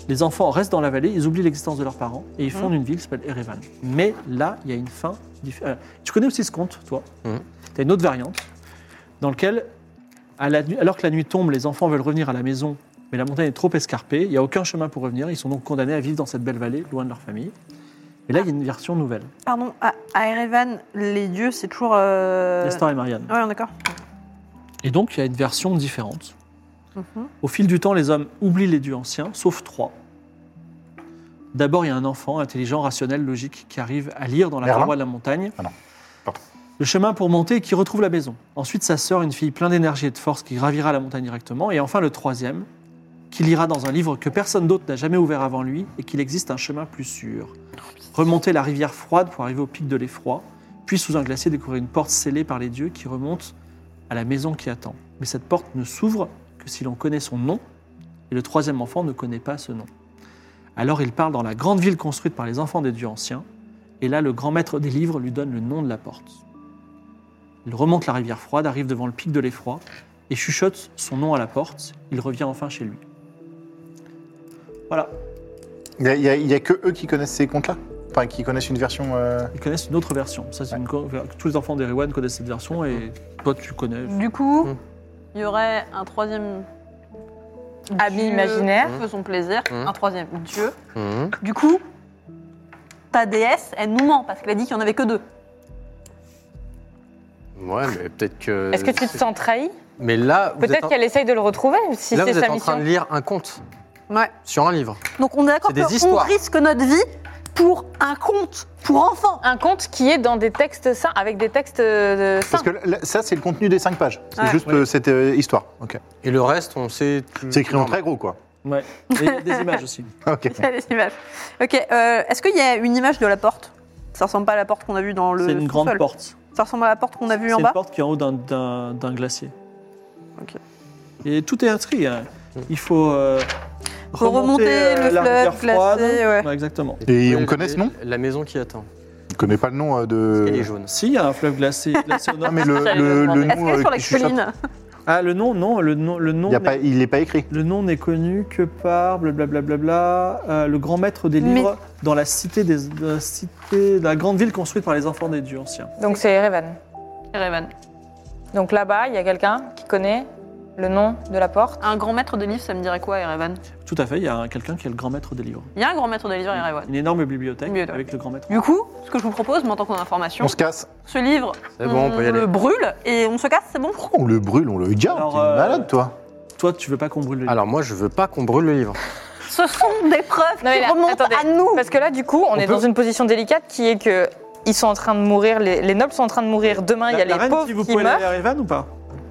[SPEAKER 2] Les enfants restent dans la vallée, ils oublient l'existence de leurs parents et ils fondent
[SPEAKER 5] Mhm.
[SPEAKER 2] une ville qui s'appelle Erevan. Mais là, il y a une fin différente. Tu connais aussi ce conte, toi
[SPEAKER 3] Mhm.
[SPEAKER 2] Tu as une autre variante dans laquelle, à la nuit- alors que la nuit tombe, les enfants veulent revenir à la maison, mais la montagne est trop escarpée, il n'y a aucun chemin pour revenir, ils sont donc condamnés à vivre dans cette belle vallée, loin de leur famille. Et là, il y a une version nouvelle.
[SPEAKER 5] Pardon, à, à Erevan, les dieux, c'est toujours. Euh...
[SPEAKER 2] Nestor et Marianne.
[SPEAKER 5] Ouais, on est d'accord.
[SPEAKER 2] Et donc, il y a une version différente.
[SPEAKER 5] Mhm.
[SPEAKER 2] Au fil du temps, les hommes oublient les dieux anciens, sauf trois. D'abord, il y a un enfant intelligent, rationnel, logique, qui arrive à lire dans la
[SPEAKER 4] Merlin
[SPEAKER 2] paroi de la montagne
[SPEAKER 4] Ah non, pardon.
[SPEAKER 2] le chemin pour monter et qui retrouve la maison. Ensuite, sa sœur, une fille pleine d'énergie et de force, qui gravira la montagne directement. Et enfin, le troisième, qui lira dans un livre que personne d'autre n'a jamais ouvert avant lui et qu'il existe un chemin plus sûr. Remonter la rivière froide pour arriver au pic de l'effroi, puis sous un glacier découvrir une porte scellée par les dieux qui remonte à la maison qui attend. Mais cette porte ne s'ouvre que si l'on connaît son nom, et le troisième enfant ne connaît pas ce nom. Alors il parle dans la grande ville construite par les enfants des dieux anciens, et là le grand maître des livres lui donne le nom de la porte. Il remonte la rivière froide, arrive devant le pic de l'effroi, et chuchote son nom à la porte. Il revient enfin chez lui. Voilà,
[SPEAKER 4] Il n'y a, il y a que eux qui connaissent ces contes-là. Enfin, qui connaissent une version. euh,
[SPEAKER 2] ils connaissent une autre version. Ça, c'est une co- tous les enfants d'Eriwan connaissent cette version, et toi tu connais.
[SPEAKER 5] Du coup,
[SPEAKER 3] Mhm.
[SPEAKER 5] il y aurait un troisième.
[SPEAKER 6] Ami
[SPEAKER 5] dieu,
[SPEAKER 6] imaginaire.
[SPEAKER 5] Faisons plaisir.
[SPEAKER 3] Mhm.
[SPEAKER 5] Un troisième dieu.
[SPEAKER 3] Mhm.
[SPEAKER 5] Du coup, ta déesse, elle nous ment parce qu'elle a dit qu'il n'y en avait que deux.
[SPEAKER 3] Ouais, mais peut-être que.
[SPEAKER 6] Est-ce que tu te sens trahi?
[SPEAKER 3] Mais là, vous êtes
[SPEAKER 6] Peut-être
[SPEAKER 3] en-
[SPEAKER 6] qu'elle essaye de le retrouver, si
[SPEAKER 3] là,
[SPEAKER 6] c'est
[SPEAKER 3] vous êtes
[SPEAKER 6] sa
[SPEAKER 3] en train
[SPEAKER 6] mission.
[SPEAKER 3] de lire un conte
[SPEAKER 5] Ouais.
[SPEAKER 3] sur un livre.
[SPEAKER 5] Donc on est d'accord
[SPEAKER 3] C'est des
[SPEAKER 5] qu'on
[SPEAKER 3] histoires.
[SPEAKER 5] risque notre vie pour un conte pour enfants.
[SPEAKER 6] Un conte qui est dans des textes saints, avec des textes euh, saints.
[SPEAKER 4] Parce que là, ça, c'est le contenu des cinq pages. C'est
[SPEAKER 5] Ouais.
[SPEAKER 4] juste
[SPEAKER 2] Oui.
[SPEAKER 4] euh, cette euh, histoire. Ok.
[SPEAKER 3] Et le reste, on sait.
[SPEAKER 4] C'est écrit en très gros, quoi.
[SPEAKER 2] Ouais. Et il y a des images aussi.
[SPEAKER 4] Ok.
[SPEAKER 5] Il y a des images. Ok, euh, est-ce qu'il y a une image de la porte? Ça ressemble pas à la porte qu'on a vue dans le
[SPEAKER 2] C'est une grande
[SPEAKER 5] sous-sol.
[SPEAKER 2] porte.
[SPEAKER 5] Ça ressemble à la porte qu'on a vue
[SPEAKER 2] C'est
[SPEAKER 5] en
[SPEAKER 2] une
[SPEAKER 5] bas?
[SPEAKER 2] porte qui est en haut d'un- d'un d'un glacier.
[SPEAKER 5] Ok.
[SPEAKER 2] Et tout est inscrit. hein. Il faut, euh,
[SPEAKER 5] Faut remonter
[SPEAKER 2] euh,
[SPEAKER 5] le
[SPEAKER 2] la
[SPEAKER 5] fleuve
[SPEAKER 2] rivière froide.
[SPEAKER 5] glacé, ouais.
[SPEAKER 2] Ouais, exactement.
[SPEAKER 4] Et
[SPEAKER 3] vous
[SPEAKER 4] on connaît ce nom
[SPEAKER 3] La maison qui attend.
[SPEAKER 4] Je connais pas le nom euh, de.
[SPEAKER 3] Elle est jaune.
[SPEAKER 2] Si, il y a un fleuve glacé, glacé au nord.
[SPEAKER 4] Ah, mais le,
[SPEAKER 6] J'allais
[SPEAKER 4] le,
[SPEAKER 6] le demander.
[SPEAKER 4] le
[SPEAKER 5] Est-ce
[SPEAKER 4] nom.
[SPEAKER 5] qu'elle est
[SPEAKER 4] euh,
[SPEAKER 5] sur la
[SPEAKER 4] qui chuchote,
[SPEAKER 5] colline?
[SPEAKER 2] Ah, le nom, non, le nom, le nom,
[SPEAKER 4] il y a
[SPEAKER 2] n'est-
[SPEAKER 4] pas- il n'est pas écrit.
[SPEAKER 2] le nom n'est connu que par blablabla, euh, le grand maître des
[SPEAKER 5] Mais-
[SPEAKER 2] livres dans la cité des, de la cité, de la grande ville construite par les enfants des dieux anciens.
[SPEAKER 6] Donc c'est Erevan.
[SPEAKER 5] Erevan.
[SPEAKER 6] Donc là-bas, il y a quelqu'un qui connaît le nom de la porte.
[SPEAKER 5] Un grand maître des livres, ça me dirait quoi, Erevan?
[SPEAKER 2] Tout à fait, il y a un- quelqu'un qui est le grand maître des livres.
[SPEAKER 5] Il y a un grand maître des livres, Erevan.
[SPEAKER 2] Une énorme bibliothèque
[SPEAKER 5] Bibliothèque.
[SPEAKER 2] avec le grand maître.
[SPEAKER 5] Du coup, ce que je vous propose, moi, en tant qu'information,
[SPEAKER 4] On se casse.
[SPEAKER 5] ce livre,
[SPEAKER 3] C'est bon, on peut y aller.
[SPEAKER 5] le brûle et on se casse, c'est bon?
[SPEAKER 4] On le brûle, on le garde.
[SPEAKER 2] Alors,
[SPEAKER 4] T'es
[SPEAKER 2] euh,
[SPEAKER 4] malade, toi.
[SPEAKER 2] Toi, tu veux pas qu'on brûle le livre.
[SPEAKER 3] Alors, moi, je veux pas qu'on brûle le livre.
[SPEAKER 5] Ce sont des preuves
[SPEAKER 6] Non, mais
[SPEAKER 5] qui
[SPEAKER 6] là,
[SPEAKER 5] remontent
[SPEAKER 6] attendez.
[SPEAKER 5] à nous.
[SPEAKER 6] Parce que là, du coup, on,
[SPEAKER 4] On
[SPEAKER 6] est
[SPEAKER 4] peut-
[SPEAKER 6] dans une position délicate qui est que ils sont en train de mourir, les, les nobles sont en train de mourir. Demain, il y a
[SPEAKER 2] La- la
[SPEAKER 6] les
[SPEAKER 2] reine,
[SPEAKER 6] pauvres
[SPEAKER 2] si vous
[SPEAKER 6] qui
[SPEAKER 2] pouvez
[SPEAKER 6] meurent.
[SPEAKER 2] aller à Erevan ou pas?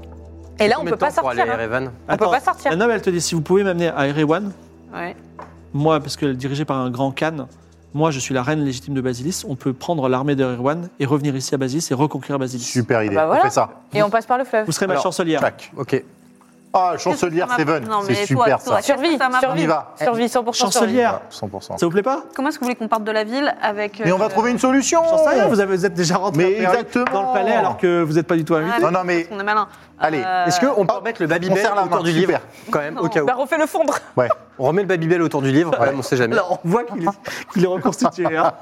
[SPEAKER 6] Et là, on
[SPEAKER 3] Combien
[SPEAKER 6] peut
[SPEAKER 3] de
[SPEAKER 6] pas
[SPEAKER 3] temps pour
[SPEAKER 6] sortir.
[SPEAKER 3] aller à
[SPEAKER 6] hein.
[SPEAKER 3] Erevan
[SPEAKER 6] On peut pas sortir.
[SPEAKER 2] La noble, elle te dit, si vous pouvez m'amener à Erewan,
[SPEAKER 5] Ouais.
[SPEAKER 2] moi, parce qu'elle est dirigée par un grand Khan, moi, je suis la reine légitime de Basilis, on peut prendre l'armée d'Erewan et revenir ici à Basilis et reconquérir Basilis.
[SPEAKER 4] Super idée.
[SPEAKER 6] bah voilà.
[SPEAKER 4] On fait ça.
[SPEAKER 6] Et on passe par le fleuve.
[SPEAKER 2] Vous serez ma
[SPEAKER 3] Alors,
[SPEAKER 2] chancelière.
[SPEAKER 4] Tac.
[SPEAKER 3] Ok.
[SPEAKER 4] Ah, chancelière
[SPEAKER 5] Qu'est-ce que ça
[SPEAKER 4] Seven.
[SPEAKER 5] m'a- Non,
[SPEAKER 4] C'est
[SPEAKER 5] mais
[SPEAKER 4] super,
[SPEAKER 5] toi,
[SPEAKER 4] ça.
[SPEAKER 5] toi,
[SPEAKER 6] Survie,
[SPEAKER 5] qu'est-ce que ça m'a-
[SPEAKER 6] survie.
[SPEAKER 4] On y va.
[SPEAKER 6] Survie, cent pour cent survie.
[SPEAKER 2] Chancelière,
[SPEAKER 4] cent pour cent.
[SPEAKER 2] ça vous plaît pas?
[SPEAKER 5] Comment est-ce que vous voulez qu'on parte de la ville avec...
[SPEAKER 4] Mais on va
[SPEAKER 5] euh,
[SPEAKER 4] trouver une solution.
[SPEAKER 2] J'en sais rien, vous, avez, vous êtes déjà rentré
[SPEAKER 4] Mais
[SPEAKER 2] en période
[SPEAKER 4] exactement.
[SPEAKER 2] dans le palais alors que vous n'êtes pas du tout invité.
[SPEAKER 5] Ah,
[SPEAKER 4] Non, non, mais-
[SPEAKER 5] On est malin.
[SPEAKER 4] Allez,
[SPEAKER 5] Euh,
[SPEAKER 3] Est-ce qu'on peut
[SPEAKER 4] Ah,
[SPEAKER 3] mettre le
[SPEAKER 4] On
[SPEAKER 3] Babybel
[SPEAKER 4] serre la
[SPEAKER 3] autour
[SPEAKER 4] main,
[SPEAKER 3] du livre
[SPEAKER 4] super.
[SPEAKER 3] quand même, au
[SPEAKER 5] Non.
[SPEAKER 3] cas où
[SPEAKER 6] Bah, refais-le fondre.
[SPEAKER 4] Ouais.
[SPEAKER 3] On remet le Babybel autour du livre, quand même, on sait jamais.
[SPEAKER 2] Alors, on voit qu'il est, qu'il est reconstitué. hein.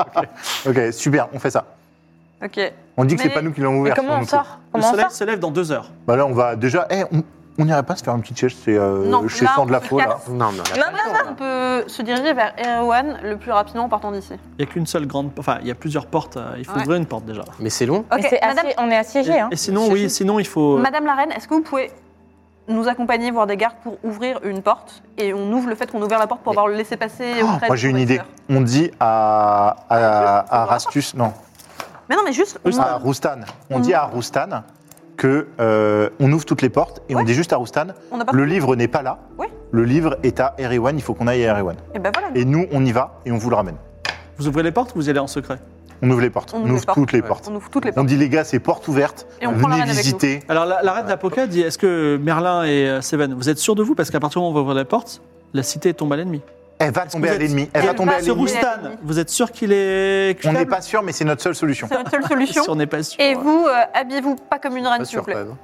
[SPEAKER 4] Ok, super, on fait ça.
[SPEAKER 5] Ok.
[SPEAKER 4] On dit que c'est
[SPEAKER 5] Mais-
[SPEAKER 4] pas nous qui l'avons
[SPEAKER 6] Mais
[SPEAKER 4] ouvert.
[SPEAKER 6] comment
[SPEAKER 4] c'est
[SPEAKER 6] on
[SPEAKER 4] nous
[SPEAKER 6] sort
[SPEAKER 2] Le
[SPEAKER 6] Comment on
[SPEAKER 2] soleil
[SPEAKER 6] sort
[SPEAKER 2] se lève dans deux heures.
[SPEAKER 4] Bah là, on va déjà. Eh, on on n'irait pas se faire une petite sieste chez, euh,
[SPEAKER 5] Non,
[SPEAKER 4] chez
[SPEAKER 5] là,
[SPEAKER 4] Sang
[SPEAKER 5] on
[SPEAKER 4] de la
[SPEAKER 5] se
[SPEAKER 4] Faux, là.
[SPEAKER 5] casse.
[SPEAKER 3] Non, mais on a
[SPEAKER 6] Non,
[SPEAKER 3] pas
[SPEAKER 6] non,
[SPEAKER 3] le temps,
[SPEAKER 5] On
[SPEAKER 3] là.
[SPEAKER 5] peut se diriger vers Erwan le plus rapidement en partant d'ici.
[SPEAKER 2] Il n'y a qu'une seule grande. Enfin, il y a plusieurs portes. euh, Il faut
[SPEAKER 5] Ouais.
[SPEAKER 2] ouvrir une porte déjà.
[SPEAKER 3] Mais c'est long.
[SPEAKER 6] Mais
[SPEAKER 5] Ok,
[SPEAKER 6] c'est
[SPEAKER 5] madame,
[SPEAKER 6] assez- on est assiégé.
[SPEAKER 2] Et,
[SPEAKER 6] Hein.
[SPEAKER 2] et sinon, oui, sinon il faut.
[SPEAKER 5] Madame la reine, est-ce que vous pouvez nous accompagner, voir des gardes pour ouvrir une porte et on ouvre le fait qu'on a ouvert la porte pour avoir le laisser passer
[SPEAKER 4] Oh, moi, j'ai une idée. On dit à, à, à Rastus, non,
[SPEAKER 5] Mais non, mais juste. on-
[SPEAKER 4] à Roustan. On dit à Roustan que euh, on ouvre toutes les portes et on
[SPEAKER 5] Ouais.
[SPEAKER 4] dit juste à Roustan,
[SPEAKER 5] On n'a pas.
[SPEAKER 4] le livre n'est pas là.
[SPEAKER 5] Ouais.
[SPEAKER 4] Le livre est à Erewan, il faut qu'on aille à Erewan.
[SPEAKER 5] Et ben voilà.
[SPEAKER 4] Et nous, on y va et on vous le ramène.
[SPEAKER 2] Vous ouvrez les portes ou vous y allez en secret?
[SPEAKER 4] On ouvre les portes.
[SPEAKER 5] On
[SPEAKER 4] On
[SPEAKER 5] ouvre
[SPEAKER 4] ouvre,
[SPEAKER 5] les portes.
[SPEAKER 4] toutes les
[SPEAKER 3] Ouais.
[SPEAKER 4] portes.
[SPEAKER 5] On ouvre toutes les
[SPEAKER 4] On
[SPEAKER 5] portes.
[SPEAKER 4] dit les gars, c'est porte ouverte.
[SPEAKER 5] Et on prend la
[SPEAKER 4] Venez
[SPEAKER 5] reine avec
[SPEAKER 4] visiter.
[SPEAKER 2] Alors, la, la reine d'Apoca dit est-ce que Merlin et euh, Seven, vous êtes sûrs de vous? Parce qu'à partir du moment où on va ouvrir la porte, la cité tombe à l'ennemi.
[SPEAKER 4] Elle va
[SPEAKER 2] que
[SPEAKER 4] tomber
[SPEAKER 2] vous
[SPEAKER 4] à
[SPEAKER 2] êtes-
[SPEAKER 4] l'ennemi. Elle
[SPEAKER 5] Elle
[SPEAKER 4] va tomber
[SPEAKER 5] va
[SPEAKER 4] à
[SPEAKER 2] Ce
[SPEAKER 5] tomber
[SPEAKER 4] l'ennemi.
[SPEAKER 5] à
[SPEAKER 2] Roustan,
[SPEAKER 5] l'ennemi.
[SPEAKER 2] vous êtes sûr qu'il est.
[SPEAKER 4] On n'est
[SPEAKER 2] faible?
[SPEAKER 4] pas sûr, mais c'est notre seule solution.
[SPEAKER 5] C'est notre seule solution.
[SPEAKER 2] Si on n'est pas sûr.
[SPEAKER 5] Et vous, euh, habillez-vous pas comme une reine,
[SPEAKER 3] Pas
[SPEAKER 5] s'il vous
[SPEAKER 3] sûr, quand
[SPEAKER 5] plaît.
[SPEAKER 3] même.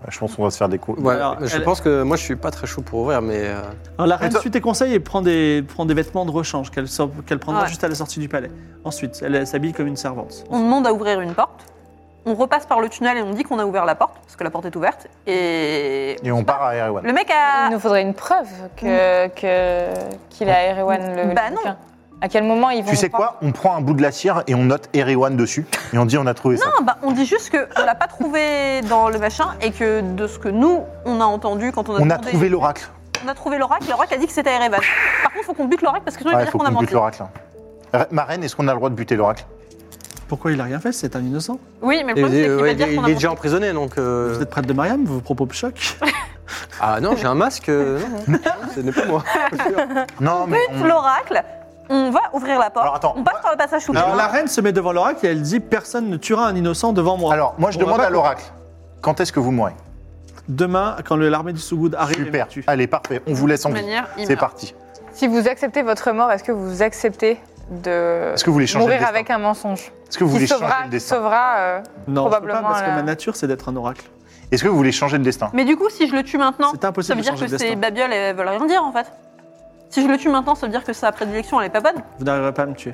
[SPEAKER 4] Je pense qu'on va se faire des coups.
[SPEAKER 3] Ouais,
[SPEAKER 2] Alors,
[SPEAKER 3] je
[SPEAKER 2] elle-
[SPEAKER 3] pense que moi je suis pas très chaud pour ouvrir, mais euh,
[SPEAKER 2] Alors, la reine
[SPEAKER 4] Et toi-
[SPEAKER 2] suit tes conseils et prend des, prend des vêtements de rechange qu'elle sort- qu'elle prendra
[SPEAKER 5] Ouais.
[SPEAKER 2] juste à la sortie du palais. Ensuite, elle, elle s'habille comme une servante.
[SPEAKER 5] On demande à ouvrir une porte. On repasse par le tunnel et on dit qu'on a ouvert la porte, parce que la porte est ouverte. Et.
[SPEAKER 4] Et on part à Erwan.
[SPEAKER 5] Le mec
[SPEAKER 6] Il
[SPEAKER 5] a.
[SPEAKER 6] nous faudrait une preuve que, que, qu'il est à Erwan, le
[SPEAKER 5] Bah
[SPEAKER 6] le
[SPEAKER 5] non.
[SPEAKER 6] bouquin. À quel moment ils vont
[SPEAKER 4] Tu sais
[SPEAKER 6] nous voir
[SPEAKER 4] quoi? On prend un bout de la cire et on note Erwan dessus. Et on dit on a trouvé ça.
[SPEAKER 5] Non, bah, on dit juste qu'on l'a pas trouvé dans le machin et que de ce que nous, on a entendu quand on a
[SPEAKER 4] On a
[SPEAKER 5] demandé-
[SPEAKER 4] trouvé l'oracle.
[SPEAKER 5] On a trouvé l'oracle, l'oracle a dit que c'était Erevan. Par contre, il faut qu'on bute l'oracle parce que sinon il
[SPEAKER 4] Ouais,
[SPEAKER 5] va
[SPEAKER 4] il
[SPEAKER 5] dire
[SPEAKER 4] faut
[SPEAKER 5] qu'on a
[SPEAKER 4] qu'on
[SPEAKER 5] menti.
[SPEAKER 4] bute l'oracle. hein. Ma reine, est-ce qu'on a le droit de buter l'oracle?
[SPEAKER 2] Pourquoi il a rien fait? C'est un innocent.
[SPEAKER 5] Oui, mais le
[SPEAKER 3] il,
[SPEAKER 5] problème, c'est
[SPEAKER 3] est-
[SPEAKER 5] qu'il
[SPEAKER 3] ouais,
[SPEAKER 5] va
[SPEAKER 3] il
[SPEAKER 5] dire
[SPEAKER 3] est-
[SPEAKER 5] qu'on
[SPEAKER 3] il
[SPEAKER 5] a
[SPEAKER 3] est déjà
[SPEAKER 5] menti.
[SPEAKER 3] emprisonné, donc. euh,
[SPEAKER 2] Vous êtes prêtre de Mariam, vos propos choc.
[SPEAKER 3] Ah non, j'ai un masque. euh, non, non, ce n'est pas moi.
[SPEAKER 4] Non, mais.
[SPEAKER 5] Bute
[SPEAKER 4] on-
[SPEAKER 5] l'oracle, on va ouvrir la porte,
[SPEAKER 4] Alors, attends.
[SPEAKER 5] on passe par le passage souterrain.
[SPEAKER 2] Alors, la reine se met devant l'oracle et elle dit personne ne tuera un innocent devant moi.
[SPEAKER 4] Alors, moi, je
[SPEAKER 2] On va
[SPEAKER 4] demande
[SPEAKER 2] pas-
[SPEAKER 4] à l'oracle. Quand est-ce que vous mourrez?
[SPEAKER 2] Demain, quand le- l'armée du Sougoud arrive, elle
[SPEAKER 4] Super.
[SPEAKER 2] me tue.
[SPEAKER 4] Allez, parfait. On vous laisse en
[SPEAKER 5] De
[SPEAKER 4] vie.
[SPEAKER 5] manière, il
[SPEAKER 4] C'est
[SPEAKER 5] meurt.
[SPEAKER 4] parti.
[SPEAKER 6] Si vous acceptez votre mort, est-ce que vous acceptez de
[SPEAKER 4] Est-ce que vous voulez changer
[SPEAKER 6] mourir
[SPEAKER 4] le destin
[SPEAKER 6] avec un mensonge
[SPEAKER 4] Est-ce que vous
[SPEAKER 6] qui
[SPEAKER 4] voulez
[SPEAKER 6] sauvera,
[SPEAKER 4] changer le
[SPEAKER 6] qui
[SPEAKER 4] destin
[SPEAKER 6] sauvera euh,
[SPEAKER 2] Non, je peux pas
[SPEAKER 6] probablement
[SPEAKER 2] parce que
[SPEAKER 6] la-
[SPEAKER 2] ma nature, c'est d'être un oracle.
[SPEAKER 4] Est-ce que vous voulez changer le destin?
[SPEAKER 5] Mais du coup, si je le tue maintenant,
[SPEAKER 2] C'est
[SPEAKER 5] ça
[SPEAKER 2] impossible
[SPEAKER 5] veut
[SPEAKER 2] de
[SPEAKER 5] dire
[SPEAKER 2] changer
[SPEAKER 5] que
[SPEAKER 2] le
[SPEAKER 5] ces
[SPEAKER 2] destin.
[SPEAKER 5] babioles, elles veulent rien dire en fait. Si je le tue maintenant, ça veut dire que sa prédilection, elle est pas bonne.
[SPEAKER 2] Vous n'arriverez pas à me tuer.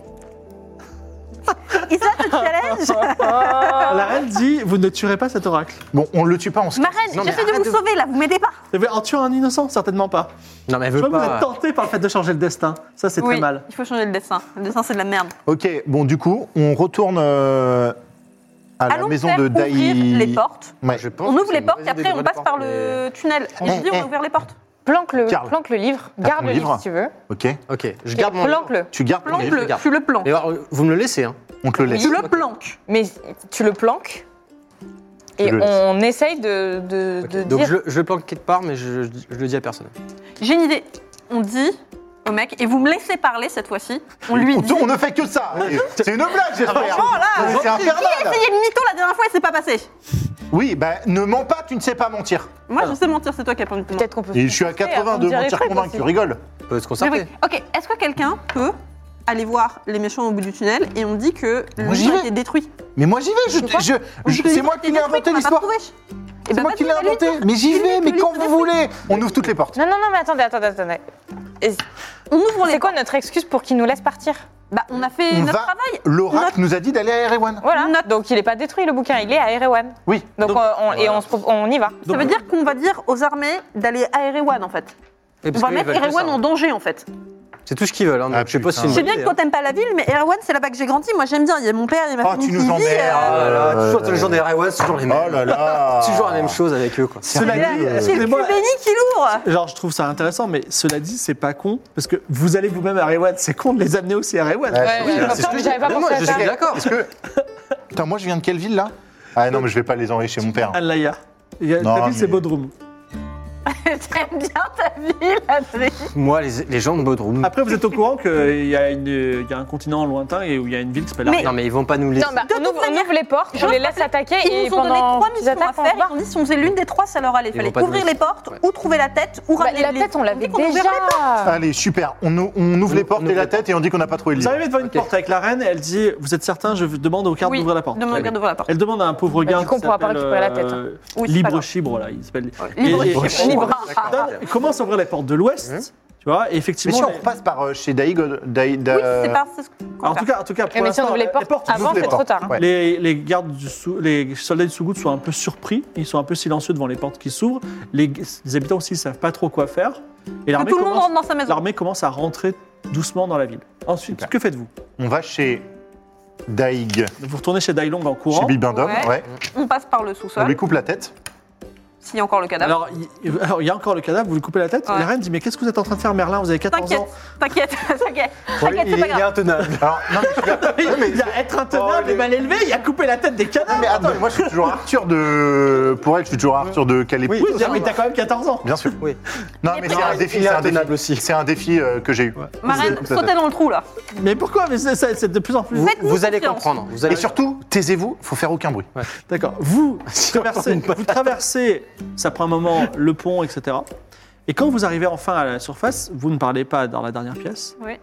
[SPEAKER 5] Isa te challenge.
[SPEAKER 2] La reine dit vous ne tuerez pas cet oracle.
[SPEAKER 4] Bon, on le tue pas, on se
[SPEAKER 5] Ma
[SPEAKER 4] casse.
[SPEAKER 5] reine,
[SPEAKER 3] Non, mais
[SPEAKER 5] j'essaie de
[SPEAKER 3] arrête
[SPEAKER 5] vous
[SPEAKER 3] de-
[SPEAKER 5] sauver là, vous m'aidez pas.
[SPEAKER 2] Eh bien, en tuant un innocent, certainement pas.
[SPEAKER 3] Non, mais elle
[SPEAKER 2] Je
[SPEAKER 3] veut
[SPEAKER 2] vois que vous
[SPEAKER 3] pas.
[SPEAKER 2] êtes tenté par le fait de changer le destin. Ça, c'est
[SPEAKER 5] Oui,
[SPEAKER 2] très mal.
[SPEAKER 5] il faut changer le dessin. Le dessin, c'est de la merde.
[SPEAKER 4] Ok, bon, du coup, on retourne euh, à la
[SPEAKER 5] Allons
[SPEAKER 4] maison
[SPEAKER 5] faire
[SPEAKER 4] de
[SPEAKER 5] ouvrir
[SPEAKER 4] Daï.
[SPEAKER 5] les portes.
[SPEAKER 4] Ouais.
[SPEAKER 3] Je pense
[SPEAKER 5] On
[SPEAKER 3] que
[SPEAKER 5] ouvre
[SPEAKER 3] c'est
[SPEAKER 5] les
[SPEAKER 3] une
[SPEAKER 5] portes
[SPEAKER 3] mauvaise
[SPEAKER 5] et
[SPEAKER 3] idée
[SPEAKER 5] après on
[SPEAKER 3] d'ouvrir
[SPEAKER 5] passe
[SPEAKER 3] les
[SPEAKER 5] par
[SPEAKER 3] portes,
[SPEAKER 5] le tunnel. Et
[SPEAKER 4] Eh,
[SPEAKER 5] je dis on
[SPEAKER 4] eh.
[SPEAKER 5] va ouvrir les portes.
[SPEAKER 6] Planque le,
[SPEAKER 4] Carl.
[SPEAKER 6] planque le livre,
[SPEAKER 4] T'as
[SPEAKER 6] garde
[SPEAKER 4] ton
[SPEAKER 6] le livre
[SPEAKER 4] livre
[SPEAKER 6] si tu veux.
[SPEAKER 4] Ok,
[SPEAKER 3] mais- Ok, je garde mon.
[SPEAKER 6] Planque-le.
[SPEAKER 4] tu gardes ton
[SPEAKER 5] Planque
[SPEAKER 4] livre,
[SPEAKER 5] le,
[SPEAKER 3] garde.
[SPEAKER 5] tu le planques.
[SPEAKER 3] Et alors, vous me le laissez, hein.
[SPEAKER 4] on te le laisse.
[SPEAKER 5] Tu le
[SPEAKER 3] Ok.
[SPEAKER 5] planques.
[SPEAKER 6] Mais tu le planques et
[SPEAKER 4] le laisse.
[SPEAKER 6] on essaye de, de,
[SPEAKER 3] Ok,
[SPEAKER 6] de
[SPEAKER 3] donc
[SPEAKER 6] dire.
[SPEAKER 3] je, le- je le planque quelque part, mais je, je, je le dis à personne.
[SPEAKER 5] J'ai une idée. On dit au mec, et vous me laissez parler cette fois-ci, on lui
[SPEAKER 4] on,
[SPEAKER 5] dit...
[SPEAKER 4] on ne fait que ça. C'est une blague, j'espère.
[SPEAKER 5] Franchement, là,
[SPEAKER 4] C'est
[SPEAKER 5] qui a
[SPEAKER 4] infernal.
[SPEAKER 5] essayé le mytho la dernière fois et c'est pas passé.
[SPEAKER 4] Oui, bah ne mens pas, tu ne sais pas mentir.
[SPEAKER 5] Moi, je sais mentir, c'est toi qui as pas envie de mentir.
[SPEAKER 6] Peut-être qu'on peut.
[SPEAKER 4] Et
[SPEAKER 6] se
[SPEAKER 4] je suis à
[SPEAKER 6] concentrer
[SPEAKER 4] quatre-vingts
[SPEAKER 6] avant
[SPEAKER 4] de
[SPEAKER 6] dire les
[SPEAKER 4] mentir
[SPEAKER 6] trucs
[SPEAKER 4] convaincu,
[SPEAKER 6] aussi.
[SPEAKER 4] tu rigoles.
[SPEAKER 3] On peut se
[SPEAKER 5] Mais
[SPEAKER 3] concerter.
[SPEAKER 5] oui. Ok, est-ce que quelqu'un peut aller voir les méchants au bout du tunnel et on dit que le
[SPEAKER 4] Moi, j'y
[SPEAKER 5] livre a
[SPEAKER 4] vais.
[SPEAKER 5] été détruit?
[SPEAKER 4] Mais moi j'y vais, je,
[SPEAKER 5] quoi
[SPEAKER 4] je,
[SPEAKER 5] On dit
[SPEAKER 4] je-
[SPEAKER 5] que le
[SPEAKER 4] c'est
[SPEAKER 5] livre
[SPEAKER 4] moi
[SPEAKER 5] a été
[SPEAKER 4] qui l'ai
[SPEAKER 5] détruit,
[SPEAKER 4] inventé
[SPEAKER 5] qu'on l'a pas
[SPEAKER 4] l'histoire.
[SPEAKER 5] trouvé. Eh
[SPEAKER 4] C'est
[SPEAKER 5] ben,
[SPEAKER 4] moi qui l'ai
[SPEAKER 5] vas-y,
[SPEAKER 4] inventé.
[SPEAKER 5] allez,
[SPEAKER 4] Mais j'y
[SPEAKER 5] dis-lui
[SPEAKER 4] vais,
[SPEAKER 5] que
[SPEAKER 4] mais
[SPEAKER 5] le
[SPEAKER 4] quand
[SPEAKER 5] livre
[SPEAKER 4] vous
[SPEAKER 5] est
[SPEAKER 4] voulez. On ouvre toutes les portes.
[SPEAKER 6] Non, non, non, mais attendez, attendez, attendez. Et
[SPEAKER 5] On ouvre les
[SPEAKER 6] C'est quoi notre excuse pour qu'il nous laisse partir?
[SPEAKER 5] Bah, on a fait
[SPEAKER 4] On
[SPEAKER 5] notre
[SPEAKER 4] va.
[SPEAKER 5] travail.
[SPEAKER 4] L'oracle nous a dit d'aller à Erwan.
[SPEAKER 6] Voilà.
[SPEAKER 5] Note.
[SPEAKER 6] Donc il n'est pas détruit le bouquin, il est à Erwan.
[SPEAKER 4] Oui.
[SPEAKER 6] Donc,
[SPEAKER 2] Donc,
[SPEAKER 6] euh, on, et on, se pro- on y va.
[SPEAKER 5] Ça veut dire qu'on va dire aux armées d'aller à Erewan en fait.
[SPEAKER 3] Et
[SPEAKER 5] On
[SPEAKER 3] parce
[SPEAKER 5] va
[SPEAKER 3] qu'ils
[SPEAKER 5] mettre
[SPEAKER 3] veulent que
[SPEAKER 5] Erewan
[SPEAKER 3] ça,
[SPEAKER 5] en
[SPEAKER 3] hein.
[SPEAKER 5] danger en fait.
[SPEAKER 3] C'est tout ce qu'ils veulent. Hein, donc
[SPEAKER 4] Ah,
[SPEAKER 3] je sais pas si
[SPEAKER 4] putain.
[SPEAKER 3] c'est
[SPEAKER 5] Je
[SPEAKER 3] une
[SPEAKER 5] sais bien
[SPEAKER 3] bonne
[SPEAKER 5] que
[SPEAKER 3] idée,
[SPEAKER 5] toi t'aimes pas la ville, mais Erewan c'est là-bas que j'ai grandi. Moi j'aime bien. Il y a mon père, il y a ma
[SPEAKER 4] Oh,
[SPEAKER 5] famille
[SPEAKER 4] tu
[SPEAKER 5] qui
[SPEAKER 4] nous
[SPEAKER 5] vit,
[SPEAKER 4] emmerdes.
[SPEAKER 5] euh,
[SPEAKER 3] Ah là là, toujours
[SPEAKER 4] Euh,
[SPEAKER 3] les gens des Raywas, c'est toujours les mêmes.
[SPEAKER 4] Oh là là.
[SPEAKER 3] Toujours la même chose avec eux, quoi.
[SPEAKER 2] Cela
[SPEAKER 4] Sérieux
[SPEAKER 2] dit,
[SPEAKER 5] C'est le
[SPEAKER 2] excusez-moi,
[SPEAKER 5] cul béni qui l'ouvre.
[SPEAKER 2] genre je trouve ça intéressant, mais cela dit, c'est pas con, parce que vous allez vous-même à Rewan, c'est con de les amener aussi à Rewan.
[SPEAKER 4] Ouais,
[SPEAKER 6] Ouais,
[SPEAKER 4] oui,
[SPEAKER 6] ouais,
[SPEAKER 4] là,
[SPEAKER 6] comme
[SPEAKER 4] c'est
[SPEAKER 6] ça,
[SPEAKER 4] ce que
[SPEAKER 6] mais j'avais pas
[SPEAKER 3] Mais
[SPEAKER 6] pensé
[SPEAKER 3] moi,
[SPEAKER 6] à
[SPEAKER 3] je
[SPEAKER 6] ça.
[SPEAKER 3] suis d'accord.
[SPEAKER 4] Est-ce que. Putain, moi je viens de quelle ville là? Ah non, mais je vais pas les envoyer chez mon père.
[SPEAKER 2] Alaya. Il y a-
[SPEAKER 4] Non,
[SPEAKER 2] Ta ville, c'est
[SPEAKER 4] mais-
[SPEAKER 2] Bodrum.
[SPEAKER 5] J'aime bien ta ville, Adrien.
[SPEAKER 3] Moi, les, les gens de Bodrum.
[SPEAKER 2] Après, vous êtes au courant qu'il y, a une- il y a un continent lointain et où il y a une ville qui s'appelle
[SPEAKER 5] Mais-
[SPEAKER 2] Arya.
[SPEAKER 3] Non, mais ils vont pas nous laisser.
[SPEAKER 6] Non, bah,
[SPEAKER 5] De
[SPEAKER 6] on,
[SPEAKER 5] toute
[SPEAKER 6] ouvre, on
[SPEAKER 5] manière,
[SPEAKER 6] ouvre les portes, on
[SPEAKER 5] je
[SPEAKER 6] les laisse attaquer et
[SPEAKER 5] Ils nous ont donné
[SPEAKER 6] pendant
[SPEAKER 5] trois
[SPEAKER 6] qu'ils
[SPEAKER 5] missions à
[SPEAKER 6] attaquent, on
[SPEAKER 5] faire.
[SPEAKER 6] se barre.
[SPEAKER 5] Ils ont dit si on faisait l'une des trois, ça leur allait. Il
[SPEAKER 3] Ils
[SPEAKER 5] fallait
[SPEAKER 3] vont pas nous
[SPEAKER 5] ouvrir
[SPEAKER 3] laisser.
[SPEAKER 5] les portes,
[SPEAKER 3] Ouais.
[SPEAKER 5] ou trouver la tête, ou
[SPEAKER 6] Bah,
[SPEAKER 5] ramener
[SPEAKER 6] la
[SPEAKER 5] les
[SPEAKER 6] tête, on
[SPEAKER 5] dit
[SPEAKER 6] l'avait
[SPEAKER 5] qu'on ouvrait les portes.
[SPEAKER 6] déjà.
[SPEAKER 4] Allez, super. On, ou- on ouvre
[SPEAKER 3] On-
[SPEAKER 4] les portes
[SPEAKER 3] on
[SPEAKER 4] et
[SPEAKER 3] ouvre
[SPEAKER 4] la
[SPEAKER 3] les
[SPEAKER 4] tête et on dit qu'on n'a pas trouvé le
[SPEAKER 2] Vous
[SPEAKER 4] livre.
[SPEAKER 2] arrivez devant une
[SPEAKER 3] Ok.
[SPEAKER 2] porte avec la reine, elle dit vous êtes certain, je vous demande au garde
[SPEAKER 5] Oui,
[SPEAKER 2] d'ouvrir la porte.
[SPEAKER 5] demande au
[SPEAKER 3] Très
[SPEAKER 5] garde d'ouvrir la porte.
[SPEAKER 2] Elle demande à un pauvre
[SPEAKER 6] Bah,
[SPEAKER 2] gars
[SPEAKER 6] du coup, on
[SPEAKER 2] qui
[SPEAKER 6] pourra pas
[SPEAKER 2] s'appelle,
[SPEAKER 6] récupérer la tête,
[SPEAKER 2] euh,
[SPEAKER 5] Oui, c'est pas
[SPEAKER 2] Libre
[SPEAKER 5] grave.
[SPEAKER 2] Chibre, là, il s'appelle.
[SPEAKER 5] Libre
[SPEAKER 2] Et-
[SPEAKER 5] Chibre.
[SPEAKER 2] et-
[SPEAKER 6] Libre.
[SPEAKER 3] D'accord.
[SPEAKER 2] donne- commence à ouvrir les portes de l'ouest,
[SPEAKER 3] Mhm.
[SPEAKER 2] tu vois, et
[SPEAKER 4] Mais
[SPEAKER 2] effectivement.
[SPEAKER 4] si on
[SPEAKER 2] les-
[SPEAKER 4] repasse par euh, chez Daïg. Daï, Da-
[SPEAKER 5] Oui, c'est pas c'est ce qu'on
[SPEAKER 2] en
[SPEAKER 5] va
[SPEAKER 2] tout
[SPEAKER 5] faire.
[SPEAKER 2] cas, en tout cas, pour
[SPEAKER 6] Eh, Mais si on
[SPEAKER 2] l'instant,
[SPEAKER 6] ouvre les portes
[SPEAKER 2] portes,
[SPEAKER 6] avant,
[SPEAKER 4] ouvre les
[SPEAKER 6] c'est trop
[SPEAKER 4] portes.
[SPEAKER 6] tard. hein.
[SPEAKER 4] Ouais.
[SPEAKER 2] Les, les gardes du Sou- les soldats du Sougoud sont un peu surpris, ils sont un peu silencieux devant les portes qui s'ouvrent. Les, les habitants aussi ne savent pas trop quoi faire. Et
[SPEAKER 5] Que
[SPEAKER 2] l'armée
[SPEAKER 5] tout le monde
[SPEAKER 2] commence,
[SPEAKER 5] rentre dans sa maison.
[SPEAKER 2] l'armée commence à rentrer doucement dans la ville. Ensuite,
[SPEAKER 4] Super.
[SPEAKER 2] que faites-vous?
[SPEAKER 4] On va chez Daïg.
[SPEAKER 2] Vous retournez chez Dailong en
[SPEAKER 4] Chez
[SPEAKER 2] courant.
[SPEAKER 4] Bibendum,
[SPEAKER 5] Ouais.
[SPEAKER 4] ouais.
[SPEAKER 5] On passe par le
[SPEAKER 4] On
[SPEAKER 5] sous-sol,
[SPEAKER 4] lui coupe la tête.
[SPEAKER 5] s'il y a encore le cadavre.
[SPEAKER 2] Alors, il alors, il y a encore le cadavre, vous lui coupez la tête.
[SPEAKER 5] Ouais.
[SPEAKER 2] La reine dit mais qu'est-ce que vous êtes en train de faire, Merlin? Vous avez quatorze
[SPEAKER 5] T'inquiète,
[SPEAKER 2] ans.
[SPEAKER 5] t'inquiète, t'inquiète,
[SPEAKER 3] Bon,
[SPEAKER 5] t'inquiète,
[SPEAKER 3] il,
[SPEAKER 5] c'est pas
[SPEAKER 3] il est
[SPEAKER 5] grave.
[SPEAKER 3] intenable.
[SPEAKER 4] Alors, non, mais je suis là-
[SPEAKER 2] Il
[SPEAKER 4] Non, mais-
[SPEAKER 2] y a être intenable
[SPEAKER 3] Oh,
[SPEAKER 2] et
[SPEAKER 3] les-
[SPEAKER 2] mal élevé, il a coupé la tête des cadavres.
[SPEAKER 4] Non, mais attends, mais moi je suis toujours Arthur de. Pour elle, je suis toujours Arthur de Calais.
[SPEAKER 2] Oui, mais t'as quand même quatorze ans.
[SPEAKER 4] Bien sûr.
[SPEAKER 3] Oui.
[SPEAKER 4] Non,
[SPEAKER 5] Et
[SPEAKER 4] mais
[SPEAKER 5] puis-
[SPEAKER 4] c'est un
[SPEAKER 3] Il
[SPEAKER 4] défi.
[SPEAKER 3] est
[SPEAKER 4] C'est un
[SPEAKER 3] intenable
[SPEAKER 4] défi
[SPEAKER 3] aussi.
[SPEAKER 4] C'est un défi euh, que j'ai eu.
[SPEAKER 5] Ma reine,
[SPEAKER 4] Coupe la
[SPEAKER 5] sautez
[SPEAKER 4] tête.
[SPEAKER 5] dans le trou là.
[SPEAKER 2] Mais pourquoi? Mais c'est- c'est c'est de plus en plus.
[SPEAKER 3] Vous,
[SPEAKER 5] Faites-nous
[SPEAKER 3] vous allez
[SPEAKER 5] confiance.
[SPEAKER 3] comprendre. Vous allez...
[SPEAKER 4] Et surtout, taisez-vous, faut faire aucun bruit.
[SPEAKER 2] D'accord. Vous
[SPEAKER 3] Si on
[SPEAKER 2] traversez,
[SPEAKER 3] prend une
[SPEAKER 2] vous traversez, ça prend un moment, le pont, et cetera. Et quand vous arrivez enfin à la surface, vous ne parlez pas dans la dernière pièce.
[SPEAKER 5] Oui.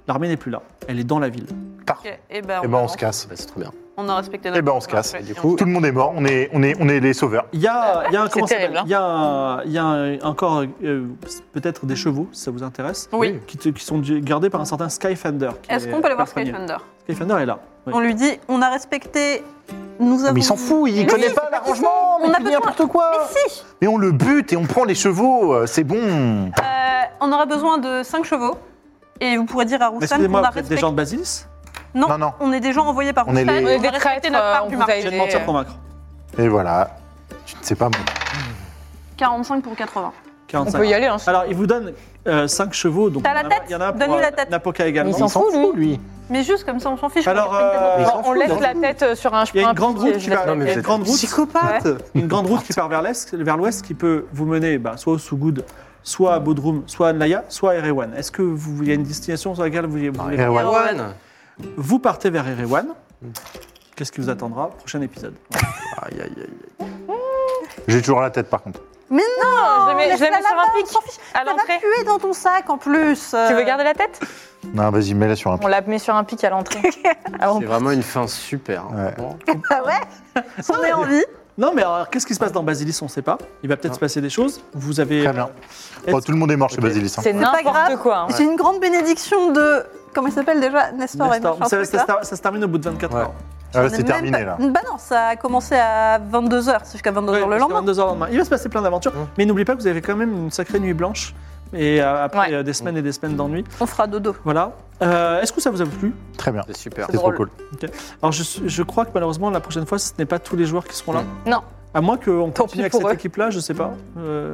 [SPEAKER 2] L'armée n'est plus là. Elle est dans la ville.
[SPEAKER 5] Ok, et ben,
[SPEAKER 4] Eh ben, on
[SPEAKER 5] avance.
[SPEAKER 4] se casse.
[SPEAKER 3] Bah, c'est trop bien.
[SPEAKER 5] On a respecté notre.
[SPEAKER 4] Eh ben, on se casse.
[SPEAKER 5] notre-
[SPEAKER 3] Du coup,
[SPEAKER 4] Tout le monde est mort, on est, on est, on est les sauveurs.
[SPEAKER 2] Il y a, il y a un, comment ça
[SPEAKER 6] terrible,
[SPEAKER 2] s'appelle Il y a, un- il y a un- encore euh, peut-être des chevaux, si ça vous intéresse,
[SPEAKER 5] Oui.
[SPEAKER 2] qui, te- qui sont gardés par un certain Skyfander. qui
[SPEAKER 5] Est-ce
[SPEAKER 2] est
[SPEAKER 5] qu'on peut aller voir
[SPEAKER 2] palefrenier.
[SPEAKER 5] Skyfander?
[SPEAKER 2] Skyfander est là. oui.
[SPEAKER 5] On lui dit, on a respecté. Nous avons.
[SPEAKER 4] Mais il s'en fout, il
[SPEAKER 5] Mais
[SPEAKER 4] connaît
[SPEAKER 5] si,
[SPEAKER 4] pas
[SPEAKER 5] c'est
[SPEAKER 4] l'arrangement, mais
[SPEAKER 5] On a
[SPEAKER 4] il dit
[SPEAKER 5] besoin-
[SPEAKER 4] n'importe quoi.
[SPEAKER 5] Mais si.
[SPEAKER 4] Mais on le bute et on prend les chevaux, euh, c'est bon.
[SPEAKER 5] Euh, on aura besoin de cinq chevaux. Et vous pourrez dire à
[SPEAKER 2] Mais
[SPEAKER 5] Roussan qu'on
[SPEAKER 2] excusez-moi,
[SPEAKER 5] a
[SPEAKER 2] vous êtes
[SPEAKER 5] respecté.
[SPEAKER 2] des gens de Basilis
[SPEAKER 5] Non,
[SPEAKER 4] Non, non.
[SPEAKER 5] on est des gens envoyés par
[SPEAKER 4] On est
[SPEAKER 5] Roussan.
[SPEAKER 4] les-
[SPEAKER 6] On est
[SPEAKER 5] On
[SPEAKER 6] des
[SPEAKER 5] a respecté
[SPEAKER 6] traîtres,
[SPEAKER 5] notre
[SPEAKER 6] euh,
[SPEAKER 5] part
[SPEAKER 6] on
[SPEAKER 5] du
[SPEAKER 6] vous a
[SPEAKER 5] marché.
[SPEAKER 2] Je viens de
[SPEAKER 6] aidé.
[SPEAKER 2] mentir convaincre.
[SPEAKER 4] Et voilà. Tu ne sais pas, moi.
[SPEAKER 5] quarante-cinq pour quatre-vingts.
[SPEAKER 6] On
[SPEAKER 2] quarante-cinq.
[SPEAKER 6] peut y aller, hein.
[SPEAKER 2] Alors, il vous donne cinq chevaux. Donc
[SPEAKER 5] T'as
[SPEAKER 2] il y
[SPEAKER 5] la
[SPEAKER 2] en a-
[SPEAKER 5] tête
[SPEAKER 2] Il y en a un pour
[SPEAKER 5] Donne-lui la
[SPEAKER 2] euh,
[SPEAKER 5] tête.
[SPEAKER 2] Napoca également.
[SPEAKER 6] Il s'en fout, lui.
[SPEAKER 4] lui.
[SPEAKER 5] Mais juste comme ça, on s'en fiche.
[SPEAKER 2] Alors,
[SPEAKER 5] on a fait une
[SPEAKER 2] euh,
[SPEAKER 5] tête de-
[SPEAKER 6] On, on laisse la tête euh, sur un
[SPEAKER 2] Il y a
[SPEAKER 6] chemin
[SPEAKER 2] une grande route qui va-
[SPEAKER 3] Non, mais
[SPEAKER 2] il y a
[SPEAKER 3] vous
[SPEAKER 2] une
[SPEAKER 3] êtes
[SPEAKER 2] grande route,
[SPEAKER 3] psychopathe.
[SPEAKER 2] une grande route qui part vers l'est, vers l'ouest, qui peut vous mener bah, soit au Sougoud, soit à Bodrum, soit à Naya, soit à Erewan. Est-ce que vous, il y a une destination sur laquelle vous, vous voulez
[SPEAKER 4] Erewan.
[SPEAKER 3] Erwan.
[SPEAKER 2] Vous partez vers Erewan. Qu'est-ce qui vous attendra? Prochain épisode.
[SPEAKER 3] Aïe, aïe, aïe.
[SPEAKER 4] J'ai toujours la tête, par contre.
[SPEAKER 5] Mais non,
[SPEAKER 6] je la mets- je la
[SPEAKER 5] laisse-la
[SPEAKER 6] mets sur un
[SPEAKER 5] là-bas,
[SPEAKER 6] pic,
[SPEAKER 5] on s'en fiche.
[SPEAKER 6] à
[SPEAKER 5] Ça va
[SPEAKER 6] l'entrée.
[SPEAKER 5] puer dans ton sac en plus.
[SPEAKER 6] Tu veux garder la tête?
[SPEAKER 4] Non, vas-y, mets-la sur un
[SPEAKER 6] On la met sur un pic à l'entrée. Avant-
[SPEAKER 3] C'est vraiment une fin super. hein.
[SPEAKER 4] Ouais.
[SPEAKER 3] Bon.
[SPEAKER 5] Ah ouais. On est en vie.
[SPEAKER 2] Non, mais alors, qu'est-ce qui se passe dans Basilis? On ne sait pas. Il va peut-être
[SPEAKER 3] Ah.
[SPEAKER 2] se passer des choses. Vous avez.
[SPEAKER 4] Très bien.
[SPEAKER 2] Est-ce-
[SPEAKER 4] Bon, tout le monde est mort chez
[SPEAKER 3] Ok.
[SPEAKER 4] Basilis. hein.
[SPEAKER 6] C'est
[SPEAKER 5] pas
[SPEAKER 6] n'importe
[SPEAKER 5] grave.
[SPEAKER 6] quoi. hein.
[SPEAKER 5] C'est une grande bénédiction de. Comment il s'appelle déjà? Nestor, et
[SPEAKER 2] Nestor.
[SPEAKER 5] machin
[SPEAKER 2] Ça,
[SPEAKER 5] truc,
[SPEAKER 2] ça
[SPEAKER 5] là.
[SPEAKER 2] se ter- ça se termine au bout de vingt-quatre
[SPEAKER 3] Ouais.
[SPEAKER 2] heures.
[SPEAKER 4] Ah ouais,
[SPEAKER 5] On est
[SPEAKER 4] c'est
[SPEAKER 5] même
[SPEAKER 4] terminé,
[SPEAKER 5] pas-
[SPEAKER 4] là.
[SPEAKER 5] Bah non, ça a commencé à vingt-deux heures, c'est jusqu'à vingt-deux heures le
[SPEAKER 2] Ouais,
[SPEAKER 5] lendemain.
[SPEAKER 2] vingt-deux heures le lendemain. Il va se passer plein d'aventures.
[SPEAKER 3] Hum.
[SPEAKER 2] Mais n'oubliez pas que vous avez quand même une sacrée nuit blanche. Et euh, après
[SPEAKER 6] Ouais.
[SPEAKER 2] euh, des semaines et des semaines d'ennui.
[SPEAKER 5] On fera dodo.
[SPEAKER 2] Voilà. Euh, Est-ce que ça vous a plu?
[SPEAKER 4] Très bien.
[SPEAKER 3] C'est super.
[SPEAKER 4] C'est trop
[SPEAKER 6] drôle.
[SPEAKER 4] cool.
[SPEAKER 2] Alors je, je crois que malheureusement la prochaine fois ce n'est pas tous les joueurs qui seront là.
[SPEAKER 6] Non.
[SPEAKER 2] À moins qu'on
[SPEAKER 6] Tant
[SPEAKER 2] continue
[SPEAKER 6] pis
[SPEAKER 2] avec
[SPEAKER 6] pour
[SPEAKER 2] cette
[SPEAKER 6] eux.
[SPEAKER 2] équipe-là, je sais pas. Euh,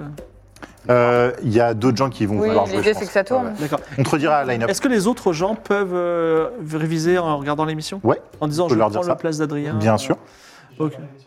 [SPEAKER 4] Euh, Il y a d'autres gens qui vont
[SPEAKER 6] Oui,
[SPEAKER 4] vouloir jouer,
[SPEAKER 6] l'idée
[SPEAKER 4] je
[SPEAKER 6] c'est
[SPEAKER 4] pense.
[SPEAKER 6] que ça tourne.
[SPEAKER 4] Ouais, ouais.
[SPEAKER 2] D'accord.
[SPEAKER 4] On te redira la line-up.
[SPEAKER 2] Est-ce que les autres gens peuvent euh, réviser en regardant l'émission?
[SPEAKER 4] Ouais.
[SPEAKER 2] En disant
[SPEAKER 4] On peut
[SPEAKER 2] je
[SPEAKER 4] leur
[SPEAKER 2] prends
[SPEAKER 4] dire
[SPEAKER 2] le
[SPEAKER 4] ça.
[SPEAKER 2] place d'Adrien.
[SPEAKER 4] Bien sûr.
[SPEAKER 2] Ok.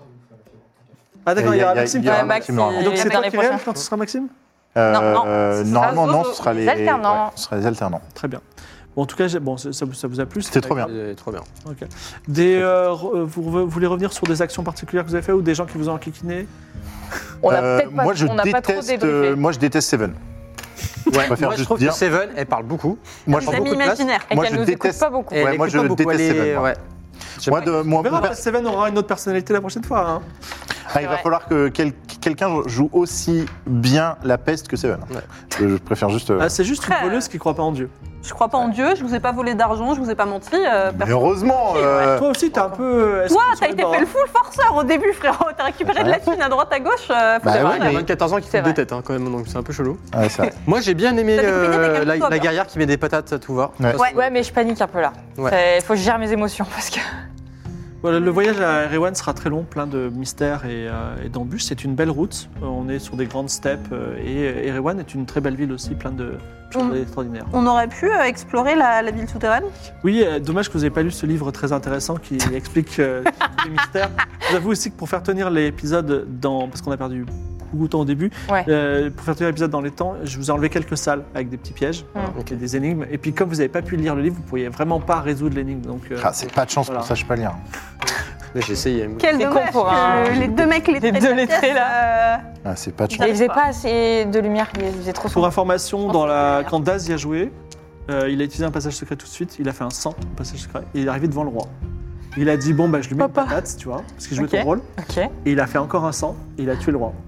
[SPEAKER 2] Ah d'accord, il y,
[SPEAKER 4] Il y a-
[SPEAKER 2] aura
[SPEAKER 4] il y a-
[SPEAKER 2] Maxime
[SPEAKER 4] il
[SPEAKER 2] qui
[SPEAKER 4] y aura
[SPEAKER 2] va-
[SPEAKER 6] Ouais, Max,
[SPEAKER 4] Maxime, normalement.
[SPEAKER 6] il
[SPEAKER 2] Donc
[SPEAKER 6] est
[SPEAKER 2] c'est
[SPEAKER 6] dans
[SPEAKER 2] toi
[SPEAKER 6] les
[SPEAKER 2] qui rêves
[SPEAKER 6] prochains.
[SPEAKER 2] quand ce sera Maxime?
[SPEAKER 4] Euh,
[SPEAKER 6] Non, non,
[SPEAKER 4] euh,
[SPEAKER 6] ce sera
[SPEAKER 4] normalement, non,
[SPEAKER 6] Zozo.
[SPEAKER 4] ce sera les,
[SPEAKER 6] Les alternants.
[SPEAKER 4] ouais, ce sera les alternants.
[SPEAKER 2] Très bien. Bon, en tout cas, j'ai- bon, ça, ça vous- ça vous a plu?
[SPEAKER 4] C'était trop bien.
[SPEAKER 3] C'est trop bien.
[SPEAKER 2] Ok. Des, euh, re- vous, vous voulez revenir sur des actions particulières que vous avez faites ou des gens qui vous ont enquiquiné?
[SPEAKER 6] On a
[SPEAKER 4] Euh,
[SPEAKER 6] peut-être pas,
[SPEAKER 4] moi, je
[SPEAKER 6] on n'a pas trop
[SPEAKER 4] déteste,
[SPEAKER 6] débriefé.
[SPEAKER 4] euh, moi, je déteste Seven.
[SPEAKER 3] Ouais,
[SPEAKER 4] préfère
[SPEAKER 3] moi, je
[SPEAKER 4] juste
[SPEAKER 3] trouve
[SPEAKER 4] dire-
[SPEAKER 3] que Seven, elle parle beaucoup.
[SPEAKER 4] Moi,
[SPEAKER 5] Les
[SPEAKER 4] je,
[SPEAKER 3] prend
[SPEAKER 5] amis
[SPEAKER 3] beaucoup de place.
[SPEAKER 5] imaginaires.
[SPEAKER 6] Et
[SPEAKER 4] moi,
[SPEAKER 6] qu'elle
[SPEAKER 4] je
[SPEAKER 6] nous
[SPEAKER 4] déteste-
[SPEAKER 6] écoute pas beaucoup.
[SPEAKER 3] Et elle
[SPEAKER 4] Ouais, moi,
[SPEAKER 3] écoute
[SPEAKER 4] je
[SPEAKER 3] pas beaucoup,
[SPEAKER 4] déteste
[SPEAKER 3] elle est-
[SPEAKER 4] Seven, moi.
[SPEAKER 3] ouais. J'aime
[SPEAKER 4] moi,
[SPEAKER 3] pas.
[SPEAKER 4] de, moi,
[SPEAKER 2] On verra,
[SPEAKER 4] mon pers-
[SPEAKER 2] Seven aura une autre personnalité la prochaine fois. hein.
[SPEAKER 4] Ah, il va
[SPEAKER 6] vrai.
[SPEAKER 4] falloir que quel- quelqu'un joue aussi bien la peste que Seven.
[SPEAKER 3] Ouais.
[SPEAKER 4] Je, je préfère juste. euh,
[SPEAKER 2] Ah, c'est juste une
[SPEAKER 5] Très-
[SPEAKER 2] voleuse qui croit pas en Dieu.
[SPEAKER 5] Je crois pas en Dieu, je vous ai pas volé d'argent, je vous ai pas menti. euh,
[SPEAKER 4] Mais heureusement. euh,
[SPEAKER 2] Toi aussi, t'es un peu. est-ce
[SPEAKER 5] Toi,
[SPEAKER 2] que
[SPEAKER 5] t'as
[SPEAKER 2] sur
[SPEAKER 5] été
[SPEAKER 2] le
[SPEAKER 5] fait le
[SPEAKER 2] bord
[SPEAKER 5] full forceur au début, frérot. T'as récupéré de la thune à droite à gauche. euh, faut
[SPEAKER 4] Bah
[SPEAKER 5] savoir.
[SPEAKER 4] ouais,
[SPEAKER 3] Il y a
[SPEAKER 4] mais-
[SPEAKER 3] vingt-quatorze ans qui
[SPEAKER 6] C'est
[SPEAKER 3] font deux
[SPEAKER 6] vrai.
[SPEAKER 3] têtes hein, quand même, donc c'est un peu chelou.
[SPEAKER 4] ouais, c'est vrai.
[SPEAKER 3] Moi j'ai bien aimé
[SPEAKER 5] T'as des
[SPEAKER 3] euh,
[SPEAKER 5] pénites avec un
[SPEAKER 3] la,
[SPEAKER 5] couteau,
[SPEAKER 3] la
[SPEAKER 5] bien.
[SPEAKER 3] guerrière qui met des patates à tout va.
[SPEAKER 4] Ouais.
[SPEAKER 3] Ça,
[SPEAKER 5] Ouais.
[SPEAKER 3] c'est-
[SPEAKER 6] Ouais, mais je panique un peu là.
[SPEAKER 3] Ouais.
[SPEAKER 6] Il faut que je gère mes émotions parce que.
[SPEAKER 2] Voilà, le voyage à Erewan sera très long, plein de mystères et, euh, et d'embûches. C'est une belle route. Euh, On est sur des grandes steppes euh, et Erewan est une très belle ville aussi, plein de choses
[SPEAKER 5] Mm.
[SPEAKER 2] extraordinaires.
[SPEAKER 5] On aurait pu euh, explorer la, la ville souterraine.
[SPEAKER 2] Oui, euh, dommage que vous n'ayez pas lu ce livre très intéressant qui explique euh, les mystères. J'avoue aussi que pour faire tenir l'épisode dans, parce qu'on a perdu beaucoup de temps au début,
[SPEAKER 6] Ouais.
[SPEAKER 2] euh, pour faire tenir l'épisode dans les temps, je vous ai enlevé quelques salles avec des petits pièges,
[SPEAKER 6] Mm.
[SPEAKER 2] donc des énigmes. Et puis comme vous n'avez pas pu lire le livre, vous ne pourriez vraiment pas résoudre l'énigme. Donc euh,
[SPEAKER 4] Ah, c'est pas de chance
[SPEAKER 2] Voilà.
[SPEAKER 4] pour ça, je sais pas lire.
[SPEAKER 3] Mais j'ai essayé. moi.
[SPEAKER 5] Quel
[SPEAKER 6] C'est con
[SPEAKER 5] dommage
[SPEAKER 6] pour
[SPEAKER 5] que
[SPEAKER 6] un-
[SPEAKER 5] les deux mecs lettrés
[SPEAKER 6] Les
[SPEAKER 5] de
[SPEAKER 6] deux
[SPEAKER 5] la
[SPEAKER 6] lettrés,
[SPEAKER 5] pièce,
[SPEAKER 6] là.
[SPEAKER 5] euh,
[SPEAKER 4] Ah, c'est pas de chance.
[SPEAKER 6] Il faisait
[SPEAKER 5] pas.
[SPEAKER 6] pas assez de lumière, il faisait trop
[SPEAKER 2] pour
[SPEAKER 6] sombre.
[SPEAKER 2] information,
[SPEAKER 5] Je
[SPEAKER 2] dans
[SPEAKER 5] pense
[SPEAKER 2] la...
[SPEAKER 5] que
[SPEAKER 2] quand Daz y a joué, euh, il a utilisé un passage secret tout de suite. Il a fait un cent au passage secret et il est arrivé devant le roi. Il a dit bon bah je lui mets
[SPEAKER 6] Papa.
[SPEAKER 2] une patate, tu vois, parce qu'il jouait
[SPEAKER 6] Ok.
[SPEAKER 2] ton rôle.
[SPEAKER 6] Ok.
[SPEAKER 2] Et il a fait encore un cent et il a tué le roi.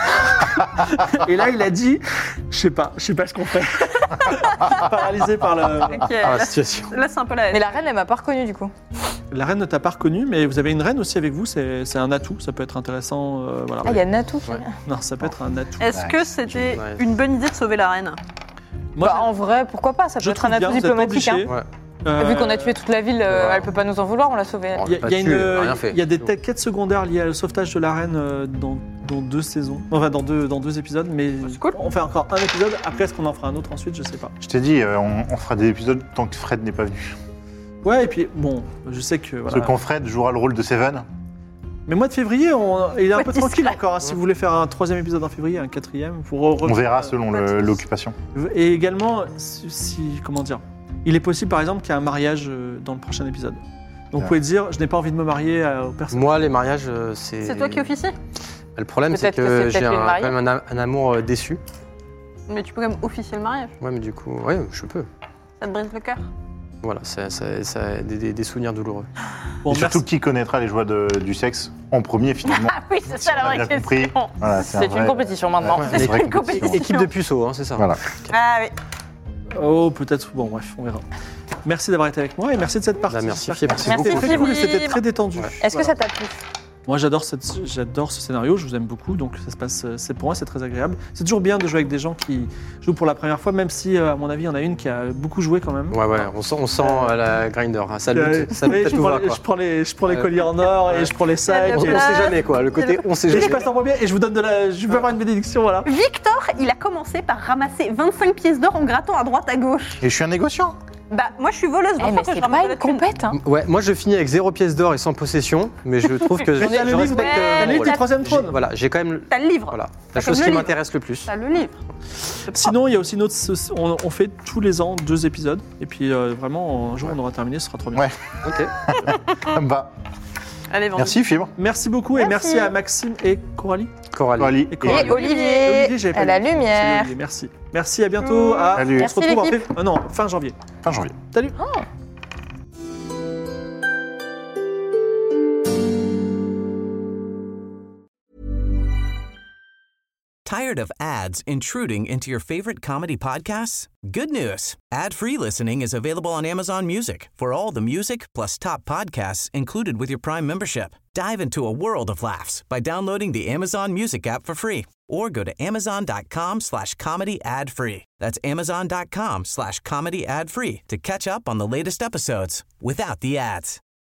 [SPEAKER 2] Et là, il a dit, je sais pas, je sais pas ce qu'on fait. Paralysé par le...
[SPEAKER 5] ok,
[SPEAKER 3] Ah, la
[SPEAKER 5] là,
[SPEAKER 3] situation.
[SPEAKER 5] là, c'est un peu la haine.
[SPEAKER 6] Mais la reine, elle m'a pas reconnue du coup.
[SPEAKER 2] La reine ne t'a pas reconnu, mais vous avez une reine aussi avec vous, c'est c'est un atout, ça peut être intéressant. euh, voilà.
[SPEAKER 6] Ah, il y a Natou qui
[SPEAKER 3] Ouais.
[SPEAKER 2] Non, ça peut être un atout.
[SPEAKER 5] Est-ce que c'était
[SPEAKER 3] Ouais.
[SPEAKER 5] une bonne idée de sauver la reine?
[SPEAKER 2] Moi,
[SPEAKER 6] Bah, en vrai, pourquoi pas? Ça peut
[SPEAKER 2] je
[SPEAKER 6] être
[SPEAKER 2] trouve
[SPEAKER 6] un
[SPEAKER 2] bien,
[SPEAKER 6] atout
[SPEAKER 2] vous êtes
[SPEAKER 6] diplomatique.
[SPEAKER 2] obligés.
[SPEAKER 6] Hein.
[SPEAKER 3] Ouais.
[SPEAKER 2] Euh,
[SPEAKER 6] Vu qu'on a tué toute la ville, euh,
[SPEAKER 3] voilà.
[SPEAKER 6] elle peut pas nous en vouloir, on l'a sauvée.
[SPEAKER 3] Bon,
[SPEAKER 2] Il y a,
[SPEAKER 3] pas
[SPEAKER 2] il y a une,
[SPEAKER 3] tué, rien fait.
[SPEAKER 2] il y a des te- quêtes secondaires liées au sauvetage de la reine euh, dans, dans deux saisons, enfin dans deux, dans deux épisodes, mais
[SPEAKER 5] C'est cool.
[SPEAKER 2] on fait encore un épisode. Après, est-ce qu'on en fera un autre ensuite? Je sais pas.
[SPEAKER 4] Je t'ai dit, euh, on, on fera des épisodes tant que Fred n'est pas venu.
[SPEAKER 2] Ouais, et puis bon, je sais que voilà.
[SPEAKER 4] Parce que quand Fred jouera le rôle de Seven,
[SPEAKER 2] Mais mois de février, on- il est un
[SPEAKER 5] Faut
[SPEAKER 2] peu
[SPEAKER 5] être
[SPEAKER 2] tranquille
[SPEAKER 5] discret.
[SPEAKER 2] encore. hein. Si vous voulez faire un troisième épisode en février, un quatrième, pour re-
[SPEAKER 4] on verra
[SPEAKER 2] euh,
[SPEAKER 4] selon le- l'occupation.
[SPEAKER 2] Et également, si, si- comment dire, il est possible par exemple qu'il y ait un mariage euh, dans le prochain épisode. Donc vous pouvez dire, je n'ai pas envie de me marier euh, aux personnes.
[SPEAKER 3] Moi, les mariages, euh, c'est.
[SPEAKER 5] C'est toi qui officie?
[SPEAKER 3] Le problème, c'est
[SPEAKER 6] Peut-être que
[SPEAKER 3] que
[SPEAKER 6] c'est
[SPEAKER 3] j'ai
[SPEAKER 6] peut-être
[SPEAKER 3] un,
[SPEAKER 6] une mariée.
[SPEAKER 3] quand même un, am- un amour euh, déçu.
[SPEAKER 5] Mais tu peux quand même officier le mariage.
[SPEAKER 3] Ouais, mais du coup, ouais, je peux.
[SPEAKER 5] Ça te brise le cœur.
[SPEAKER 3] Voilà, ça, ça, ça- des, des- des souvenirs douloureux.
[SPEAKER 2] Bon,
[SPEAKER 4] Et surtout
[SPEAKER 2] merci.
[SPEAKER 4] qui connaîtra les joies de- du sexe en premier finalement.
[SPEAKER 5] Ah oui, c'est ça la
[SPEAKER 4] On a
[SPEAKER 5] vraie
[SPEAKER 4] bien
[SPEAKER 5] question.
[SPEAKER 4] compris. Voilà, c'est un
[SPEAKER 5] C'est
[SPEAKER 4] vrai-
[SPEAKER 5] une compétition maintenant.
[SPEAKER 4] Ouais,
[SPEAKER 5] C'est
[SPEAKER 4] une vraie
[SPEAKER 5] une compétition.
[SPEAKER 3] Équipe de puceaux, hein, c'est ça.
[SPEAKER 4] Voilà.
[SPEAKER 5] Ah oui.
[SPEAKER 2] Oh, peut-être. Bon, bref, on verra. Merci d'avoir été avec moi et merci de cette partie.
[SPEAKER 3] Bah, merci,
[SPEAKER 2] J'espère que
[SPEAKER 3] merci
[SPEAKER 2] C'était
[SPEAKER 5] beaucoup.
[SPEAKER 2] très cool et
[SPEAKER 5] Merci.
[SPEAKER 2] c'était très détendu.
[SPEAKER 3] Ouais.
[SPEAKER 6] Est-ce que
[SPEAKER 2] Voilà.
[SPEAKER 6] ça t'a plu?
[SPEAKER 2] Moi, j'adore cette, j'adore ce scénario. Je vous aime beaucoup, donc ça se passe. C'est pour moi, c'est très agréable. C'est toujours bien de jouer avec des gens qui jouent pour la première fois, même si, euh, à mon avis, il y en a une qui a beaucoup joué quand même.
[SPEAKER 3] Ouais, ouais, on sent, on sent euh, la grinder. hein. Ça
[SPEAKER 2] Euh,
[SPEAKER 3] lutte, ça
[SPEAKER 2] oui,
[SPEAKER 3] lutte
[SPEAKER 2] je,
[SPEAKER 3] tout
[SPEAKER 2] prends
[SPEAKER 3] va,
[SPEAKER 2] les,
[SPEAKER 3] quoi.
[SPEAKER 2] je prends les, je prends les
[SPEAKER 3] Ouais.
[SPEAKER 2] colliers en or et
[SPEAKER 3] Ouais.
[SPEAKER 2] je prends les sacs.
[SPEAKER 5] Il
[SPEAKER 3] On,
[SPEAKER 5] y a
[SPEAKER 2] Et,
[SPEAKER 3] on
[SPEAKER 5] de-
[SPEAKER 3] sait jamais, quoi. Le côté on sait
[SPEAKER 2] et je
[SPEAKER 3] jamais.
[SPEAKER 2] passe en premier et je vous donne de la. Je vais avoir une bénédiction, voilà.
[SPEAKER 5] Victor, il a commencé par ramasser vingt-cinq pièces d'or en grattant à droite à gauche.
[SPEAKER 4] Et je suis un négociant.
[SPEAKER 5] Bah, moi je suis voleuse,
[SPEAKER 6] Eh,
[SPEAKER 5] donc
[SPEAKER 6] mais
[SPEAKER 5] faut que
[SPEAKER 6] c'est
[SPEAKER 5] je ramasse
[SPEAKER 6] pas
[SPEAKER 5] de la
[SPEAKER 6] une
[SPEAKER 5] thune.
[SPEAKER 6] compète, hein.
[SPEAKER 3] Ouais, moi je finis avec zéro pièce d'or et sans possession, mais je trouve que je,
[SPEAKER 2] Mais t'as le
[SPEAKER 3] je
[SPEAKER 2] livre,
[SPEAKER 3] respecte
[SPEAKER 5] ouais,
[SPEAKER 3] euh,
[SPEAKER 2] La
[SPEAKER 3] mon
[SPEAKER 2] liste
[SPEAKER 3] rôle.
[SPEAKER 2] du troisième
[SPEAKER 3] J'ai-
[SPEAKER 2] trône.
[SPEAKER 3] Voilà, j'ai quand même
[SPEAKER 5] T'as le livre.
[SPEAKER 3] voilà,
[SPEAKER 5] T'as
[SPEAKER 3] la chose
[SPEAKER 5] comme
[SPEAKER 3] qui
[SPEAKER 5] le
[SPEAKER 3] m'intéresse le plus.
[SPEAKER 5] T'as le livre.
[SPEAKER 2] Sinon, il y a aussi une autre. On, on fait tous les ans deux épisodes. Et puis, euh, vraiment, un jour, on aura terminé, ce sera trop bien.
[SPEAKER 4] Ouais.
[SPEAKER 3] Ok.
[SPEAKER 4] Ça me va.
[SPEAKER 5] Allez, vendu.
[SPEAKER 4] Merci Fibre.
[SPEAKER 2] Merci beaucoup et
[SPEAKER 5] Merci.
[SPEAKER 2] merci à Maxime et Coralie.
[SPEAKER 3] Coralie.
[SPEAKER 4] Coralie.
[SPEAKER 2] Et Coralie.
[SPEAKER 6] Et Olivier,
[SPEAKER 2] Olivier, j'avais pas
[SPEAKER 6] à la
[SPEAKER 2] dit.
[SPEAKER 6] lumière.
[SPEAKER 2] Olivier, merci. Merci, à bientôt. À-
[SPEAKER 4] Salut.
[SPEAKER 2] On se
[SPEAKER 5] Merci,
[SPEAKER 2] retrouve en
[SPEAKER 5] l'équipe.
[SPEAKER 2] fév- ah non, fin janvier.
[SPEAKER 4] Fin janvier.
[SPEAKER 2] Salut.
[SPEAKER 7] Tired of ads intruding into your favorite comedy podcasts? Good news. Ad-free listening is available on Amazon Music for all the music plus top podcasts included with your Prime membership. Dive into a world of laughs by downloading the Amazon Music app for free or go to amazon.com slash comedy ad free. That's amazon.com slash comedy ad free to catch up on the latest episodes without the ads.